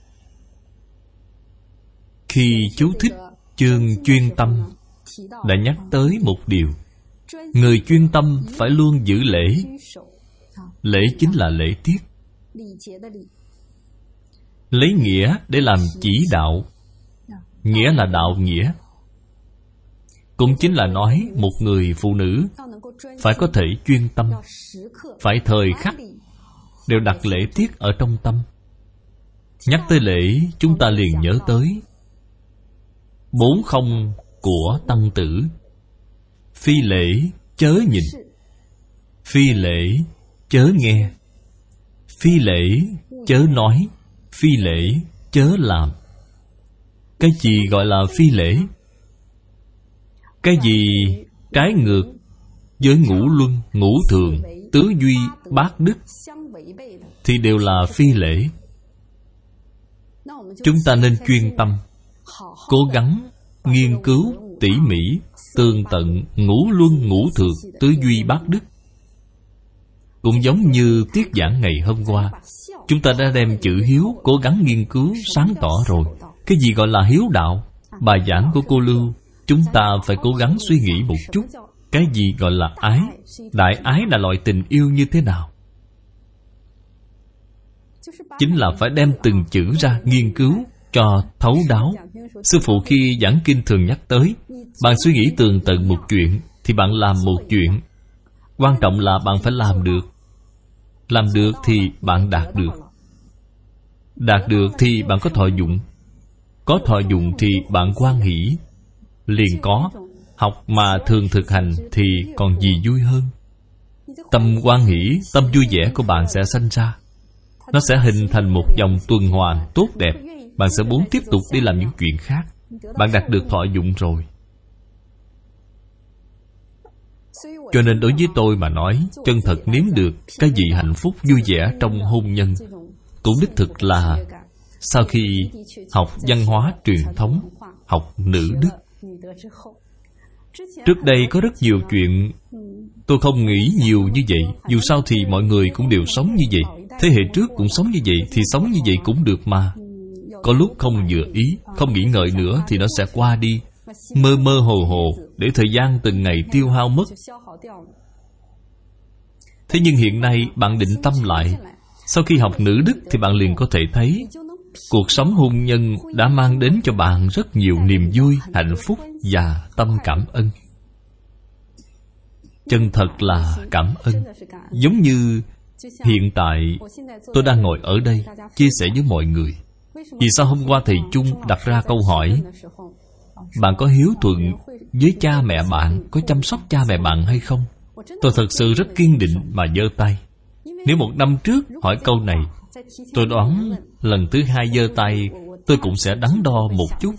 khi chú thích chương chuyên tâm đã nhắc tới một điều: người chuyên tâm phải luôn giữ lễ. Lễ chính là lễ tiết. lấy nghĩa để làm chỉ đạo. Nghĩa là đạo nghĩa. Cũng chính là nói một người phụ nữ phải có thể chuyên tâm, phải thời khắc đều đặt lễ tiết ở trong tâm. Nhắc tới lễ, chúng ta liền nhớ tới bốn không của Tăng Tử. Phi lễ chớ nhìn, phi lễ chớ nghe, phi lễ chớ nói, phi lễ chớ làm. Cái gì gọi là phi lễ? Cái gì trái ngược với ngũ luân, ngũ thường, tứ duy, bát đức thì đều là phi lễ. Chúng ta nên chuyên tâm, cố gắng nghiên cứu tỉ mỉ, tường tận ngũ luân, ngũ thường, tứ duy, bát đức. Cũng giống như tiết giảng ngày hôm qua, chúng ta đã đem chữ hiếu cố gắng nghiên cứu sáng tỏ rồi. Cái gì gọi là hiếu đạo? Bài giảng của cô Lưu, chúng ta phải cố gắng suy nghĩ một chút. Cái gì gọi là ái? Đại ái là loại tình yêu như thế nào? Chính là phải đem từng chữ ra nghiên cứu cho thấu đáo. Sư phụ khi giảng kinh thường nhắc tới, bạn suy nghĩ tường tận một chuyện thì bạn làm một chuyện. Quan trọng là bạn phải làm được. Làm được thì bạn đạt được. Đạt được thì bạn có thọ dụng. Có thọ dụng thì bạn hoan hỷ. Liền có. Học mà thường thực hành thì còn gì vui hơn. Tâm hoan hỷ, tâm vui vẻ của bạn sẽ sanh ra. Nó sẽ hình thành một dòng tuần hoàn tốt đẹp. Bạn sẽ muốn tiếp tục đi làm những chuyện khác. Bạn đạt được thọ dụng rồi. Cho nên đối với tôi mà nói, chân thật nếm được cái gì hạnh phúc vui vẻ trong hôn nhân, cũng đích thực là sau khi học văn hóa truyền thống, học nữ đức. Trước đây có rất nhiều chuyện tôi không nghĩ nhiều như vậy. Dù sao thì mọi người cũng đều sống như vậy. Thế hệ trước cũng sống như vậy, thì sống như vậy cũng được mà. Có lúc không vừa ý, không nghĩ ngợi nữa thì nó sẽ qua đi. Mơ mơ hồ hồ, để thời gian từng ngày tiêu hao mất. Thế nhưng hiện nay bạn định tâm lại, sau khi học nữ đức thì bạn liền có thể thấy cuộc sống hôn nhân đã mang đến cho bạn rất nhiều niềm vui, hạnh phúc và tâm cảm ơn. Chân thật là cảm ơn. Giống như hiện tại tôi đang ngồi ở đây chia sẻ với mọi người. Vì sao hôm qua thầy Chung đặt ra câu hỏi, bạn có hiếu thuận với cha mẹ bạn, có chăm sóc cha mẹ bạn hay không? Tôi thật sự rất kiên định mà giơ tay. Nếu một năm trước hỏi câu này, tôi đoán lần thứ hai giơ tay tôi cũng sẽ đắn đo một chút.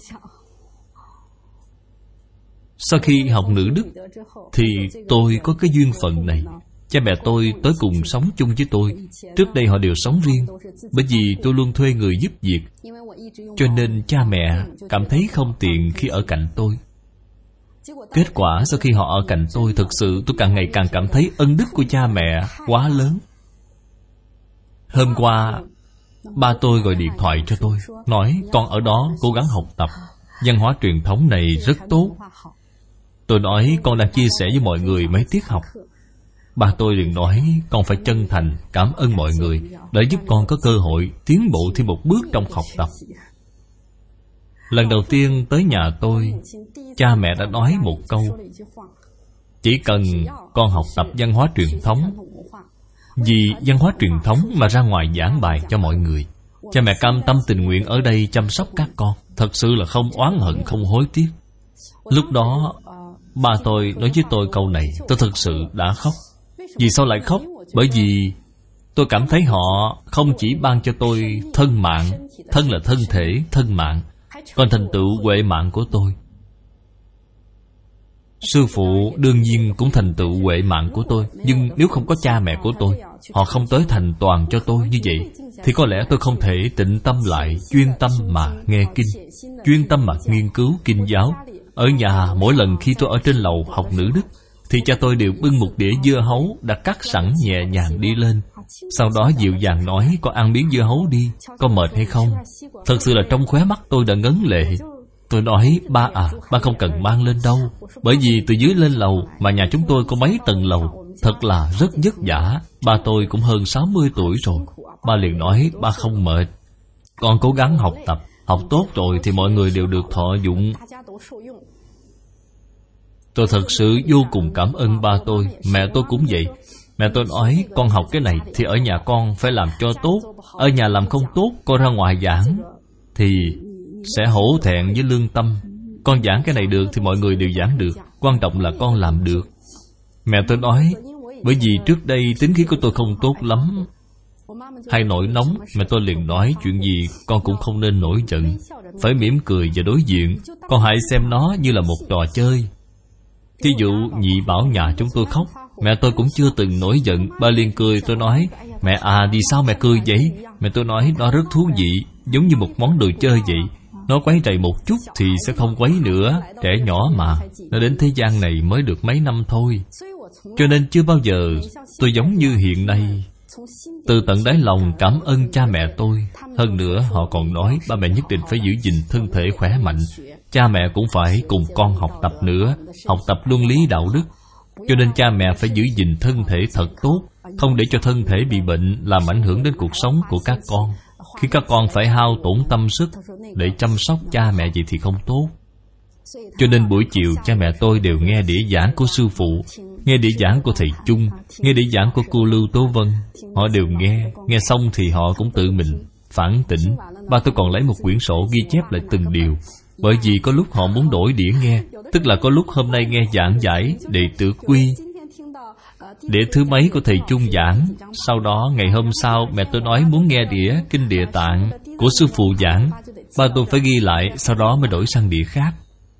Sau khi học nữ đức thì tôi có cái duyên phận này. Cha mẹ tôi tới cùng sống chung với tôi. Trước đây họ đều sống riêng. Bởi vì tôi luôn thuê người giúp việc, cho nên cha mẹ cảm thấy không tiện khi ở cạnh tôi. Kết quả sau khi họ ở cạnh tôi, thực sự tôi càng ngày càng cảm thấy ân đức của cha mẹ quá lớn. Hôm qua ba tôi gọi điện thoại cho tôi, nói con ở đó cố gắng học tập, văn hóa truyền thống này rất tốt. Tôi nói con đang chia sẻ với mọi người mấy tiết học. Ba tôi liền nói con phải chân thành cảm ơn mọi người để giúp con có cơ hội tiến bộ thêm một bước trong học tập. Lần đầu tiên tới nhà tôi, cha mẹ đã nói một câu: chỉ cần con học tập văn hóa truyền thống. Vì văn hóa truyền thống mà ra ngoài giảng bài cho mọi người. Cha mẹ cam tâm tình nguyện ở đây chăm sóc các con. Thật sự là không oán hận, không hối tiếc. Lúc đó ba tôi nói với tôi câu này, tôi thật sự đã khóc. Vì sao lại khóc? Bởi vì tôi cảm thấy họ không chỉ ban cho tôi thân mạng, thân là thân thể, thân mạng, còn thành tựu huệ mạng của tôi. Sư phụ đương nhiên cũng thành tựu huệ mạng của tôi. Nhưng nếu không có cha mẹ của tôi, họ không tới thành toàn cho tôi như vậy, thì có lẽ tôi không thể tĩnh tâm lại, chuyên tâm mà nghe kinh, chuyên tâm mà nghiên cứu kinh giáo. Ở nhà mỗi lần khi tôi ở trên lầu học nữ đức, thì cha tôi đều bưng một đĩa dưa hấu đã cắt sẵn nhẹ nhàng đi lên. Sau đó dịu dàng nói, con ăn miếng dưa hấu đi, con mệt hay không? Thật sự là trong khóe mắt tôi đã ngấn lệ. Tôi nói, ba à, ba không cần mang lên đâu. Bởi vì từ dưới lên lầu mà nhà chúng tôi có mấy tầng lầu, thật là rất vất vả. Ba tôi cũng hơn sáu mươi tuổi rồi. Ba liền nói, ba không mệt. Con cố gắng học tập, học tốt rồi thì mọi người đều được thọ dụng. Tôi thật sự vô cùng cảm ơn ba tôi. Mẹ tôi cũng vậy. Mẹ tôi nói con học cái này thì ở nhà con phải làm cho tốt. Ở nhà làm không tốt, con ra ngoài giảng thì sẽ hổ thẹn với lương tâm. Con giảng cái này được thì mọi người đều giảng được. Quan trọng là con làm được. Mẹ tôi nói bởi vì trước đây tính khí của tôi không tốt lắm, hay nổi nóng. Mẹ tôi liền nói chuyện gì con cũng không nên nổi giận, phải mỉm cười và đối diện. Con hãy xem nó như là một trò chơi. Thí dụ Nhị bảo nhà chúng tôi khóc, mẹ tôi cũng chưa từng nổi giận. Ba liền cười. Tôi nói mẹ à, vì sao mẹ cười vậy? Mẹ tôi nói nó rất thú vị, giống như một món đồ chơi vậy. Nó quấy rầy một chút thì sẽ không quấy nữa. Trẻ nhỏ mà, nó đến thế gian này mới được mấy năm thôi. Cho nên chưa bao giờ tôi giống như hiện nay. Từ tận đáy lòng cảm ơn cha mẹ tôi. Hơn nữa họ còn nói ba mẹ nhất định phải giữ gìn thân thể khỏe mạnh. Cha mẹ cũng phải cùng con học tập nữa, học tập luân lý đạo đức. Cho nên cha mẹ phải giữ gìn thân thể thật tốt, không để cho thân thể bị bệnh làm ảnh hưởng đến cuộc sống của các con. Khi các con phải hao tổn tâm sức để chăm sóc cha mẹ vậy thì không tốt. Cho nên buổi chiều cha mẹ tôi đều nghe đĩa giảng của sư phụ, nghe đĩa giảng của thầy Chung, nghe đĩa giảng của cô Lưu Tố Vân. Họ đều nghe, nghe xong thì họ cũng tự mình phản tỉnh. Ba tôi còn lấy một quyển sổ ghi chép lại từng điều. Bởi vì có lúc họ muốn đổi đĩa nghe, tức là có lúc hôm nay nghe giảng giải Đệ Tử Quy, đĩa thứ mấy của thầy Chung giảng. Sau đó ngày hôm sau mẹ tôi nói muốn nghe đĩa Kinh Địa Tạng của sư phụ giảng. Ba tôi phải ghi lại, sau đó mới đổi sang đĩa khác.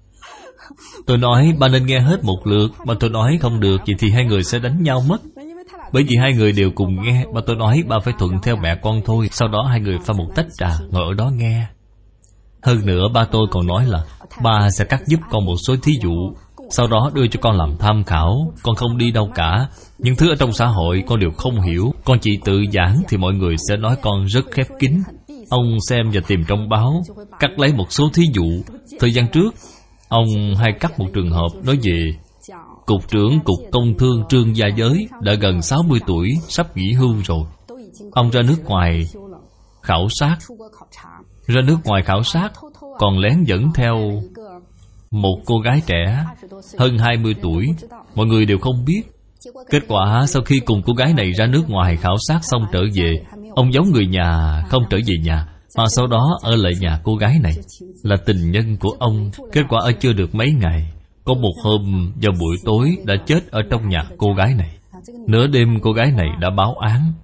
Tôi nói ba nên nghe hết một lượt. Ba tôi nói không được, vậy thì hai người sẽ đánh nhau mất. Bởi vì hai người đều cùng nghe. Ba tôi nói ba phải thuận theo mẹ con thôi. Sau đó hai người pha một tách trà, ngồi ở đó nghe. Hơn nữa ba tôi còn nói là ba sẽ cắt giúp con một số thí dụ, sau đó đưa cho con làm tham khảo. Con không đi đâu cả. Những thứ ở trong xã hội con đều không hiểu. Con chỉ tự giảng thì mọi người sẽ nói con rất khép kín. Ông xem và tìm trong báo, cắt lấy một số thí dụ. Thời gian trước ông hay cắt một trường hợp nói về Cục trưởng Cục Công Thương Trương Gia Giới, đã gần sáu mươi tuổi, sắp nghỉ hưu rồi. Ông ra nước ngoài khảo sát. Ra nước ngoài khảo sát còn lén dẫn theo một cô gái trẻ hơn hai mươi tuổi. Mọi người đều không biết. Kết quả sau khi cùng cô gái này ra nước ngoài khảo sát xong trở về, ông giấu người nhà không trở về nhà, mà sau đó ở lại nhà cô gái này, là tình nhân của ông. Kết quả ở chưa được mấy ngày, có một hôm vào buổi tối đã chết ở trong nhà cô gái này. Nửa đêm cô gái này đã báo án.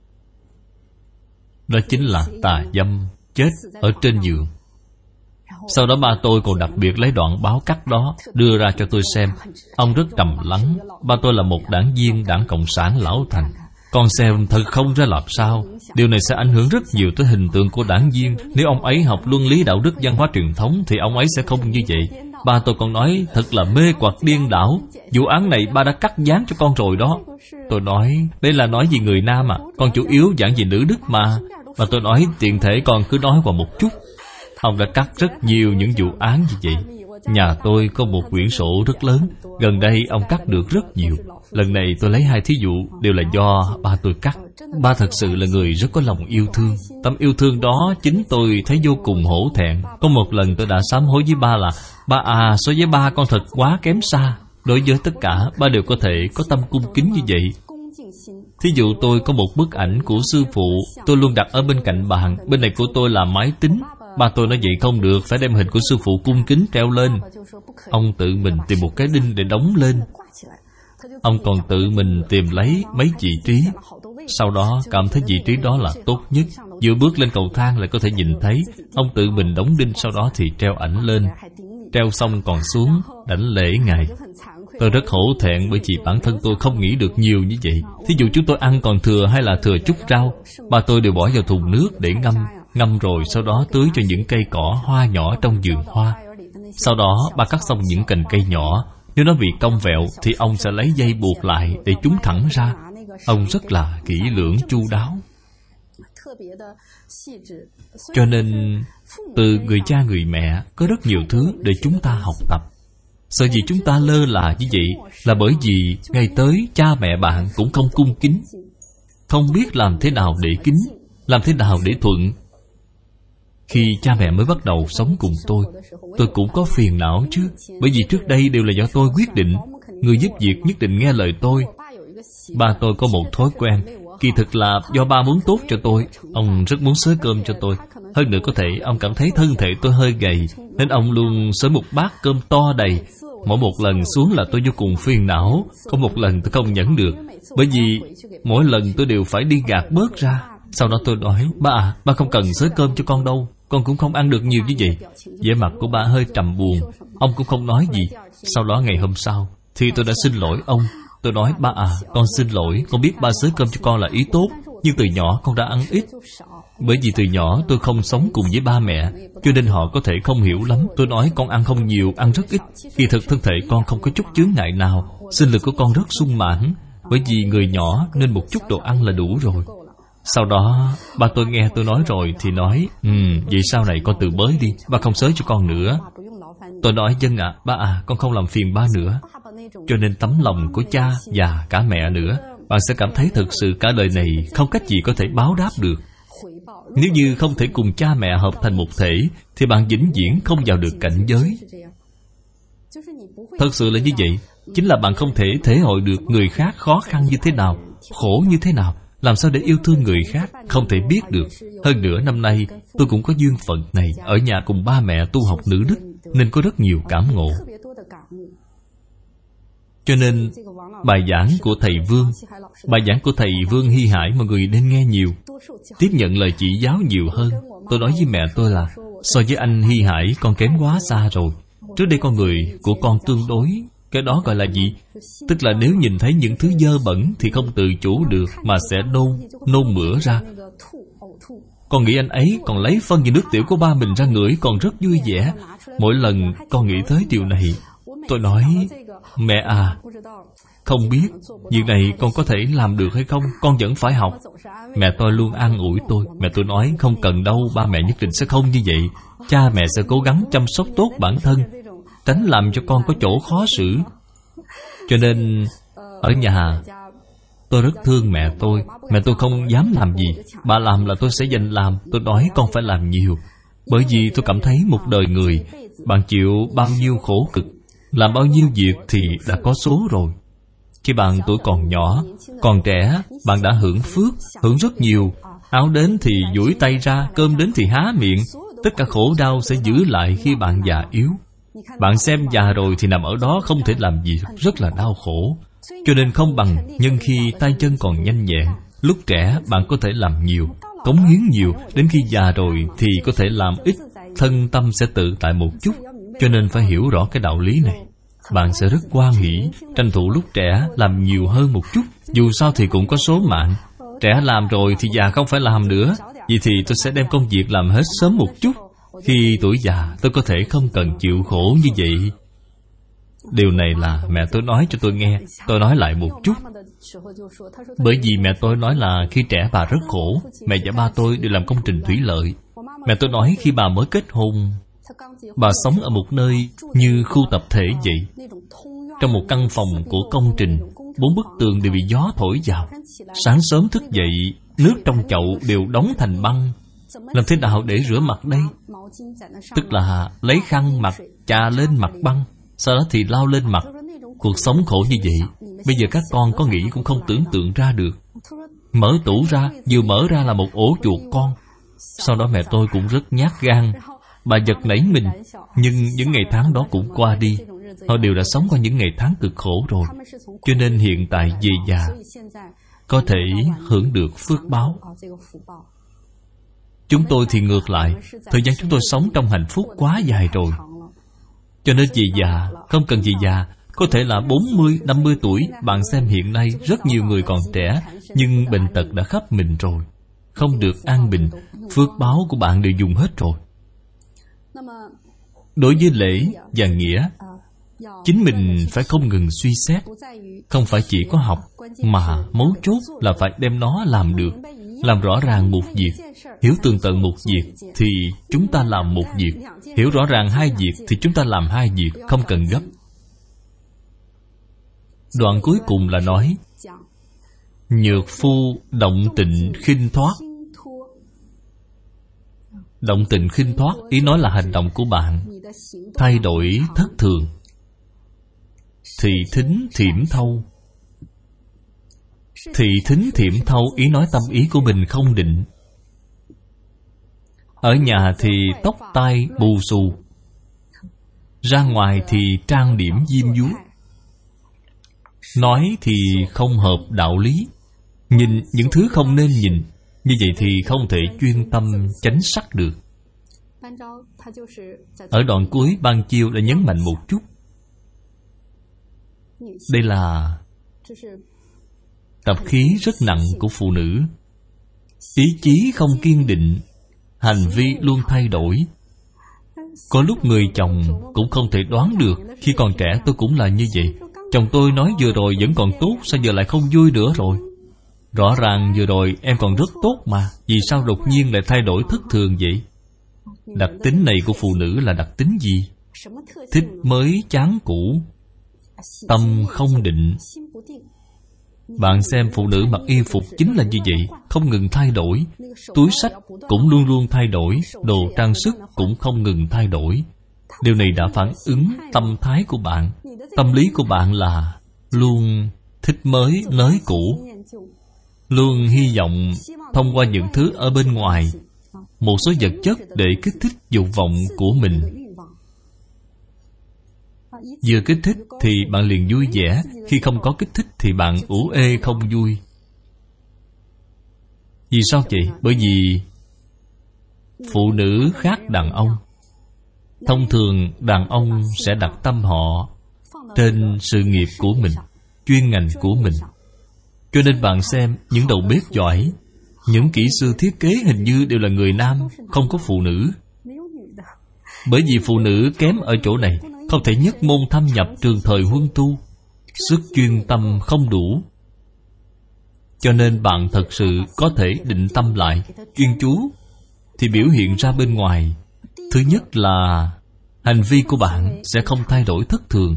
Đó chính là tà dâm, chết ở trên giường. Sau đó ba tôi còn đặc biệt lấy đoạn báo cắt đó đưa ra cho tôi xem. Ông rất trầm lắng. Ba tôi là một đảng viên Đảng Cộng sản lão thành. Con xem thật không ra làm sao. Điều này sẽ ảnh hưởng rất nhiều tới hình tượng của đảng viên. Nếu ông ấy học luân lý đạo đức văn hóa truyền thống thì ông ấy sẽ không như vậy. Ba tôi còn nói thật là mê hoặc điên đảo. Vụ án này ba đã cắt dán cho con rồi đó. Tôi nói đây là nói gì người nam à, con chủ yếu giảng về nữ đức mà. Mà tôi nói tiện thể con cứ nói qua một chút. Ông đã cắt rất nhiều những vụ án như vậy. Nhà tôi có một quyển sổ rất lớn. Gần đây ông cắt được rất nhiều. Lần này tôi lấy hai thí dụ đều là do ba tôi cắt. Ba thật sự là người rất có lòng yêu thương. Tâm yêu thương đó chính tôi thấy vô cùng hổ thẹn. Có một lần tôi đã sám hối với ba là ba à, so với ba con thật quá kém xa. Đối với tất cả, ba đều có thể có tâm cung kính như vậy. Thí dụ tôi có một bức ảnh của sư phụ, tôi luôn đặt ở bên cạnh bàn. Bên này của tôi là máy tính. Ba tôi nói vậy không được, phải đem hình của sư phụ cung kính treo lên. Ông tự mình tìm một cái đinh để đóng lên. Ông còn tự mình tìm lấy mấy vị trí. Sau đó cảm thấy vị trí đó là tốt nhất. Vừa bước lên cầu thang lại có thể nhìn thấy. Ông tự mình đóng đinh, sau đó thì treo ảnh lên. Treo xong còn xuống đảnh lễ Ngài. Tôi rất hổ thẹn bởi vì bản thân tôi không nghĩ được nhiều như vậy. Thí dụ chúng tôi ăn còn thừa hay là thừa chút rau, ba tôi đều bỏ vào thùng nước để ngâm. Ngâm rồi sau đó tưới cho những cây cỏ hoa nhỏ trong vườn hoa. Sau đó ba cắt xong những cành cây nhỏ. Nếu nó bị cong vẹo thì ông sẽ lấy dây buộc lại để chúng thẳng ra. Ông rất là kỹ lưỡng chu đáo. Cho nên từ người cha người mẹ có rất nhiều thứ để chúng ta học tập. Sợ gì chúng ta lơ là như vậy là bởi vì ngày tới cha mẹ bạn cũng không cung kính, không biết làm thế nào để kính, làm thế nào để thuận. Khi cha mẹ mới bắt đầu sống cùng tôi, tôi cũng có phiền não chứ. Bởi vì trước đây đều là do tôi quyết định. Người giúp việc nhất định nghe lời tôi. Ba tôi có một thói quen, kỳ thực là do ba muốn tốt cho tôi. Ông rất muốn xới cơm cho tôi. Hơn nữa có thể ông cảm thấy thân thể tôi hơi gầy, nên ông luôn xới một bát cơm to đầy. Mỗi một lần xuống là tôi vô cùng phiền não. Có một lần tôi không nhẫn được, bởi vì mỗi lần tôi đều phải đi gạt bớt ra. Sau đó tôi nói: Ba à, ba không cần xới cơm cho con đâu, con cũng không ăn được nhiều như vậy. Vẻ mặt của ba hơi trầm buồn. Ông cũng không nói gì. Sau đó ngày hôm sau thì tôi đã xin lỗi ông. Tôi nói: Ba à, con xin lỗi, con biết ba xới cơm cho con là ý tốt, nhưng từ nhỏ con đã ăn ít. Bởi vì từ nhỏ tôi không sống cùng với ba mẹ, cho nên họ có thể không hiểu lắm. Tôi nói con ăn không nhiều, ăn rất ít. Kỳ thực thân thể con không có chút chướng ngại nào. Sinh lực của con rất sung mãn. Bởi vì người nhỏ nên một chút đồ ăn là đủ rồi. Sau đó ba tôi nghe tôi nói rồi thì nói: Ừ, vậy sau này con từ bới đi, ba không xới cho con nữa. Tôi nói: Vâng ạ, à, ba à, con không làm phiền ba nữa. Cho nên tấm lòng của cha và cả mẹ nữa, bạn sẽ cảm thấy thực sự cả đời này không cách gì có thể báo đáp được. Nếu như không thể cùng cha mẹ hợp thành một thể, thì bạn vĩnh viễn không vào được cảnh giới. Thật sự là như vậy. Chính là bạn không thể thể hội được người khác khó khăn như thế nào, khổ như thế nào, làm sao để yêu thương người khác, không thể biết được. Hơn nữa năm nay tôi cũng có duyên phận này, ở nhà cùng ba mẹ tu học nữ đức, nên có rất nhiều cảm ngộ. Cho nên bài giảng của thầy Vương, bài giảng của thầy Vương Hy Hải mọi người nên nghe nhiều, tiếp nhận lời chỉ giáo nhiều hơn. Tôi nói với mẹ tôi là: So với anh Hy Hải, con kém quá xa rồi. Trước đây con người của con tương đối. Cái đó gọi là gì? Tức là nếu nhìn thấy những thứ dơ bẩn thì không tự chủ được mà sẽ nôn, nôn mửa ra. Con nghĩ anh ấy còn lấy phân và nước tiểu của ba mình ra ngửi còn rất vui vẻ. Mỗi lần con nghĩ tới điều này, tôi nói: Mẹ à, không biết việc này con có thể làm được hay không, con vẫn phải học. Mẹ tôi luôn an ủi tôi. Mẹ tôi nói: Không cần đâu, ba mẹ nhất định sẽ không như vậy. Cha mẹ sẽ cố gắng chăm sóc tốt bản thân, tránh làm cho con có chỗ khó xử. Cho nên ở nhà tôi rất thương mẹ tôi. Mẹ tôi không dám làm gì, bà làm là tôi sẽ giành làm. Tôi nói con phải làm nhiều, bởi vì tôi cảm thấy một đời người, bạn chịu bao nhiêu khổ cực, làm bao nhiêu việc thì đã có số rồi. Khi bạn tuổi còn nhỏ, còn trẻ, bạn đã hưởng phước, hưởng rất nhiều. Áo đến thì duỗi tay ra, cơm đến thì há miệng. Tất cả khổ đau sẽ giữ lại khi bạn già yếu. Bạn xem già rồi thì nằm ở đó không thể làm gì, rất là đau khổ. Cho nên không bằng nhân khi tay chân còn nhanh nhẹn. Lúc trẻ bạn có thể làm nhiều, cống hiến nhiều. Đến khi già rồi thì có thể làm ít, thân tâm sẽ tự tại một chút. Cho nên phải hiểu rõ cái đạo lý này. Bạn sẽ rất hoan hỷ, tranh thủ lúc trẻ làm nhiều hơn một chút. Dù sao thì cũng có số mạng. Trẻ làm rồi thì già không phải làm nữa. Vậy thì tôi sẽ đem công việc làm hết sớm một chút. Khi tuổi già tôi có thể không cần chịu khổ như vậy. Điều này là mẹ tôi nói cho tôi nghe. Tôi nói lại một chút. Bởi vì mẹ tôi nói là khi trẻ bà rất khổ. Mẹ và ba tôi đều làm công trình thủy lợi. Mẹ tôi nói khi bà mới kết hôn, bà sống ở một nơi như khu tập thể vậy. Trong một căn phòng của công trình, bốn bức tường đều bị gió thổi vào. Sáng sớm thức dậy, nước trong chậu đều đóng thành băng. Làm thế nào để rửa mặt đây? Tức là lấy khăn mặt chà lên mặt băng, sau đó thì lau lên mặt. Cuộc sống khổ như vậy, bây giờ các con có nghĩ cũng không tưởng tượng ra được. Mở tủ ra, vừa mở ra là một ổ chuột con. Sau đó mẹ tôi cũng rất nhát gan. Bà giật nảy mình. Nhưng những ngày tháng đó cũng qua đi. Họ đều đã sống qua những ngày tháng cực khổ rồi. Cho nên hiện tại về già có thể hưởng được phước báo. Chúng tôi thì ngược lại, thời gian chúng tôi sống trong hạnh phúc quá dài rồi. Cho nên về già, không cần về già, có thể là bốn mươi, năm mươi tuổi. Bạn xem hiện nay rất nhiều người còn trẻ, nhưng bệnh tật đã khắp mình rồi, không được an bình. Phước báo của bạn đều dùng hết rồi. Đối với lễ và nghĩa, chính mình phải không ngừng suy xét. Không phải chỉ có học, mà mấu chốt là phải đem nó làm được. Làm rõ ràng một việc, hiểu tường tận một việc, thì chúng ta làm một việc. Hiểu rõ ràng hai việc, thì chúng ta làm hai việc, không cần gấp. Đoạn cuối cùng là nói: Nhược phu động tịnh khinh thoát. Động tình khinh thoát, ý nói là hành động của bạn thay đổi thất thường. Thị thính thiểm thâu. Thị thính thiểm thâu, ý nói tâm ý của mình không định. Ở nhà thì tóc tai bù xù, ra ngoài thì trang điểm diêm dúa. Nói thì không hợp đạo lý, nhìn những thứ không nên nhìn. Như vậy thì không thể chuyên tâm chánh sắc được. Ở đoạn cuối Ban Chiêu đã nhấn mạnh một chút. Đây là tập khí rất nặng của phụ nữ. Ý chí không kiên định, hành vi luôn thay đổi. Có lúc người chồng cũng không thể đoán được. Khi còn trẻ tôi cũng là như vậy. Chồng tôi nói vừa rồi vẫn còn tốt, sao giờ lại không vui nữa rồi? Rõ ràng vừa rồi em còn rất tốt mà, vì sao đột nhiên lại thay đổi thất thường vậy? Đặc tính này của phụ nữ là đặc tính gì? Thích mới chán cũ, tâm không định. Bạn xem phụ nữ mặc y phục chính là như vậy, không ngừng thay đổi. Túi xách cũng luôn luôn thay đổi, đồ trang sức cũng không ngừng thay đổi. Điều này đã phản ứng tâm thái của bạn. Tâm lý của bạn là luôn thích mới nới cũ, luôn hy vọng thông qua những thứ ở bên ngoài, một số vật chất để kích thích dục vọng của mình. Vừa kích thích thì bạn liền vui vẻ, khi không có kích thích thì bạn ủ ê không vui. Vì sao vậy? Bởi vì phụ nữ khác đàn ông. Thông thường đàn ông sẽ đặt tâm họ trên sự nghiệp của mình, chuyên ngành của mình. Cho nên bạn xem những đầu bếp giỏi, những kỹ sư thiết kế hình như đều là người nam, không có phụ nữ. Bởi vì phụ nữ kém ở chỗ này, không thể nhất môn thâm nhập trường thời huân tu, sức chuyên tâm không đủ. Cho nên bạn thật sự có thể định tâm lại, chuyên chú, thì biểu hiện ra bên ngoài. Thứ nhất là hành vi của bạn sẽ không thay đổi thất thường.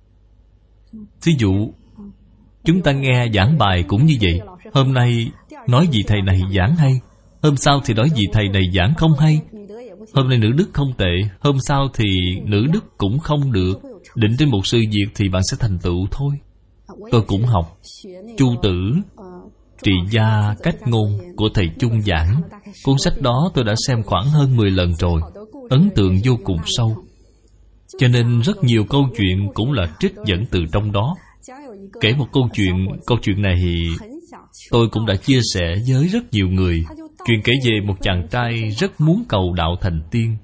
Thí dụ, chúng ta nghe giảng bài cũng như vậy. Hôm nay nói gì thầy này giảng hay, hôm sau thì nói gì thầy này giảng không hay. Hôm nay nữ đức không tệ, hôm sau thì nữ đức cũng không được. Định trên một sự việc thì bạn sẽ thành tựu thôi. Tôi cũng học Chu Tử Trị Gia Cách Ngôn của thầy Chung giảng. Cuốn sách đó tôi đã xem khoảng hơn mười lần rồi, ấn tượng vô cùng sâu. Cho nên rất nhiều câu chuyện cũng là trích dẫn từ trong đó. Kể một câu chuyện, câu chuyện này tôi cũng đã chia sẻ với rất nhiều người. Chuyện kể về một chàng trai rất muốn cầu đạo thành tiên.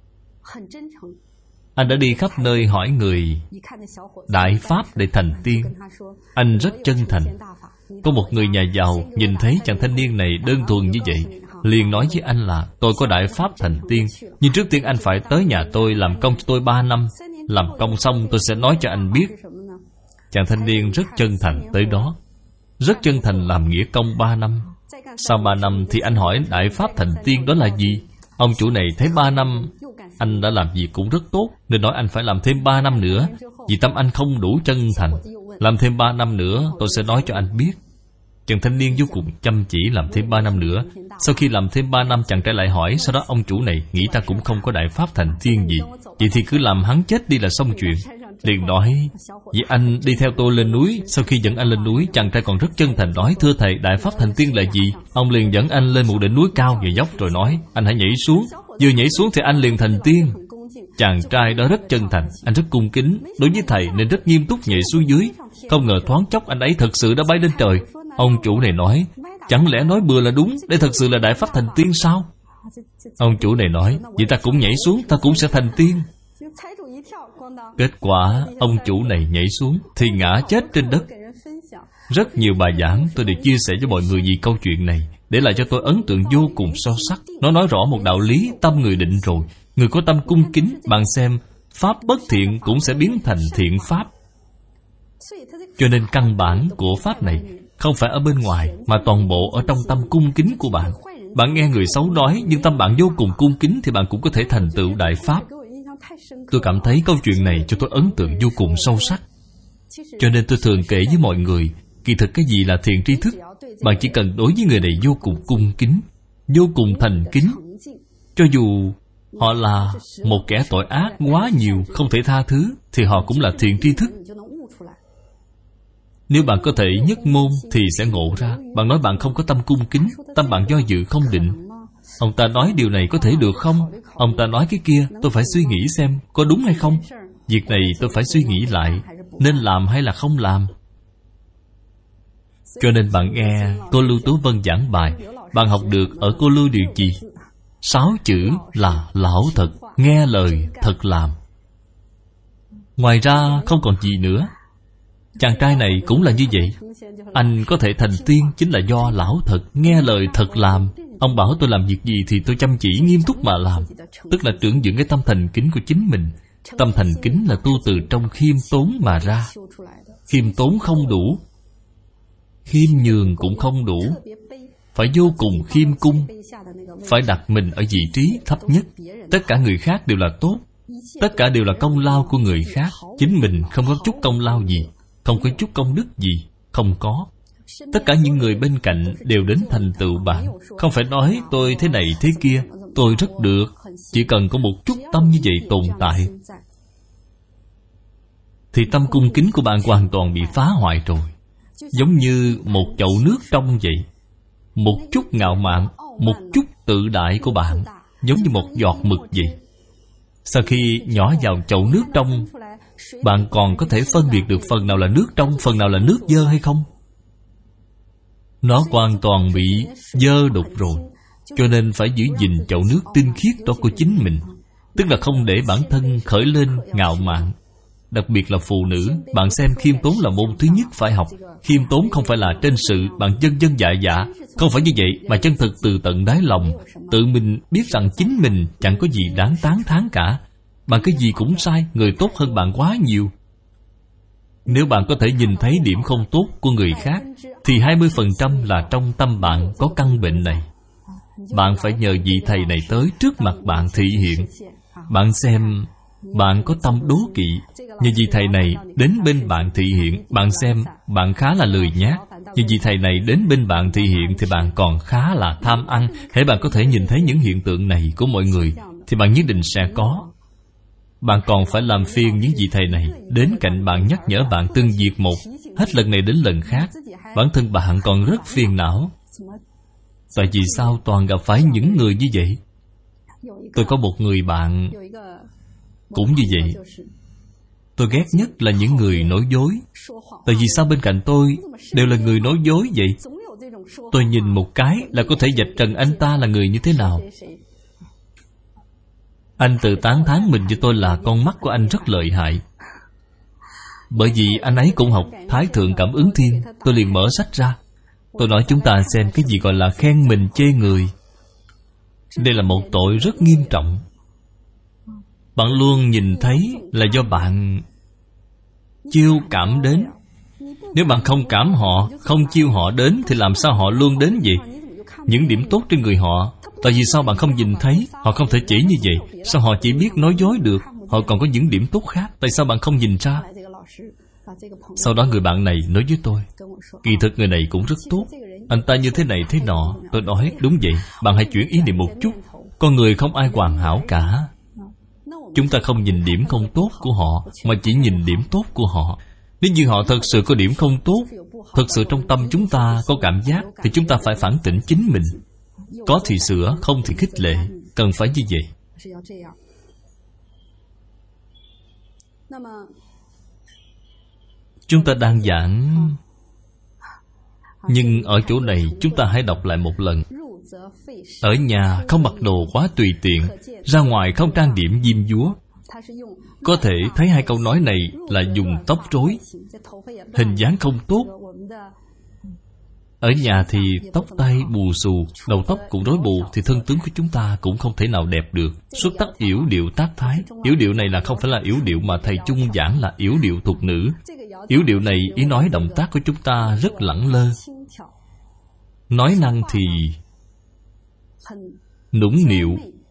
Anh đã đi khắp nơi hỏi người đại pháp để thành tiên. Anh rất chân thành. Có một người nhà giàu nhìn thấy chàng thanh niên này đơn thuần như vậy, liền nói với anh là: tôi có đại pháp thành tiên, nhưng trước tiên anh phải tới nhà tôi làm công cho tôi ba năm. Làm công xong tôi sẽ nói cho anh biết. Chàng thanh niên rất chân thành tới đó, rất chân thành làm nghĩa công ba năm. Sau ba năm thì anh hỏi đại pháp thành tiên đó là gì. Ông chủ này thấy ba năm anh đã làm việc cũng rất tốt, nên nói anh phải làm thêm ba năm nữa. Vì tâm anh không đủ chân thành, làm thêm ba năm nữa tôi sẽ nói cho anh biết. Chàng thanh niên vô cùng chăm chỉ làm thêm ba năm nữa. Sau khi làm thêm ba năm, chàng trai lại hỏi. Sau đó ông chủ này nghĩ ta cũng không có đại pháp thành tiên gì, vậy thì cứ làm hắn chết đi là xong chuyện. Liền nói: vậy anh đi theo tôi lên núi. Sau khi dẫn anh lên núi, chàng trai còn rất chân thành nói: thưa thầy, đại pháp thành tiên là gì? Ông liền dẫn anh lên một đỉnh núi cao và dốc, rồi nói: anh hãy nhảy xuống. Vừa nhảy xuống thì anh liền thành tiên. Chàng trai đó rất chân thành, anh rất cung kính đối với thầy nên rất nghiêm túc nhảy xuống dưới. Không ngờ thoáng chốc anh ấy thật sự đã bay lên trời. Ông chủ này nói: chẳng lẽ nói bừa là đúng? Đây thật sự là đại pháp thành tiên sao? Ông chủ này nói: vậy ta cũng nhảy xuống, ta cũng sẽ thành tiên. Kết quả ông chủ này nhảy xuống thì ngã chết trên đất. Rất nhiều bài giảng tôi đều chia sẻ với mọi người vì câu chuyện này, để lại cho tôi ấn tượng vô cùng sâu sắc. Nó nói rõ một đạo lý: tâm người định rồi, người có tâm cung kính, bạn xem, pháp bất thiện cũng sẽ biến thành thiện pháp. Cho nên căn bản của pháp này không phải ở bên ngoài, mà toàn bộ ở trong tâm cung kính của bạn. Bạn nghe người xấu nói, nhưng tâm bạn vô cùng cung kính thì bạn cũng có thể thành tựu đại pháp. Tôi cảm thấy câu chuyện này cho tôi ấn tượng vô cùng sâu sắc. Cho nên tôi thường kể với mọi người, kỳ thực cái gì là thiện tri thức? Bạn chỉ cần đối với người này vô cùng cung kính, vô cùng thành kính. Cho dù họ là một kẻ tội ác quá nhiều, không thể tha thứ, thì họ cũng là thiện tri thức. Nếu bạn có thể nhất môn thì sẽ ngộ ra. Bạn nói bạn không có tâm cung kính, tâm bạn do dự không định. Ông ta nói điều này có thể được không? Ông ta nói cái kia, tôi phải suy nghĩ xem có đúng hay không. Việc này tôi phải suy nghĩ lại, nên làm hay là không làm. Cho nên bạn nghe cô Lưu Tú Vân giảng bài, bạn học được ở cô Lưu điều gì? Sáu chữ là lão thật, nghe lời thật làm. Ngoài ra không còn gì nữa. Chàng trai này cũng là như vậy. Anh có thể thành tiên chính là do lão thật, nghe lời thật làm. Ông bảo tôi làm việc gì thì tôi chăm chỉ nghiêm túc mà làm. Tức là trưởng dưỡng cái tâm thành kính của chính mình. Tâm thành kính là tu từ trong khiêm tốn mà ra. Khiêm tốn không đủ, khiêm nhường cũng không đủ. Phải vô cùng khiêm cung, phải đặt mình ở vị trí thấp nhất. Tất cả người khác đều là tốt, tất cả đều là công lao của người khác. Chính mình không có chút công lao gì, không có chút công đức gì, không có. Tất cả những người bên cạnh đều đến thành tựu bạn. Không phải nói tôi thế này thế kia, tôi rất được. Chỉ cần có một chút tâm như vậy tồn tại, thì tâm cung kính của bạn hoàn toàn bị phá hoại rồi. Giống như một chậu nước trong vậy. Một chút ngạo mạn, một chút tự đại của bạn giống như một giọt mực vậy. Sau khi nhỏ vào chậu nước trong, bạn còn có thể phân biệt được phần nào là nước trong, phần nào là nước dơ hay không? Nó hoàn toàn bị dơ đục rồi. Cho nên phải giữ gìn chậu nước tinh khiết đó của chính mình. Tức là không để bản thân khởi lên ngạo mạn. Đặc biệt là phụ nữ, bạn xem khiêm tốn là môn thứ nhất phải học. Khiêm tốn không phải là trên sự bạn dân dân dạ dạ. Không phải như vậy, mà chân thực từ tận đáy lòng. Tự mình biết rằng chính mình chẳng có gì đáng tán thán cả. Bạn cái gì cũng sai, người tốt hơn bạn quá nhiều. Nếu bạn có thể nhìn thấy điểm không tốt của người khác, thì hai mươi phần trăm là trong tâm bạn có căn bệnh này. Bạn phải nhờ vị thầy này tới trước mặt bạn thị hiện. Bạn xem bạn có tâm đố kỵ, nhờ vị thầy này đến bên bạn thị hiện. Bạn xem bạn khá là lười nhác, nhờ vị thầy này đến bên bạn thị hiện thì bạn còn khá là tham ăn. Hễ bạn có thể nhìn thấy những hiện tượng này của mọi người thì bạn nhất định sẽ có. Bạn còn phải làm phiền những vị thầy này đến cạnh bạn nhắc nhở bạn từng việc một, hết lần này đến lần khác. Bản thân bạn còn rất phiền não. Tại vì sao toàn gặp phải những người như vậy? Tôi có một người bạn cũng như vậy. Tôi ghét nhất là những người nói dối. Tại vì sao bên cạnh tôi đều là người nói dối vậy? Tôi nhìn một cái là có thể vạch trần anh ta là người như thế nào. Anh tự tán thán mình cho tôi là con mắt của anh rất lợi hại. Bởi vì anh ấy cũng học Thái Thượng Cảm Ứng Thiên. Tôi liền mở sách ra. Tôi nói chúng ta xem cái gì gọi là khen mình chê người. Đây là một tội rất nghiêm trọng. Bạn luôn nhìn thấy là do bạn chiêu cảm đến. Nếu bạn không cảm họ, không chiêu họ đến, thì làm sao họ luôn đến vậy? Những điểm tốt trên người họ, tại vì sao bạn không nhìn thấy? Họ không thể chỉ như vậy. Sao họ chỉ biết nói dối được? Họ còn có những điểm tốt khác. Tại sao bạn không nhìn ra? Sau đó người bạn này nói với tôi, kỳ thực người này cũng rất tốt, anh ta như thế này thế nọ. Tôi nói đúng vậy, bạn hãy chuyển ý niệm một chút. Con người không ai hoàn hảo cả. Chúng ta không nhìn điểm không tốt của họ, mà chỉ nhìn điểm tốt của họ. Nếu như họ thật sự có điểm không tốt, thật sự trong tâm chúng ta có cảm giác, thì chúng ta phải phản tỉnh chính mình. Có thì sửa, không thì khích lệ. Cần phải như vậy. Chúng ta đang giảng, nhưng ở chỗ này chúng ta hãy đọc lại một lần. Ở nhà không mặc đồ quá tùy tiện, ra ngoài không trang điểm diêm dúa. Có thể thấy hai câu nói này là dùng tóc rối, hình dáng không tốt. Ở nhà thì tóc tai bù xù, đầu tóc cũng rối bù, thì thân tướng của chúng ta cũng không thể nào đẹp được. Xuất tắc yểu điệu tác thái. Yểu điệu này là không phải là yểu điệu mà thầy chung giảng là yểu điệu thục nữ. Yểu điệu này ý nói động tác của chúng ta rất lẳng lơ. Nói năng thì nũng nịu.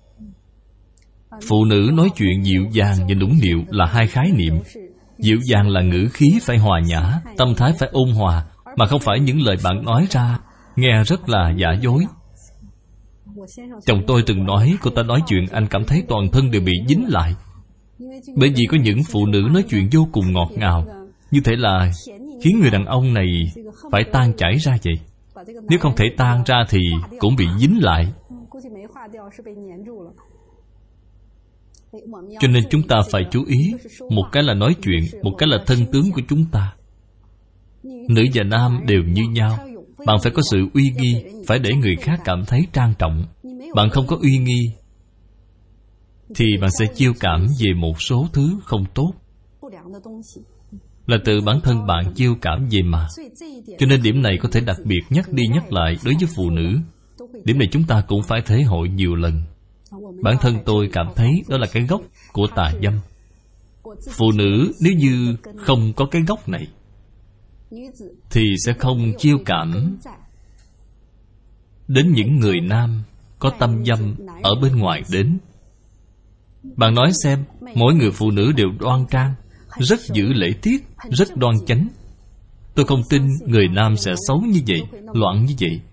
Phụ nữ nói chuyện dịu dàng và nũng nịu là hai khái niệm. Dịu dàng là ngữ khí phải hòa nhã, tâm thái phải ôn hòa, mà không phải những lời bạn nói ra nghe rất là giả dối. Chồng tôi từng nói, cô ta nói chuyện anh cảm thấy toàn thân đều bị dính lại. Bởi vì có những phụ nữ nói chuyện vô cùng ngọt ngào, như thể là khiến người đàn ông này phải tan chảy ra vậy. Nếu không thể tan ra thì cũng bị dính lại. Cho nên chúng ta phải chú ý. Một cái là nói chuyện, một cái là thân tướng của chúng ta. Nữ và nam đều như nhau. Bạn phải có sự uy nghi, phải để người khác cảm thấy trang trọng. Bạn không có uy nghi thì bạn sẽ chiêu cảm về một số thứ không tốt, là từ bản thân bạn chiêu cảm về mà. Cho nên điểm này có thể đặc biệt nhắc đi nhắc lại đối với phụ nữ. Điểm này chúng ta cũng phải thể hội nhiều lần. Bản thân tôi cảm thấy đó là cái gốc của tà dâm. Phụ nữ nếu như không có cái gốc này thì sẽ không chiêu cảm đến những người nam có tâm dâm ở bên ngoài đến. Bạn nói xem, mỗi người phụ nữ đều đoan trang, rất giữ lễ tiết, rất đoan chánh. Tôi không tin người nam sẽ xấu như vậy, loạn như vậy.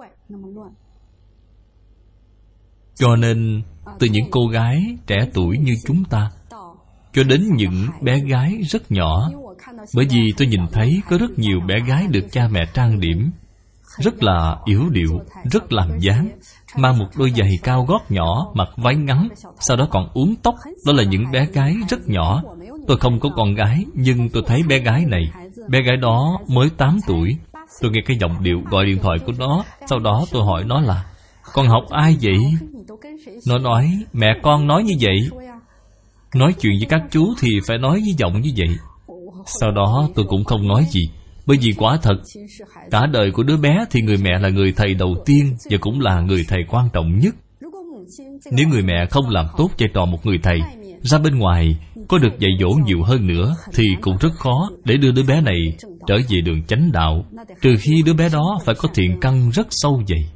Cho nên từ những cô gái trẻ tuổi như chúng ta cho đến những bé gái rất nhỏ. Bởi vì tôi nhìn thấy có rất nhiều bé gái được cha mẹ trang điểm rất là yếu điệu, rất làm dáng, mang một đôi giày cao gót nhỏ, mặc váy ngắn, sau đó còn uốn tóc. Đó là những bé gái rất nhỏ. Tôi không có con gái, nhưng tôi thấy bé gái này. Bé gái đó mới tám tuổi. Tôi nghe cái giọng điệu gọi điện thoại của nó. Sau đó tôi hỏi nó là: con học ai vậy? Nó nói: mẹ con nói như vậy. Nói chuyện với các chú thì phải nói với giọng như vậy. Sau đó tôi cũng không nói gì. Bởi vì quả thật, cả đời của đứa bé thì người mẹ là người thầy đầu tiên, và cũng là người thầy quan trọng nhất. Nếu người mẹ không làm tốt vai trò một người thầy, ra bên ngoài có được dạy dỗ nhiều hơn nữa thì cũng rất khó để đưa đứa bé này trở về đường chánh đạo, trừ khi đứa bé đó phải có thiện căn rất sâu dày.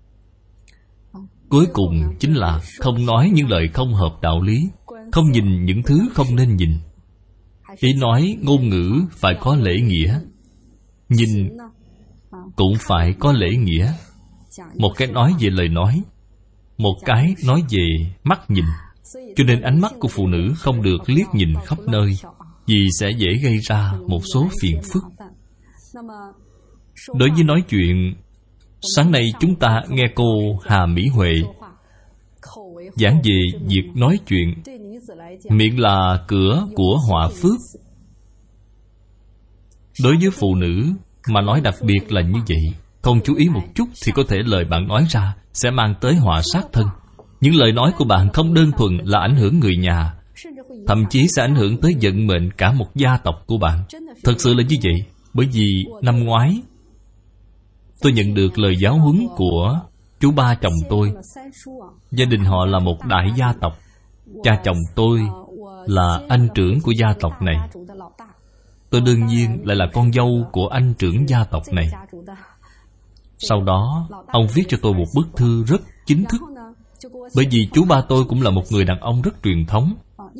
Cuối cùng chính là không nói những lời không hợp đạo lý, không nhìn những thứ không nên nhìn. Ý nói ngôn ngữ phải có lễ nghĩa, nhìn cũng phải có lễ nghĩa. Một cái nói về lời nói, một cái nói về mắt nhìn. Cho nên ánh mắt của phụ nữ không được liếc nhìn khắp nơi, vì sẽ dễ gây ra một số phiền phức. Đối với nói chuyện, sáng nay chúng ta nghe cô Hà Mỹ Huệ giảng về việc nói chuyện. Miệng là cửa của họa phước. Đối với phụ nữ mà nói đặc biệt là như vậy. Không chú ý một chút thì có thể lời bạn nói ra sẽ mang tới họa sát thân. Những lời nói của bạn không đơn thuần là ảnh hưởng người nhà, thậm chí sẽ ảnh hưởng tới vận mệnh cả một gia tộc của bạn. Thật sự là như vậy. Bởi vì năm ngoái tôi nhận được lời giáo huấn của chú ba chồng tôi. Gia đình họ là một đại gia tộc. Cha chồng tôi là anh trưởng của gia tộc này. Tôi đương nhiên lại là con dâu của anh trưởng gia tộc này. Sau đó ông viết cho tôi một bức thư rất chính thức. Bởi vì chú ba tôi cũng là một người đàn ông rất truyền thống.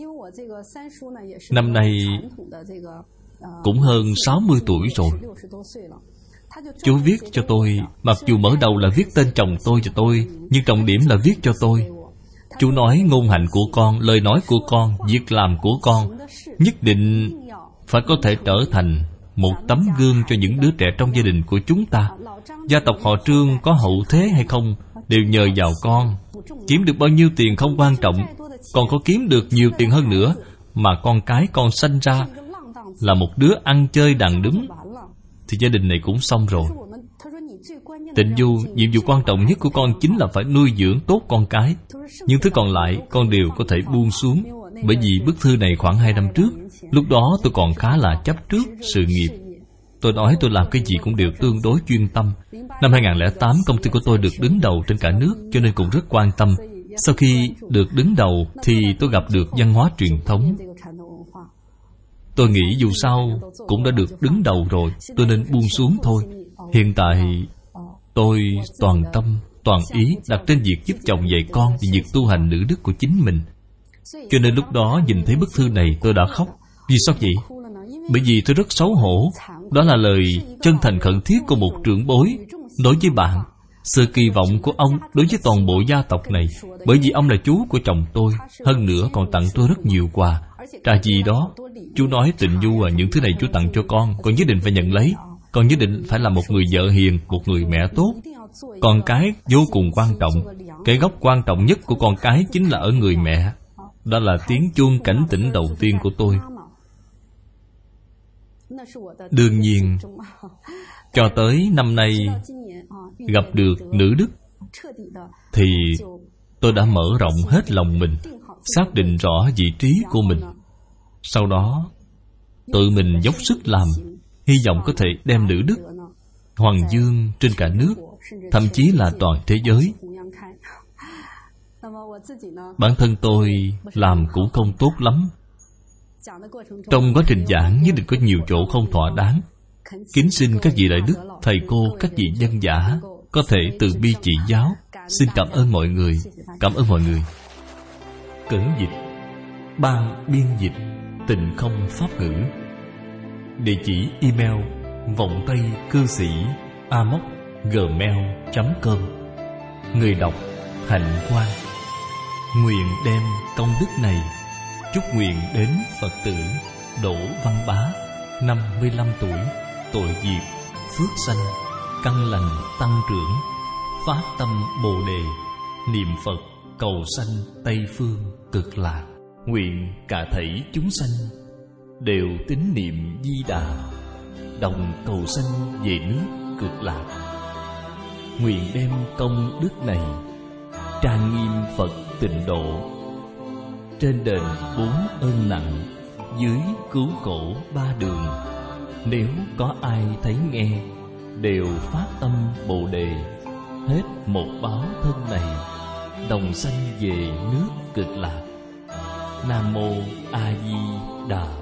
Năm nay cũng hơn sáu mươi tuổi rồi. Chú viết cho tôi, mặc dù mở đầu là viết tên chồng tôi cho tôi, nhưng trọng điểm là viết cho tôi. Chú nói ngôn hạnh của con, lời nói của con, việc làm của con nhất định phải có thể trở thành một tấm gương cho những đứa trẻ trong gia đình của chúng ta. Gia tộc họ Trương có hậu thế hay không đều nhờ vào con. Kiếm được bao nhiêu tiền không quan trọng, còn có kiếm được nhiều tiền hơn nữa, mà con cái con sanh ra là một đứa ăn chơi đàn đúng, thì gia đình này cũng xong rồi. Tịnh du, nhiệm vụ quan trọng nhất của con chính là phải nuôi dưỡng tốt con cái. Những thứ còn lại con đều có thể buông xuống. Bởi vì bức thư này khoảng hai năm trước, lúc đó tôi còn khá là chấp trước sự nghiệp. Tôi nói tôi làm cái gì cũng đều tương đối chuyên tâm. Năm hai không không tám công ty của tôi được đứng đầu trên cả nước, cho nên cũng rất quan tâm. Sau khi được đứng đầu thì tôi gặp được văn hóa truyền thống. Tôi nghĩ dù sao cũng đã được đứng đầu rồi, tôi nên buông xuống thôi. Hiện tại tôi toàn tâm, toàn ý đặt trên việc giúp chồng dạy con và việc tu hành nữ đức của chính mình. Cho nên lúc đó nhìn thấy bức thư này tôi đã khóc. Vì sao vậy? Bởi vì tôi rất xấu hổ. Đó là lời chân thành khẩn thiết của một trưởng bối đối với bạn. Sự kỳ vọng của ông đối với toàn bộ gia tộc này, bởi vì ông là chú của chồng tôi, hơn nữa còn tặng tôi rất nhiều quà. Trà gì đó, chú nói tình nhu à, những thứ này chú tặng cho con, con nhất định phải nhận lấy. Con nhất định phải là một người vợ hiền, một người mẹ tốt. Con cái vô cùng quan trọng. Cái gốc quan trọng nhất của con cái chính là ở người mẹ. Đó là tiếng chuông cảnh tỉnh đầu tiên của tôi. Đương nhiên, cho tới năm nay gặp được nữ đức, thì tôi đã mở rộng hết lòng mình, xác định rõ vị trí của mình. Sau đó tự mình dốc sức làm, hy vọng có thể đem nữ đức hoàng dương trên cả nước, thậm chí là toàn thế giới. Bản thân tôi làm cũng không tốt lắm. Trong quá trình giảng nhất định có nhiều chỗ không thỏa đáng. Kính xin các vị đại đức, thầy cô, các vị nhân giả có thể từ bi chỉ giáo. Xin cảm ơn mọi người. Cảm ơn mọi người. Cẩn dịch, ban biên dịch Tịnh Không Pháp Ngữ. Địa chỉ email vọng tây cư sĩ a m o c gmail chấm com. Người đọc Hạnh Quang. Nguyện đem công đức này chúc nguyện đến Phật tử Đỗ Văn Bá, năm mươi lăm tuổi, tội diệt, phước sanh, căn lành tăng trưởng, phát tâm Bồ Đề, niệm Phật cầu sanh Tây Phương Cực Lạc. Nguyện cả thảy chúng sanh đều tín niệm Di Đà, đồng cầu sanh về nước Cực Lạc. Nguyện đem công đức này trang nghiêm Phật Tịnh Độ, trên đền bốn ơn nặng, dưới cứu khổ ba đường. Nếu có ai thấy nghe, đều phát tâm Bồ Đề, hết một báo thân này, đồng sanh về nước Cực Lạc. Nam Mô A Di Đà